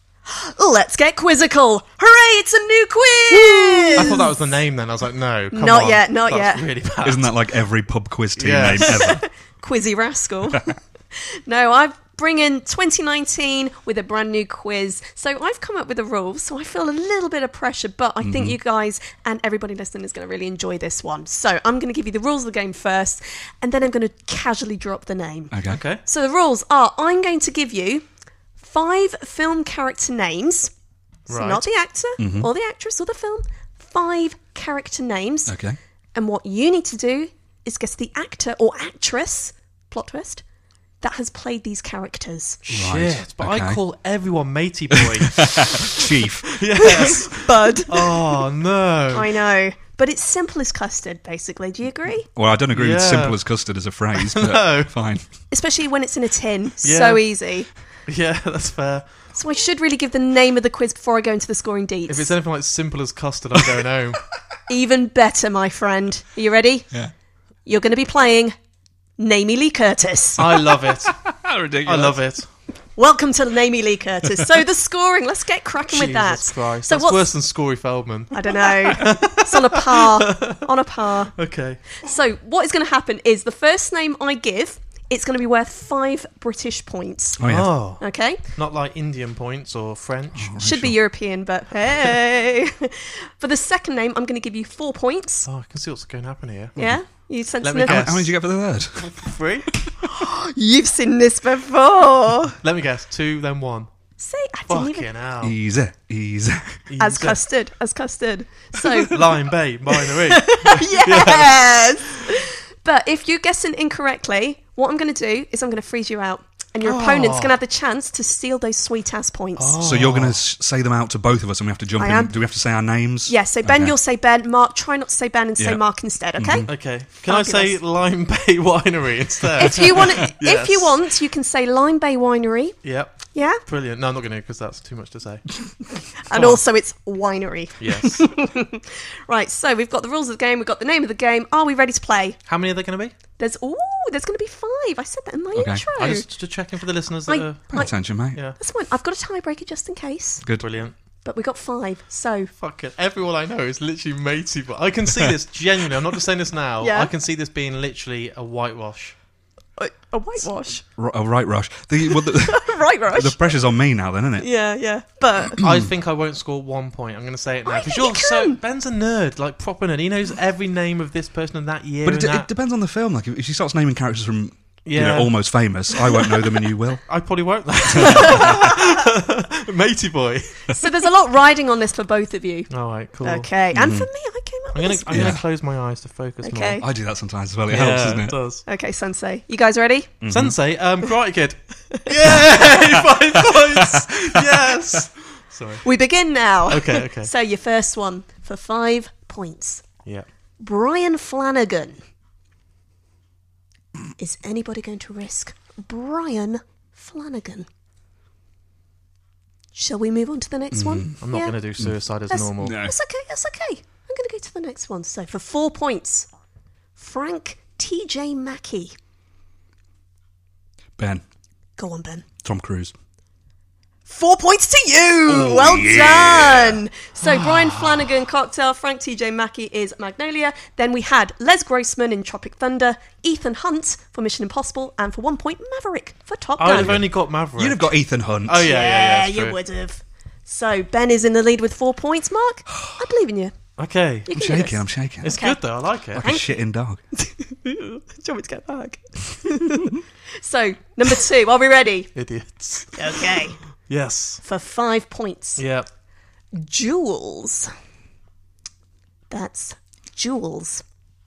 let's get quizzical. Hooray, it's a new quiz! I thought that was the name then. I was like, no, come Not on. yet, not That's yet. really bad. Isn't that like every pub quiz team Yes. name ever? Quizzy rascal. No, I bring in 2019 with a brand new quiz. So I've come up with the rules, so I feel a little bit of pressure, but I think you guys and everybody listening is going to really enjoy this one. So I'm going to give you the rules of the game first, and then I'm going to casually drop the name. Okay. Okay. So the rules are, I'm going to give you 5 film character names. So Right. not the actor or the actress or the film. 5 character names. Okay. And what you need to do is guess the actor or actress, plot twist, that has played these characters. Right. Shit, but Okay. I call everyone matey boy. Chief. Yes. Bud. Oh, no. I know. But it's simple as custard, basically. Do you agree? Well, I don't agree with Yeah. simple as custard as a phrase, but No. fine. Especially when it's in a tin. Yeah. So easy. Yeah, that's fair. So I should really give the name of the quiz before I go into the scoring deets. If it's anything like simple as custard, I'm going home. Even better, my friend. Are you ready? Yeah. You're going to be playing Namey Lee Curtis. I love it. How ridiculous. I love it. Welcome to Namey Lee Curtis. So the scoring, let's get cracking with that. Jesus Christ. So That's what's worse than Scory Feldman. I don't know. It's on a par. On a par. Okay. So what is going to happen is the first name I give, it's going to be worth 5 British points. Oh, yeah. Oh, Okay? not like Indian points or French. Should be European, but hey. For the second name, I'm going to give you 4 points. Oh, I can see what's going to happen here. Yeah? You sense Let me this? guess. How many did you get for the third? 3? You've seen this before. Let me guess. 2, then 1. See, I didn't even... Fucking hell. Easy, easy. As Easy. custard, as custard. So, Lime Bay, binary. yes! But if you're guessing incorrectly, what I'm going to do is I'm going to freeze you out. And your opponent's going to have the chance to steal those sweet-ass points. So you're going to say them out to both of us and we have to jump I in. am. Do we have to say our names? Yes, so Ben, Okay. you'll say Ben. Mark, try not to say Ben and say Yeah. Mark instead, okay? Okay. Can I say Fabulous. Lime Bay Winery instead? If you want, Yes. if you want, you can say Lime Bay Winery, Yep. yeah, Brilliant. No, I'm not going to because that's too much to say. and also it's winery. Yes. Right, so we've got the rules of the game, we've got the name of the game. Are we ready to play? How many are there going to be? There's going to be 5. I said that in my Okay. intro. I just to check in for the listeners that are... Pay attention, mate. Yeah. That's fine. I've got a tiebreaker just in case. Good. Brilliant. But we got 5. So Fucking everyone I know is literally matey, but I can see this genuinely. I'm not just saying this now. Yeah. I can see this being literally a whitewash. a whitewash. Right, Rush. The Right, Rush. the pressure's on me now, then, isn't it? Yeah. But I think I won't score 1 point. I'm going to say it now I because think you're you so can. Ben's a nerd, like proper nerd. He knows every name of this person in that year. But and it that. depends on the film. Like, if she starts naming characters from, Yeah. almost famous, I won't know them and you will. I probably won't. Matey boy. so there's a lot riding on this for both of you. All right, cool. Okay, and for me, I came up I'm with gonna this. I'm gonna close my eyes to focus Okay. more. I do that sometimes as well. It Yeah, helps, doesn't it it? does. Okay, Sensei, you guys ready? Sensei, Karate Kid. Yay! 5 points. Yes. Sorry. We begin now. Okay. So your first one for 5 points. Yeah. Brian Flanagan. Is anybody going to risk Brian Flanagan? Shall we move on to the next one? I'm not Yeah? gonna do suicide as That's- normal. No. That's okay. I'm going to go to the next one. So for 4 points, Frank T.J. Mackey. Ben. Go on, Ben. Tom Cruise. 4 points to you! Well done! So Brian Flanagan, Cocktail, Frank T.J. Mackey is Magnolia. Then we had Les Grossman in Tropic Thunder, Ethan Hunt for Mission Impossible, and for 1 point, Maverick for Top I Gun. would have only got Maverick. You'd have got Ethan Hunt. Oh yeah. It's you true. would have. So Ben is in the lead with 4 points, Mark. I believe in you. Okay. You I'm can do shaking, this. I'm shaking. It's Okay. good though. I like it. Like a shitting dog. Do you want me to get back? So, number 2, are we ready? Idiots. Okay. Yes. For 5 points. Yeah. Jules. That's Jules.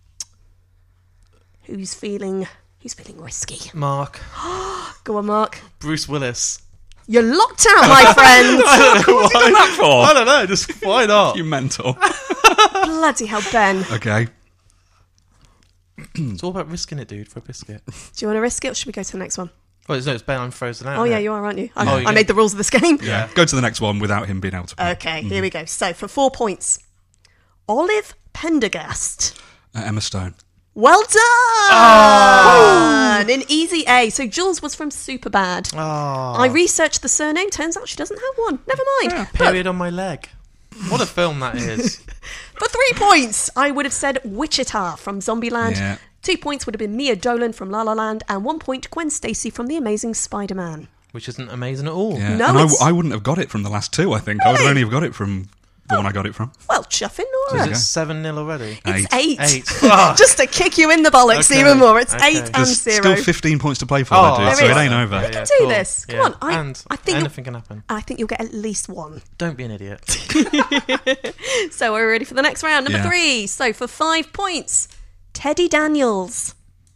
Who's feeling risky? Mark. Go on, Mark. Bruce Willis. You're locked out, my friend. What's he done that for? I don't know. Just why not? You mental. Bloody hell, Ben. Okay. It's all about risking it, dude, for a biscuit. Do you want to risk it, or should we go to the next one? Well, it's Ben. I'm frozen out. Oh, yeah, innit? you are, aren't you? Oh, I yeah. made the rules of this game. Yeah. Go to the next one without him being able to. Okay, here we go. So, for 4 points, Olive Pendergast. Emma Stone. Well done! In easy A. So, Jules was from Superbad. Oh, I researched the surname. Turns out she doesn't have one. Never mind. But period on my leg. What a film that is. for 3 points, I would have said Wichita from Zombieland. Yeah. 2 points would have been Mia Dolan from La La Land, and 1 point Gwen Stacy from The Amazing Spider-Man. Which isn't amazing at all. Yeah. No, and it's- I wouldn't have got it from the last 2, I think. I would have only have got it from the one I got it from. Well, chuffing, So alright. is it 7-0 already? It's 8. 8. 8. Just to kick you in the bollocks Okay, even more. It's okay. 8 and There's 0. still 15 points to play for, Oh, dude, that's so it there ain't is. over. We can do this. Come on, I and think you'll- anything can happen. I think you'll get at least 1. Don't be an idiot. So we're ready for the next round. Number Yeah. 3. So for 5 points, Teddy Daniels.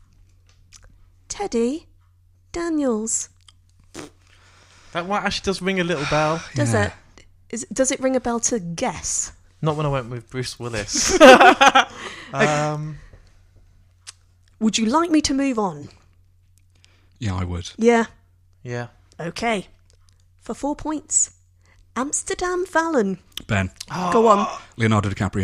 Teddy Daniels. That one actually does ring a little bell. Does Yeah. it? Does it ring a bell to guess? Not when I went with Bruce Willis. Would you like me to move on? Yeah, I would. Yeah. Yeah. Okay. For 4 points, Amsterdam Vallon. Ben. Go on. Leonardo DiCaprio.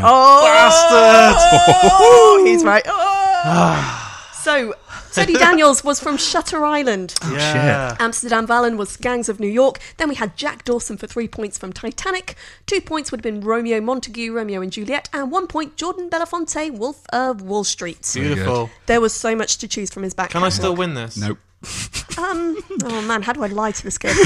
Oh, he's right. Oh. So, Teddy Daniels was from Shutter Island. Yeah. Amsterdam Vallon was Gangs of New York. Then we had Jack Dawson for 3 points from Titanic. 2 points would have been Romeo Montague, Romeo and Juliet. And 1 point, Jordan Belafonte, Wolf of Wall Street. Beautiful. There was so much to choose from his back Can I catalogue. still win this? Nope. Oh man, how do I lie to this kid?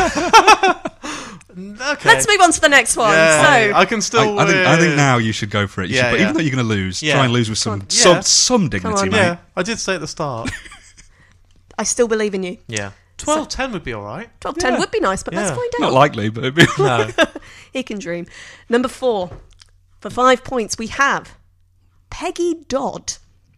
Okay. Let's move on to the next one. Yeah, So, I can still I win. think now you should go for it. You Yeah, should, but yeah. even though you're going to lose, Yeah. try and lose with some Yeah. some dignity, on. mate. Yeah, I did say at the start. I still believe in you. Yeah. 12-10 would be alright. 12-10 would be nice, but let's Yeah. find out. Not likely, but it'd be No. He can dream. Number 4. For 5 points, we have Peggy Dodd.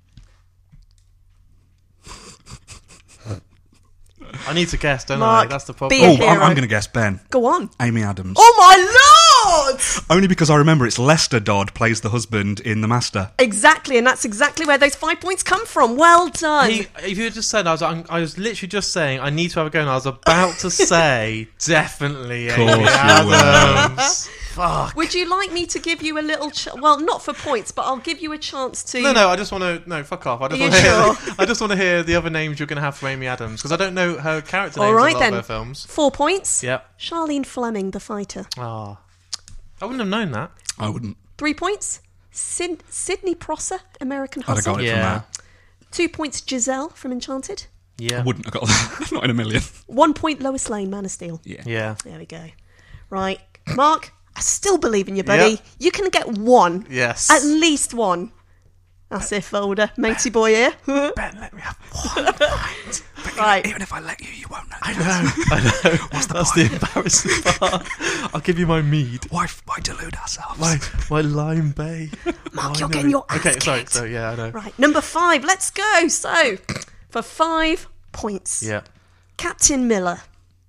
I need to guess, don't Mark, I? That's the be problem. a Oh, hero. I'm going to guess Ben. Go on. Amy Adams. Oh my lord! Only because I remember it's Lester Dodd plays the husband in The Master. Exactly, and that's exactly where those 5 points come from. Well done. If you had just said, I was literally just saying, I need to have a go, and I was about to say, definitely Course Amy you Adams. Fuck. Would you like me to give you a little... well, not for points, but I'll give you a chance to... No, I just want to... No, fuck off. I just Are you want to hear... sure? I just want to hear the other names you're going to have for Amy Adams, because I don't know her character names All right, in a lot then. of her films. 4 points. Yep. Charlene Fleming, the fighter. Ah. I wouldn't have known that. I wouldn't. 3 points. Sidney Prosser, American I'd have Hustle. got it Yeah. from that. 2 points, Giselle from Enchanted. Yeah. I wouldn't have got that. Not in a million. 1 point, Lois Lane, Man of Steel. Yeah. There we go. Right. Mark, I still believe in you, buddy. Yep. You can get 1. Yes. At least 1. That's it, Folder. Matey boy here. Ben, let me have one point. Right. Even if I let you, you won't know. I know. What's That's the embarrassing part. I'll give you my mead. Why delude ourselves? My Lime Bay. Mark, you're getting your ass Okay, sorry. kicked. So, yeah, I know. Right. Number 5. Let's go. So, for 5 points. Yeah. Captain Miller.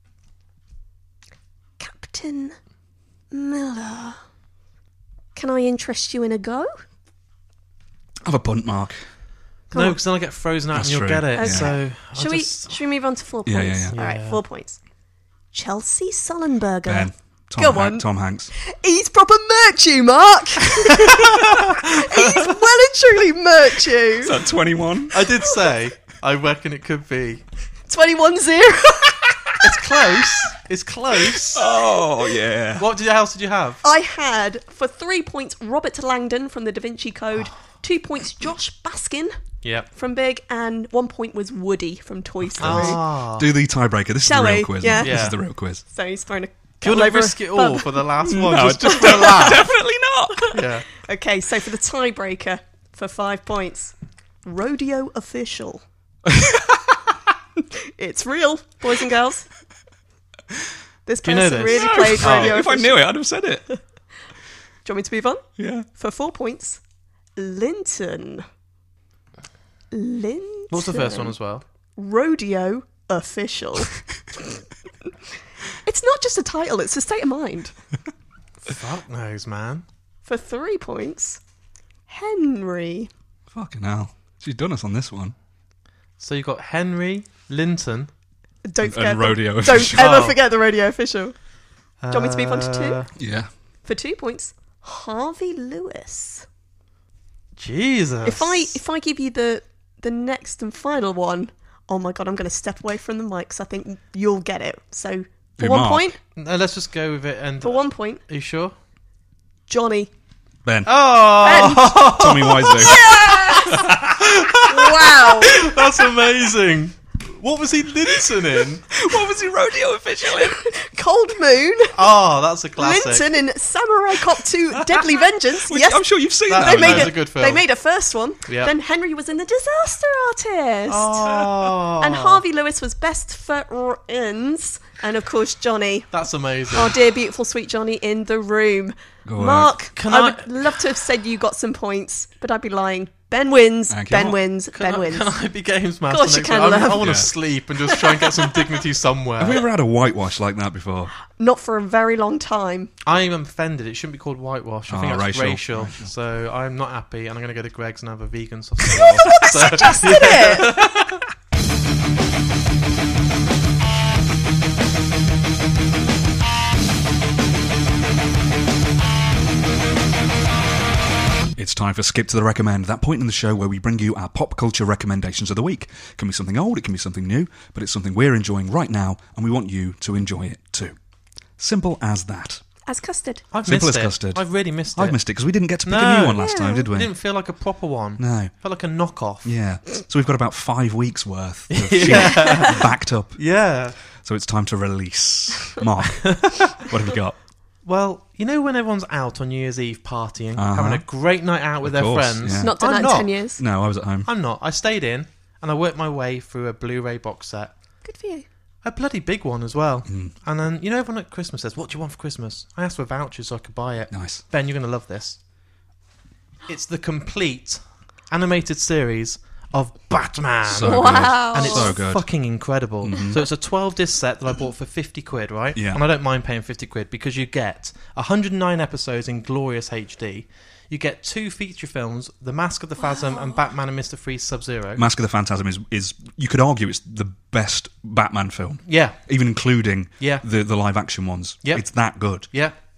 Captain Miller. Can I interest you in a go? Have a punt, Mark. Come No, on. because then I'll get frozen out That's and you'll true. get it. Okay. So, Should we move on to 4 Yeah, points? yeah, yeah. All right, Yeah. 4 points. Chelsea Sullenberger. Ben. Go on. Tom Hanks. He's proper merch you, Mark. He's well and truly merch you. Is that 21? I did say, I reckon it could be. 21-0. It's close. It's close. Oh, yeah. What else did you have? I had, for 3 points, Robert Langdon from the Da Vinci Code. 2 points, Josh Baskin Yep. from Big. And 1 point was Woody from Toy Story. Do the tiebreaker. This Shall is the real we? quiz. Yeah. This Yeah. is the real quiz. So he's thrown a Do you want over to risk a it all bump. for the last one? No, just for a laugh. Definitely not. Yeah. Okay, so for the tiebreaker, for 5 points, Rodeo Official. It's real, boys and girls. This Do you know person this? really No. played Oh. Rodeo If I Official. knew it, I'd have said it. Do you want me to move on? Yeah. For 4 points, Linton. Linton. What's the first one as well? Rodeo Official. It's not just a title, it's a state of mind. Fuck knows, man. For 3 points, Henry. Fucking hell. She's done us on this one. So you've got Henry, Linton. Don't forget Rodeo Don't Official. ever Oh. forget the Rodeo Official. Do you want me to move on to 2? Yeah. For 2 points, Harvey Lewis. Jesus. If I give you the next and final one, oh my god, I'm going to step away from the mic because I think you'll get it. So for Who, 1 Mark? point, No, let's just go with it. And for 1 point, are you sure? Johnny. Ben. Oh, Tommy Wiseau. Wow. that's amazing. What was he Linton in? What was he Rodeo Official in? Cold Moon. Oh, that's a classic. Linton in Samurai Cop 2 Deadly Vengeance. Which Yes. I'm sure you've seen That- that. They made was it. a good film. They made a first one. Yeah. Then Henry was in The Disaster Artist. Oh, And Harvey Lewis was best friends. And of course, Johnny. that's amazing. Our dear, beautiful, sweet Johnny in the room. Go Mark, Can I I- would love to have said you got some points, but I'd be lying. Ben wins. Thank you. Ben wins. Ben wins. Can I be games master? course you next can, week? love. I want Yeah. to sleep and just try and get some dignity somewhere. Have we ever had a whitewash like that before? Not for a very long time. I am offended. It shouldn't be called whitewash. I think Oh, that's racial. racial. So I'm not happy, and I'm going to go to Greg's and have a vegan sausage. Just did it. It's time for Skip to the Recommend, that point in the show where we bring you our pop culture recommendations of the week. It can be something old, it can be something new, but it's something we're enjoying right now, and we want you to enjoy it too. Simple as that. As custard. I've Simple missed as it. custard. I've really missed it. I've missed it because we didn't get to pick a No. new one last time, did It we? didn't feel like a proper one. No. Felt like a knockoff. Yeah. So we've got about 5 weeks worth of shit backed up. Yeah. So it's time to release. Mark, what have you got? Well, you know when everyone's out on New Year's Eve partying, Uh-huh. having a great night out with Of their course, friends? yeah. Not done I'm that in not. 10 years. No, I was at home. I'm not. I stayed in and I worked my way through a Blu-ray box set. Good for you. A bloody big one as well. Mm. And then, you know, everyone at Christmas says, what do you want for Christmas? I asked for vouchers so I could buy it. Nice. Ben, you're going to love this. It's the complete animated series of Batman. So good. Wow. And it's So good. fucking incredible. Mhm. So it's a 12-disc set that I bought for 50 quid, right? Yeah. And I don't mind paying 50 quid because you get 109 episodes in glorious HD. You get 2 feature films, The Mask of the Phantom and Batman and Mr. Freeze Sub-Zero. Mask of the Phantasm is you could argue it's the best Batman film, Yeah. even including Yeah. the live action ones. Yep. It's that good. Yeah.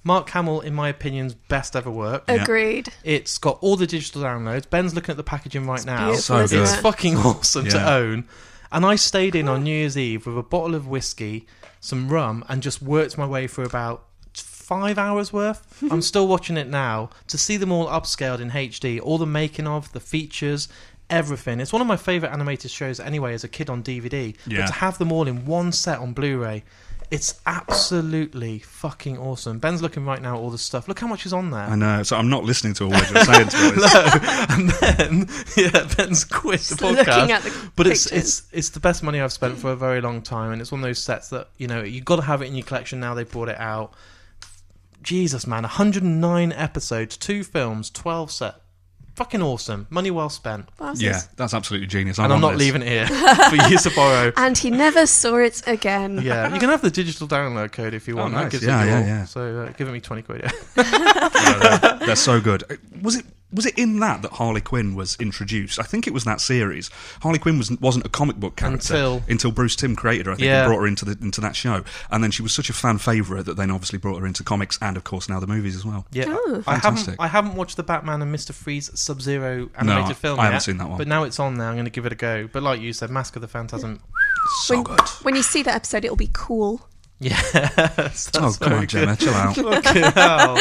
Mark Hamill, in my opinion, best ever work. Agreed. It's got all the digital downloads. Ben's looking at the packaging right now. beautiful, So isn't good. It's it? fucking awesome to Yeah. own. And I stayed in on New Year's Eve with a bottle of whiskey, some rum, and just worked my way through about 5 hours worth. I'm still watching it now. To see them all upscaled in HD, all the making of, the features, everything. It's one of my favourite animated shows anyway as a kid on DVD. Yeah. But to have them all in one set on Blu-ray, it's absolutely fucking awesome. Ben's looking right now at all the stuff. Look how much is on there. I know, so I'm not listening to a word you're saying, to be honest. And then, Ben's quit the Just podcast. looking at the But pictures. it's the best money I've spent for a very long time, and it's one of those sets that, you know, you've got to have it in your collection now. They brought it out. Jesus, man, 109 episodes, 2 films, 12 set. Fucking awesome. Money well spent. Wowzers. Yeah, that's absolutely genius. And I'm want not this. leaving it here for you to borrow. And he never saw it again. Yeah, you can have the digital download code if you want. nice. That gives Yeah, it your yeah, all. yeah. So give it me 20 quid. Yeah. They're so good. Was it in that Harley Quinn was introduced? I think it was that series. Harley Quinn wasn't a comic book character Until Bruce Timm created her. I think Yeah. and brought her into that show, and then she was such a fan favourite that then obviously brought her into comics and of course now the movies as well. Yeah, Oh. Fantastic. I haven't watched the Batman and Mr. Freeze Sub-Zero animated film I yet. haven't seen that one. But now it's on there. I'm going to give it a go. But like you said, Mask of the Phantasm. So when, good. when you see that episode, it'll be cool. Yes, that's Oh come very on, Gemma, good. chill out. Fucking hell.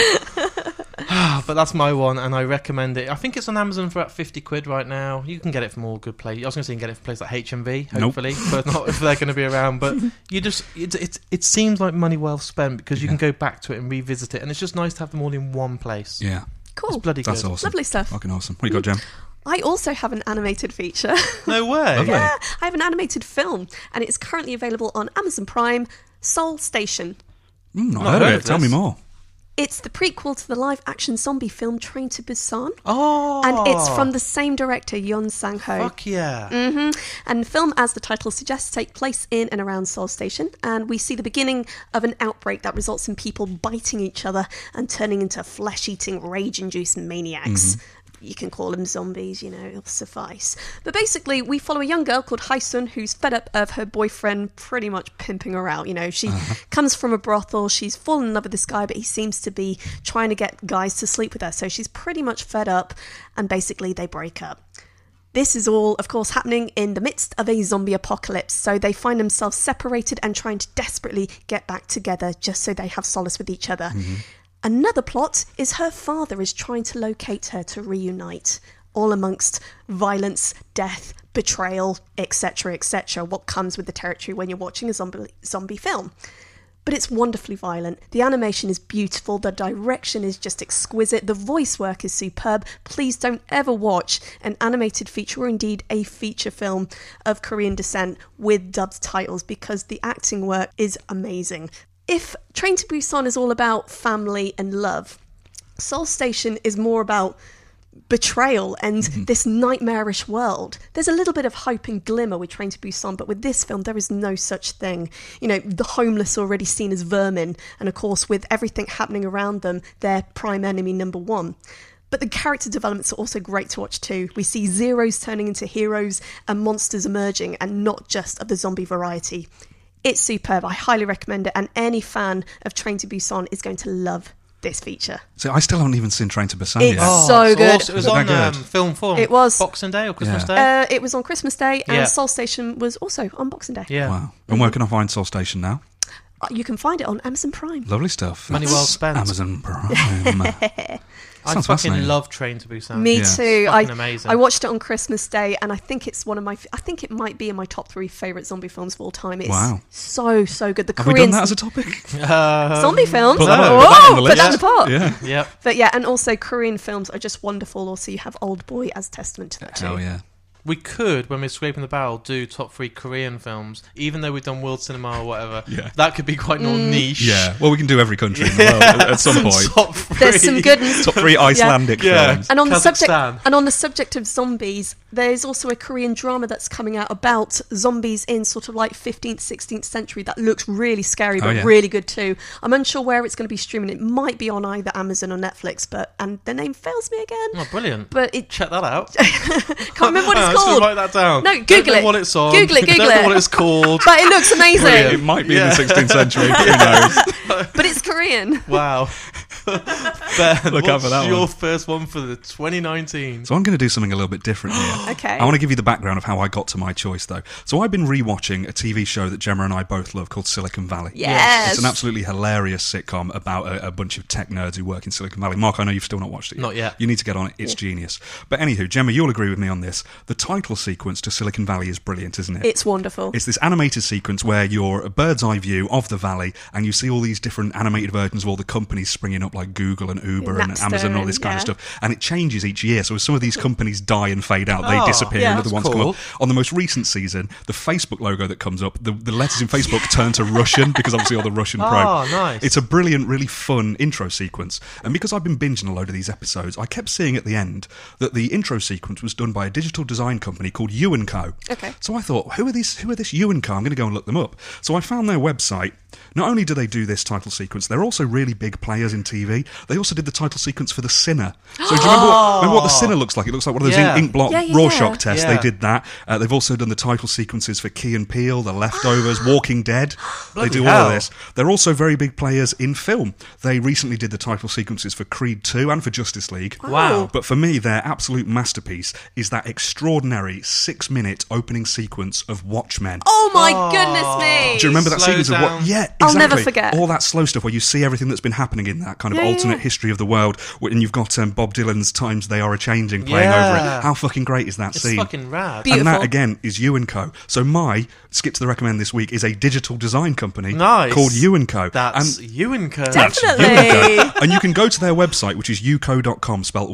But that's my one, and I recommend it. I think it's on Amazon for about 50 quid right now. You can get it from all good places. I was going to say you can get it from places like HMV, hopefully, but not if they're going to be around. But you just, it seems like money well spent because you can go back to it and revisit it, and it's just nice to have them all in one place. Yeah, Cool. It's bloody good. that's awesome. Lovely stuff. Fucking awesome. What you got, Gem? I also have an animated feature. No way. Lovely. Yeah, I have an animated film, and it's currently available on Amazon Prime, Soul Station. Not Not heard of heard it. of Tell me this. more. It's the prequel to the live-action zombie film Train to Busan, Oh. and it's from the same director, Yeon Sang-ho. Fuck yeah. And the film, as the title suggests, take place in and around Seoul Station, and we see the beginning of an outbreak that results in people biting each other and turning into flesh-eating, rage-induced maniacs. You can call them zombies, you know, it'll suffice. But basically, we follow a young girl called Haisun who's fed up of her boyfriend pretty much pimping her out. You know, she comes from a brothel, she's fallen in love with this guy, but he seems to be trying to get guys to sleep with her. So she's pretty much fed up, and basically they break up. This is all, of course, happening in the midst of a zombie apocalypse, so they find themselves separated and trying to desperately get back together just so they have solace with each other. Another plot is her father is trying to locate her to reunite, all amongst violence, death, betrayal, etc., etc., what comes with the territory when you're watching a zombie film. But it's wonderfully violent. The animation is beautiful. The direction is just exquisite. The voice work is superb. Please don't ever watch an animated feature or indeed a feature film of Korean descent with dubbed titles because the acting work is amazing. If Train to Busan is all about family and love, Seoul Station is more about betrayal and this nightmarish world. There's a little bit of hope and glimmer with Train to Busan, but with this film there is no such thing. You know, the homeless are already seen as vermin, and of course with everything happening around them, they're prime enemy number one. But the character developments are also great to watch too. We see zeros turning into heroes and monsters emerging, and not just of the zombie variety. It's superb. I highly recommend it, and any fan of Train to Busan is going to love this feature. So I still haven't even seen Train to Busan It's yet. so it's good. awesome. It was Was it on that good? Film 4. It was. Boxing Day or Christmas Yeah. Day? It was on Christmas Day, and Yeah. Seoul Station was also on Boxing Day. Yeah. Wow. And where can I find Soul Station now? You can find it on Amazon Prime. Lovely stuff. Money well That's spent. Amazon Prime. I Sounds fucking fascinating. love Train to Busan. Me Yeah. too. Fucking amazing. I watched it on Christmas Day, and I think it's one of my. I think it might be in my top 3 favourite zombie films of all time. It's Wow. so good. The Have we Korean done that as a topic? zombie films. Put that on- Whoa, put that on the put that in the list. pot. Yeah. Yep. But yeah, and also Korean films are just wonderful. Also, you have Old Boy as testament to that too. Hell yeah. We could, when we're scraping the barrel, do top 3 Korean films, even though we've done world cinema or whatever. Yeah. That could be quite more niche. Yeah. Well, we can do every country in the world at some point. Top 3. There's some good ones. Top 3 Icelandic Yeah. films. And on the subject Kazakhstan. and on the subject of zombies, there's also a Korean drama that's coming out about zombies in sort of like 15th, 16th century that looks really scary, but Oh, yeah. really good too. I'm unsure where it's going to be streaming. It might be on either Amazon or Netflix, and the name fails me again. Oh, brilliant. But it Check that out. can't remember what it's I'm just called. gonna write that down. No, Don't Google know it. what it's on. Google it, Google Don't know it. what it's called. But it looks amazing. It might be in the 16th century. Who knows? But it's Korean. Wow. Ben, Look out for that what's your one. first one for the 2019? So I'm going to do something a little bit different here. Okay. I want to give you the background of how I got to my choice, though. So I've been rewatching a TV show that Gemma and I both love called Silicon Valley. Yes. It's an absolutely hilarious sitcom about a bunch of tech nerds who work in Silicon Valley. Mark, I know you've still not watched it yet. Not yet. You need to get on it. It's genius. But anywho, Gemma, you'll agree with me on this. The title sequence to Silicon Valley is brilliant, isn't it? It's wonderful. It's this animated sequence where you're a bird's eye view of the valley and you see all these different animated versions of all the companies springing up like Google and Uber and Napster Amazon and all this and- kind of yeah. stuff. And it changes each year. So as some of these companies die and fade out, they Oh, disappear yeah. and other That's ones come cool. up. On the most recent season, the Facebook logo that comes up, the letters in Facebook turn to Russian because obviously all the Russian probe. Oh, nice. It's a brilliant, really fun intro sequence. And because I've been binging a load of these episodes, I kept seeing at the end that the intro sequence was done by a digital design company called U & Co. Okay. So I thought, who are this U & Co? I'm going to go and look them up. So I found their website. Not only do they do this title sequence, they're also really big players in TV. They also did the title sequence for The Sinner. So do you remember what The Sinner looks like? It looks like one of those Yeah. ink block Yeah, yeah, Rorschach yeah. tests. Yeah. They did that. They've also done the title sequences for Key and Peele, The Leftovers, Walking Dead. They Bloody do all hell. of this. They're also very big players in film. They recently did the title sequences for Creed 2 and for Justice League. Wow. But for me, their absolute masterpiece is that extraordinary 6-minute opening sequence of Watchmen. Oh my goodness me. Do you remember that Slow sequence of down. what? Yeah, exactly. I'll never forget. All that slow stuff where you see everything that's been happening in that kind of Yeah, alternate yeah. history of the world, and you've got Bob Dylan's "Times They Are a Changing" playing Yeah. over it. How fucking great is that It's scene? fucking rad. Beautiful. And that again is U & Co. So my skip to the recommend this week is a digital design company Nice. called U & Co. That's and you and Kurt. that's Definitely. U&Co. And you can go to their website, which is uco.com, spelled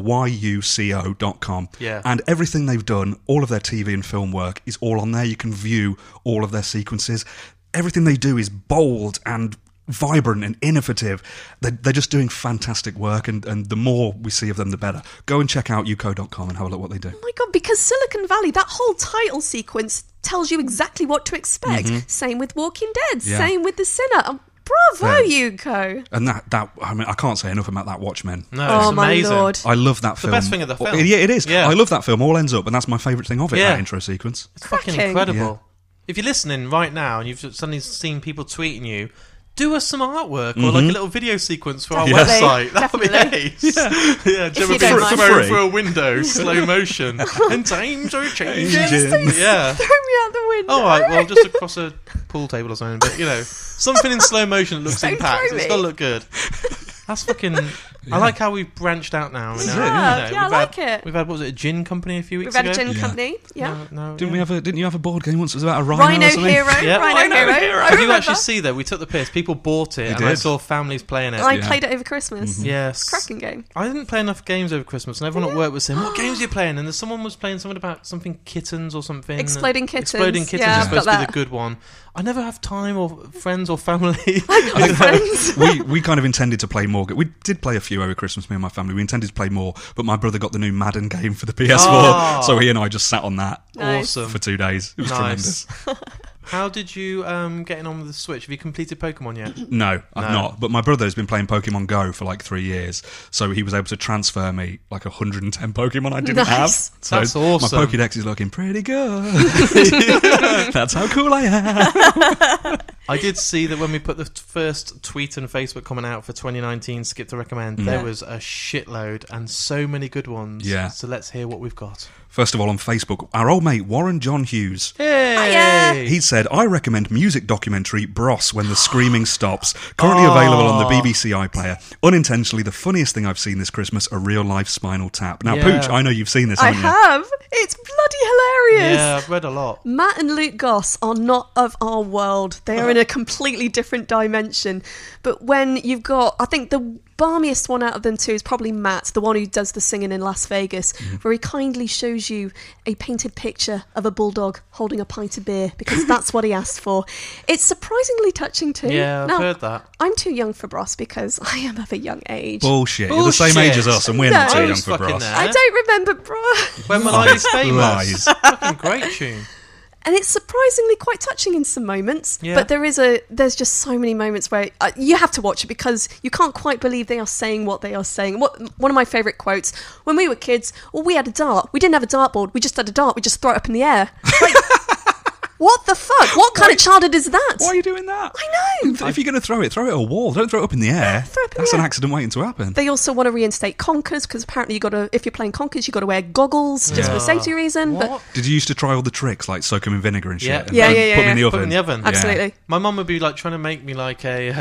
yuco.com. Yeah. And everything they've done, all of their TV and film work, is all on there. You can view all of their sequences. Everything they do is bold and vibrant and innovative. They're just doing fantastic work, and the more we see of them, the better. Go and check out uco.com and have a look what they do. Oh my god, because Silicon Valley, that whole title sequence tells you exactly what to expect. Same with Walking Dead, Yeah. same with The Sinner. Bravo, Yuko. And that I mean, I can't say enough about that Watchmen. No, Oh it's my amazing. lord. I love that film. best thing of the film. Yeah, it is. Yeah. I love that film. All ends up, and that's my favourite thing of it, Yeah. that intro sequence. It's fucking Cracking. incredible. Yeah. If you're listening right now and you've suddenly seen people tweeting you, do us some artwork or like a little video sequence for our Definitely. website. That would be Definitely. ace. Yeah, Gemma you don't being mind. thrown For free. through a window, slow motion, and times are changing. Changing. Yeah. Throw me out the window. All right, well, just across a pool table or something, but you know, something in slow motion that looks Don't impact. throw It's me. got to look good. That's fucking. I like how we've branched out now. You know, have. Yeah, I we've like had, it. We've had, what was it, a gin company a few We've weeks had ago? a gin Yeah. company. Yeah. No, Didn't yeah. you have a board game once? It was about a rhino, Rhino or something? Hero. Yeah. Rhino Hero. I Did you remember. actually see that? We took the piss. People bought it, and I did. saw families playing it. I Yeah. played it over Christmas. Yes. Cracking game. I didn't play enough games over Christmas, and everyone at work was saying, "What games are you playing?" And someone was playing something about something kittens or something. Exploding Kittens. Exploding Kittens Yeah, is I've supposed got to be that. the good one. I never have time or friends or family. My friends. we kind of intended to play more. We did play a few over Christmas, me and my family. We intended to play more, but my brother got the new Madden game for the PS4, Oh. so he and I just sat on that Nice. Awesome. for 2 days. It was Nice. tremendous. How did you getting on with the Switch? Have you completed Pokemon yet? No, I've No. not. But my brother has been playing Pokemon Go for like 3 years, so he was able to transfer me like 110 Pokemon I didn't have. Nice. So That's awesome. My Pokédex is looking pretty good. That's how cool I am. I did see that when we put the first tweet and Facebook comment out for 2019, Skip to Recommend, there was a shitload and so many good ones. Yeah. So let's hear what we've got. First of all, on Facebook, our old mate Warren John Hughes. Hey! He said, I recommend music documentary Bros When the Screaming Stops, currently available on the BBC iPlayer. Unintentionally, the funniest thing I've seen this Christmas, a real-life Spinal Tap. Now, Yeah. Pooch, I know you've seen this, I haven't you? have. It's bloody hilarious. Yeah, I've read a lot. Matt and Luke Goss are not of our world. They are in a completely different dimension. But when you've got, I think the balmiest one out of them two is probably Matt, the one who does the singing in Las Vegas, where he kindly shows you a painted picture of a bulldog holding a pint of beer because that's what he asked for. It's surprisingly touching too. Yeah, I've Now, heard that. I'm too young for Bros because I am of a young age. Bullshit. You're the same age as us, and we're not No. too I young was for fucking Bros. there. I don't remember Bros. When will I be famous? Lies. Fucking great tune. And it's surprisingly quite touching in some moments. Yeah. But there's just so many moments where you have to watch it because you can't quite believe they are saying what they are saying. One of my favourite quotes, when we were kids, we had a dart. We didn't have a dartboard. We just had a dart. We just throw it up in the air. Like, what the fuck? What kind of childhood is that? Why are you doing that? I know. If you're going to throw it at a wall. Don't throw it up in the air. throw it up in That's the an air. accident waiting to happen. They also want to reinstate conkers because apparently if you're playing conkers, you've got to wear goggles just for a safety reason. What? Did you used to try all the tricks, like soak them in vinegar and shit? Yeah. and Yeah, put yeah, them in yeah. the Put oven? them in the oven. But absolutely. My mum would be like trying to make me like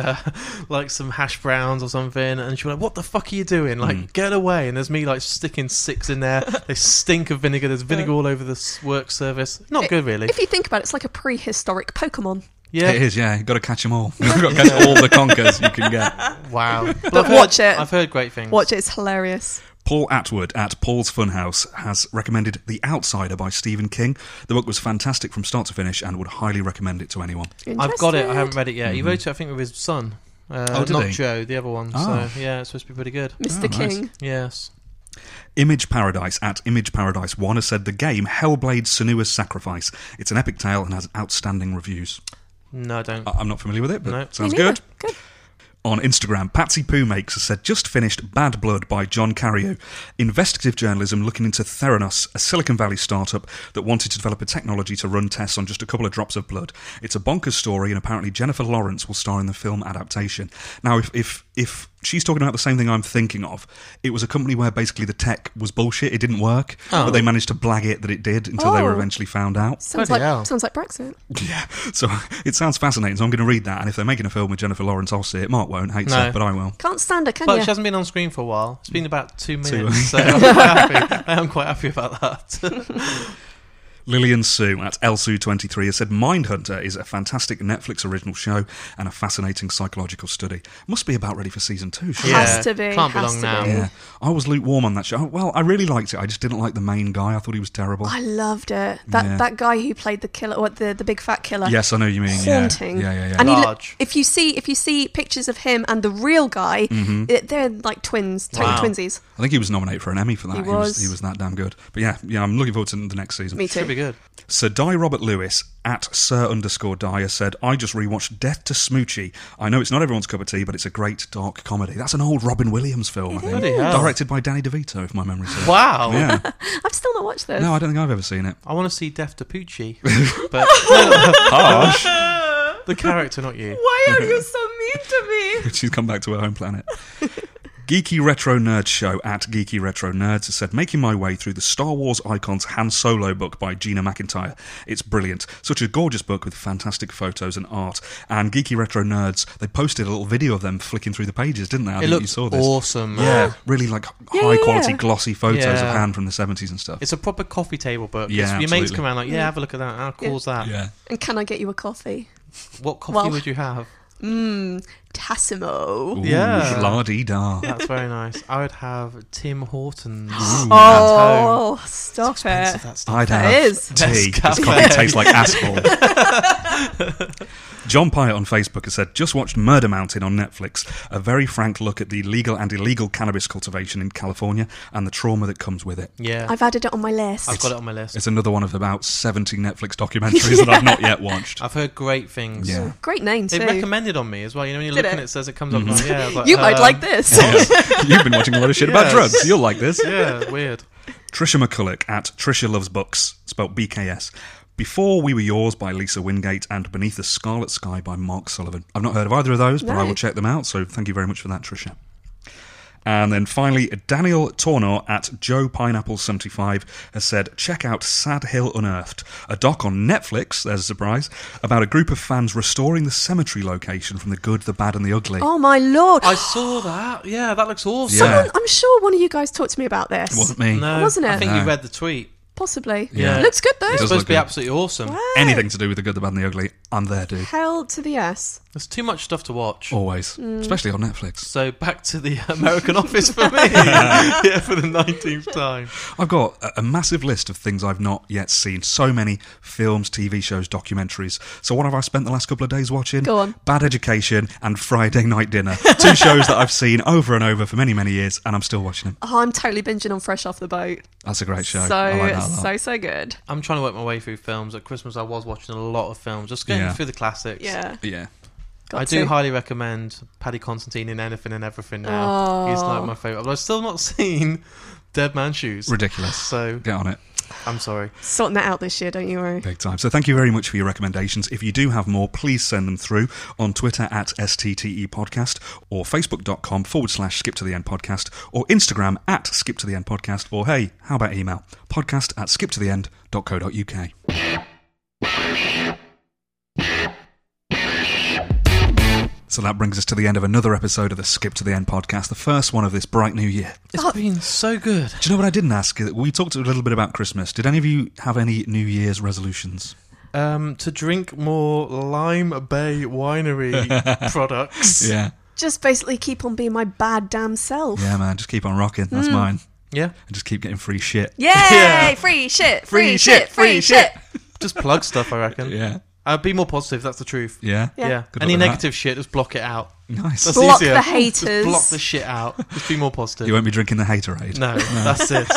like some hash browns or something, and she'd be like, "What the fuck are you doing? Like, get away!" And there's me like sticking 6 in there. They stink of vinegar. There's vinegar all over the work surface. Not good, really. If you think about it, it's like a prehistoric Pokemon. Yeah. It is, yeah. You've got to catch them all. You've got to catch all the conkers you can get. Wow. But watch it. I've heard great things. Watch it, it's hilarious. Paul Atwood at Paul's Funhouse has recommended The Outsider by Stephen King. The book was fantastic from start to finish and would highly recommend it to anyone. I've got it. I Interested? haven't read it yet. He wrote it, I think, with his son. did not he? Joe, the other one. Oh. So, yeah, it's supposed to be pretty good. Mr. Oh, nice. King. Yes. Image Paradise at Image Paradise 1 has said the game Hellblade Senua's Sacrifice. It's an epic tale and has outstanding reviews. No, I don't. I'm not familiar with it, but No. it sounds Me neither. good. Good. On Instagram, Patsy Poo Makes has said, just finished Bad Blood by John Carreyrou. Investigative journalism looking into Theranos, a Silicon Valley startup that wanted to develop a technology to run tests on just a couple of drops of blood. It's a bonkers story, and apparently Jennifer Lawrence will star in the film adaptation. Now, if she's talking about the same thing I'm thinking of, it was a company where basically the tech was bullshit, it didn't work, but they managed to blag it that it did until they were Oh. eventually found out. Sounds Bloody hell. like Brexit. Yeah, so it sounds fascinating, so I'm going to read that, and if they're making a film with Jennifer Lawrence, I'll see it. Mark won't, hates No. it, but I will. Can't stand her, can But you? she hasn't been on screen for a while. It's been about 2 2 minutes, so I'm quite happy. I am quite happy about that. Lillian Sue at Elsu23 has said Mindhunter is a fantastic Netflix original show and a fascinating psychological study. Must be about ready for season 2, surely. Yeah. Has to be. Can't be has long to now. be. Yeah, I was lukewarm on that show. Well, I really liked it. I just didn't like the main guy. I thought he was terrible. I loved it. Yeah. That guy who played the killer, or the big fat killer. Yes, I know what you mean. Yeah. Haunting. Yeah. And Large. if you see pictures of him and the real guy, they're like twins, total Wow. twinsies. I think he was nominated for an Emmy for that. He was. He was that damn good. But yeah, I'm looking forward to the next season. Me too. Should be good. Sir Di Robert Lewis at Sir_Dyer said, I just rewatched Death to Smoochie. I know it's not everyone's cup of tea, but it's a great dark comedy. That's an old Robin Williams film, I think. Bloody hell. Directed by Danny DeVito, if my memory serves. Wow. Yeah. I've still not watched this. No, I don't think I've ever seen it. I want to see Death to Poochie. But Harsh. the character, not you. Why are you so mean to me? She's come back to her home planet. Geeky Retro Nerds Show at Geeky Retro Nerds has said, making my way through the Star Wars Icons Han Solo book by Gina McIntyre. It's brilliant. Such a gorgeous book with fantastic photos and art. And Geeky Retro Nerds, they posted a little video of them flicking through the pages, didn't they? I It think you looks saw this. awesome. Yeah, really like Yeah, high yeah, quality yeah. glossy photos of Yeah. Han from the 70s and stuff. It's a proper coffee table book. Yeah, Your mates absolutely. come around like, yeah, have a look at that. How cool's that? Yeah. And can I get you a coffee? What coffee Well- would you have? Tassimo. Ooh, Yeah. la-dee-da. That's very nice. I would have Tim Hortons. Oh, stop Expensive, it. that stuff. I'd That have is. tea. This Nescafe. coffee tastes like asshole. John Pyatt on Facebook has said, just watched Murder Mountain on Netflix. A very frank look at the legal and illegal cannabis cultivation in California and the trauma that comes with it. Yeah. I've added it on my list. I've got it on my list. It's another one of about 70 Netflix documentaries that I've not yet watched. I've heard great things. Yeah. Great name too. It recommended on me as well. You know, when you Did look and it? it says it comes up. Like, yeah, I was like, You might like this. You've been watching a lot of shit about Yes. drugs. You'll like this. Yeah, weird. Trisha McCulloch at Trisha Loves Books, spelled BKS. Before We Were Yours by Lisa Wingate and Beneath the Scarlet Sky by Mark Sullivan. I've not heard of either of those, but I will Right. check them out, so thank you very much for that, Trisha. And then finally, Daniel Tornor at Joe Pineapple 75 has said, check out Sad Hill Unearthed, a doc on Netflix, there's a surprise, about a group of fans restoring the cemetery location from the good, the bad and the ugly. Oh my lord. I saw that. Yeah, that looks awesome. Yeah. I'm sure one of you guys talked to me about this. It wasn't me. No, Wasn't it? I think No. you read the tweet. Possibly. Yeah. Looks good though. It It's does supposed look to be good. absolutely awesome. Anything to do with the good, the bad and the ugly, I'm there, dude. Hell to the S. There's too much stuff to watch. Always. Especially on Netflix. So back to the American Office for me. Yeah, for the 19th time. I've got a massive list of things I've not yet seen. So many films, TV shows, documentaries. So what have I spent the last couple of days watching? Go on. Bad Education and Friday Night Dinner. 2 shows that I've seen over and over for many, many years, and I'm still watching them. Oh, I'm totally binging on Fresh Off the Boat. That's a great show. I like that a lot. So good. I'm trying to work my way through films. At Christmas, I was watching a lot of films, just getting Yeah. through the classics. Yeah. Yeah. Got I do to. highly recommend Paddy Constantine in Anything and Everything now. He's like my favourite. But I've still not seen Dead Man's Shoes. Ridiculous. So Get on it. I'm sorry. Sorting that out this year, don't you worry. Big time. So thank you very much for your recommendations. If you do have more, please send them through on Twitter at STTE Podcast or Facebook.com/Skip to the End Podcast or Instagram at Skip to the End Podcast, or hey, how about email? podcast@skiptotheend.co.uk. So that brings us to the end of another episode of the Skip to the End podcast, the first one of this bright new year. It's been so good. Do you know what I didn't ask? We talked a little bit about Christmas. Did any of you have any New Year's resolutions? To drink more Lime Bay Winery products. Yeah. Just basically keep on being my bad damn self. Yeah, man, just keep on rocking. That's mine. Yeah. And just keep getting free shit. Yay! Yeah. Free shit! Free shit! Free shit! Just plug stuff, I reckon. Yeah. Be more positive, that's the truth. Yeah? Yeah. Good Any luck with negative shit, just block it out. Nice. That's Block easier. the haters. Just block the shit out. Just be more positive. You won't be drinking the Haterade. No, that's it.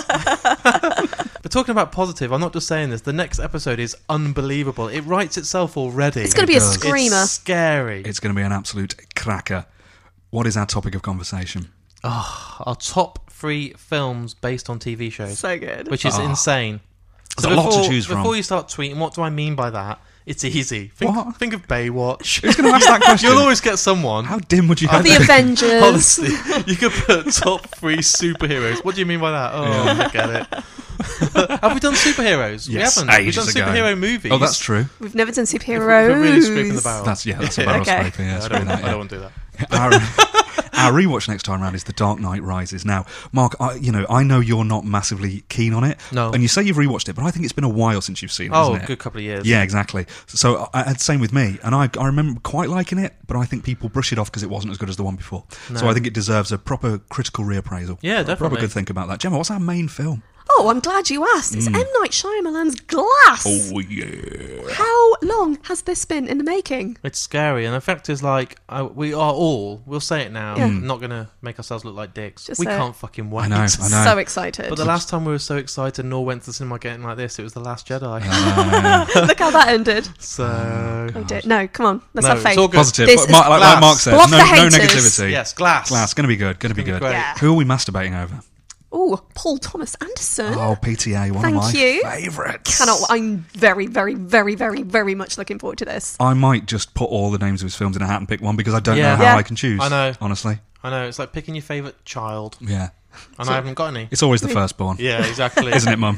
But talking about positive, I'm not just saying this. The next episode is unbelievable. It writes itself already. It's going to be a does. screamer. It's scary. It's going to be an absolute cracker. What is our topic of conversation? Our top 3 films based on TV shows, So good. which is insane. There's a lot to choose from. Before you start tweeting, what do I mean by that? It's easy. What? Think of Baywatch. Who's going to ask that question? You'll always get someone. How dim would you have The to be? Avengers. Honestly, you could put top 3 superheroes. What do you mean by that? Oh, forget it. Have we done superheroes? Yes, we haven't. We've ages done ago. superhero movies. Oh, that's true. We've never done We're superheroes. really scraping the barrel. That's a barrel Okay. scraper. Yeah, I screw don't, that, I yeah. don't want to do that. Our rewatch next time round is The Dark Knight Rises. Now, Mark, I know you're not massively keen on it. No. And you say you've rewatched it, but I think it's been a while since you've seen it, Oh, hasn't a it? good couple of years. Yeah, exactly. So, same with me. And I remember quite liking it, but I think people brush it off because it wasn't as good as the one before. So No. I think it deserves a proper critical reappraisal. Yeah, A proper definitely. good think about that. Gemma, what's our main film? Oh, I'm glad you asked. It's M. Night Shyamalan's Glass. Oh, yeah. How long has this been in the making? It's scary, and the fact is, like, we'll say it now, Yeah. not going to make ourselves look like dicks. Just we say it. can't fucking wait. I know. So excited. But the last time we were so excited and all went to the cinema getting like this, it was The Last Jedi. Look how that ended. So... Oh dear. No, come on. Let's No, have faith. it's all good. Positive. This But like Glass. Mark said, Block no the haters. negativity. Yes, Glass. Glass, going to be good. Going to be gonna good. be great. Yeah. Who are we masturbating over? Oh, Paul Thomas Anderson. Oh, PTA, one of Thank my you. favourites. I'm very, very, very, very, very much looking forward to this. I might just put all the names of his films in a hat and pick one because I don't Yeah. know how Yeah. I can choose. I know. Honestly. I know, it's like picking your favourite child, Yeah. and I haven't got any. It's always the firstborn. Yeah, exactly. Isn't it, Mum?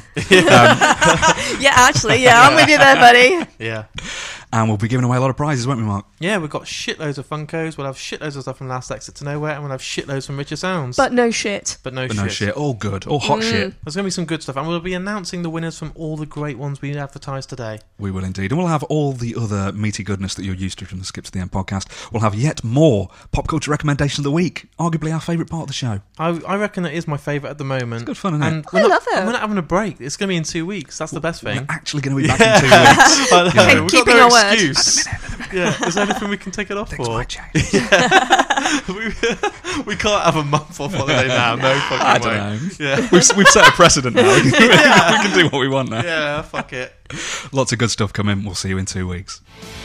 Yeah, actually, yeah, I'm with you there, buddy. Yeah. And we'll be giving away a lot of prizes, won't we, Mark? Yeah, we've got shitloads of Funkos, we'll have shitloads of stuff from Last Exit to Nowhere, and we'll have shitloads from Richer Sounds. But no shit. But no But shit. no shit. All good. All hot shit. There's going to be some good stuff, and we'll be announcing the winners from all the great ones we advertised today. We will indeed. And we'll have all the other meaty goodness that you're used to from the Skip to the End podcast. We'll have yet more pop culture recommendation of the week. Arguably our favourite part of the show. I reckon it is my favourite at the moment. It's good fun, isn't it? and I love it. We're not having a break. It's going to be in 2 weeks. That's the best We're thing. actually going to be back in 2 weeks. I know. Yeah. We've Keeping got no our word. excuse. Yeah, is there anything we can take it off Things for? might change. we can't have a month off holiday now. No fucking I way. don't know. Yeah. We've set a precedent now. We can do what we want now. Yeah, fuck it. Lots of good stuff coming. We'll see you in 2 weeks.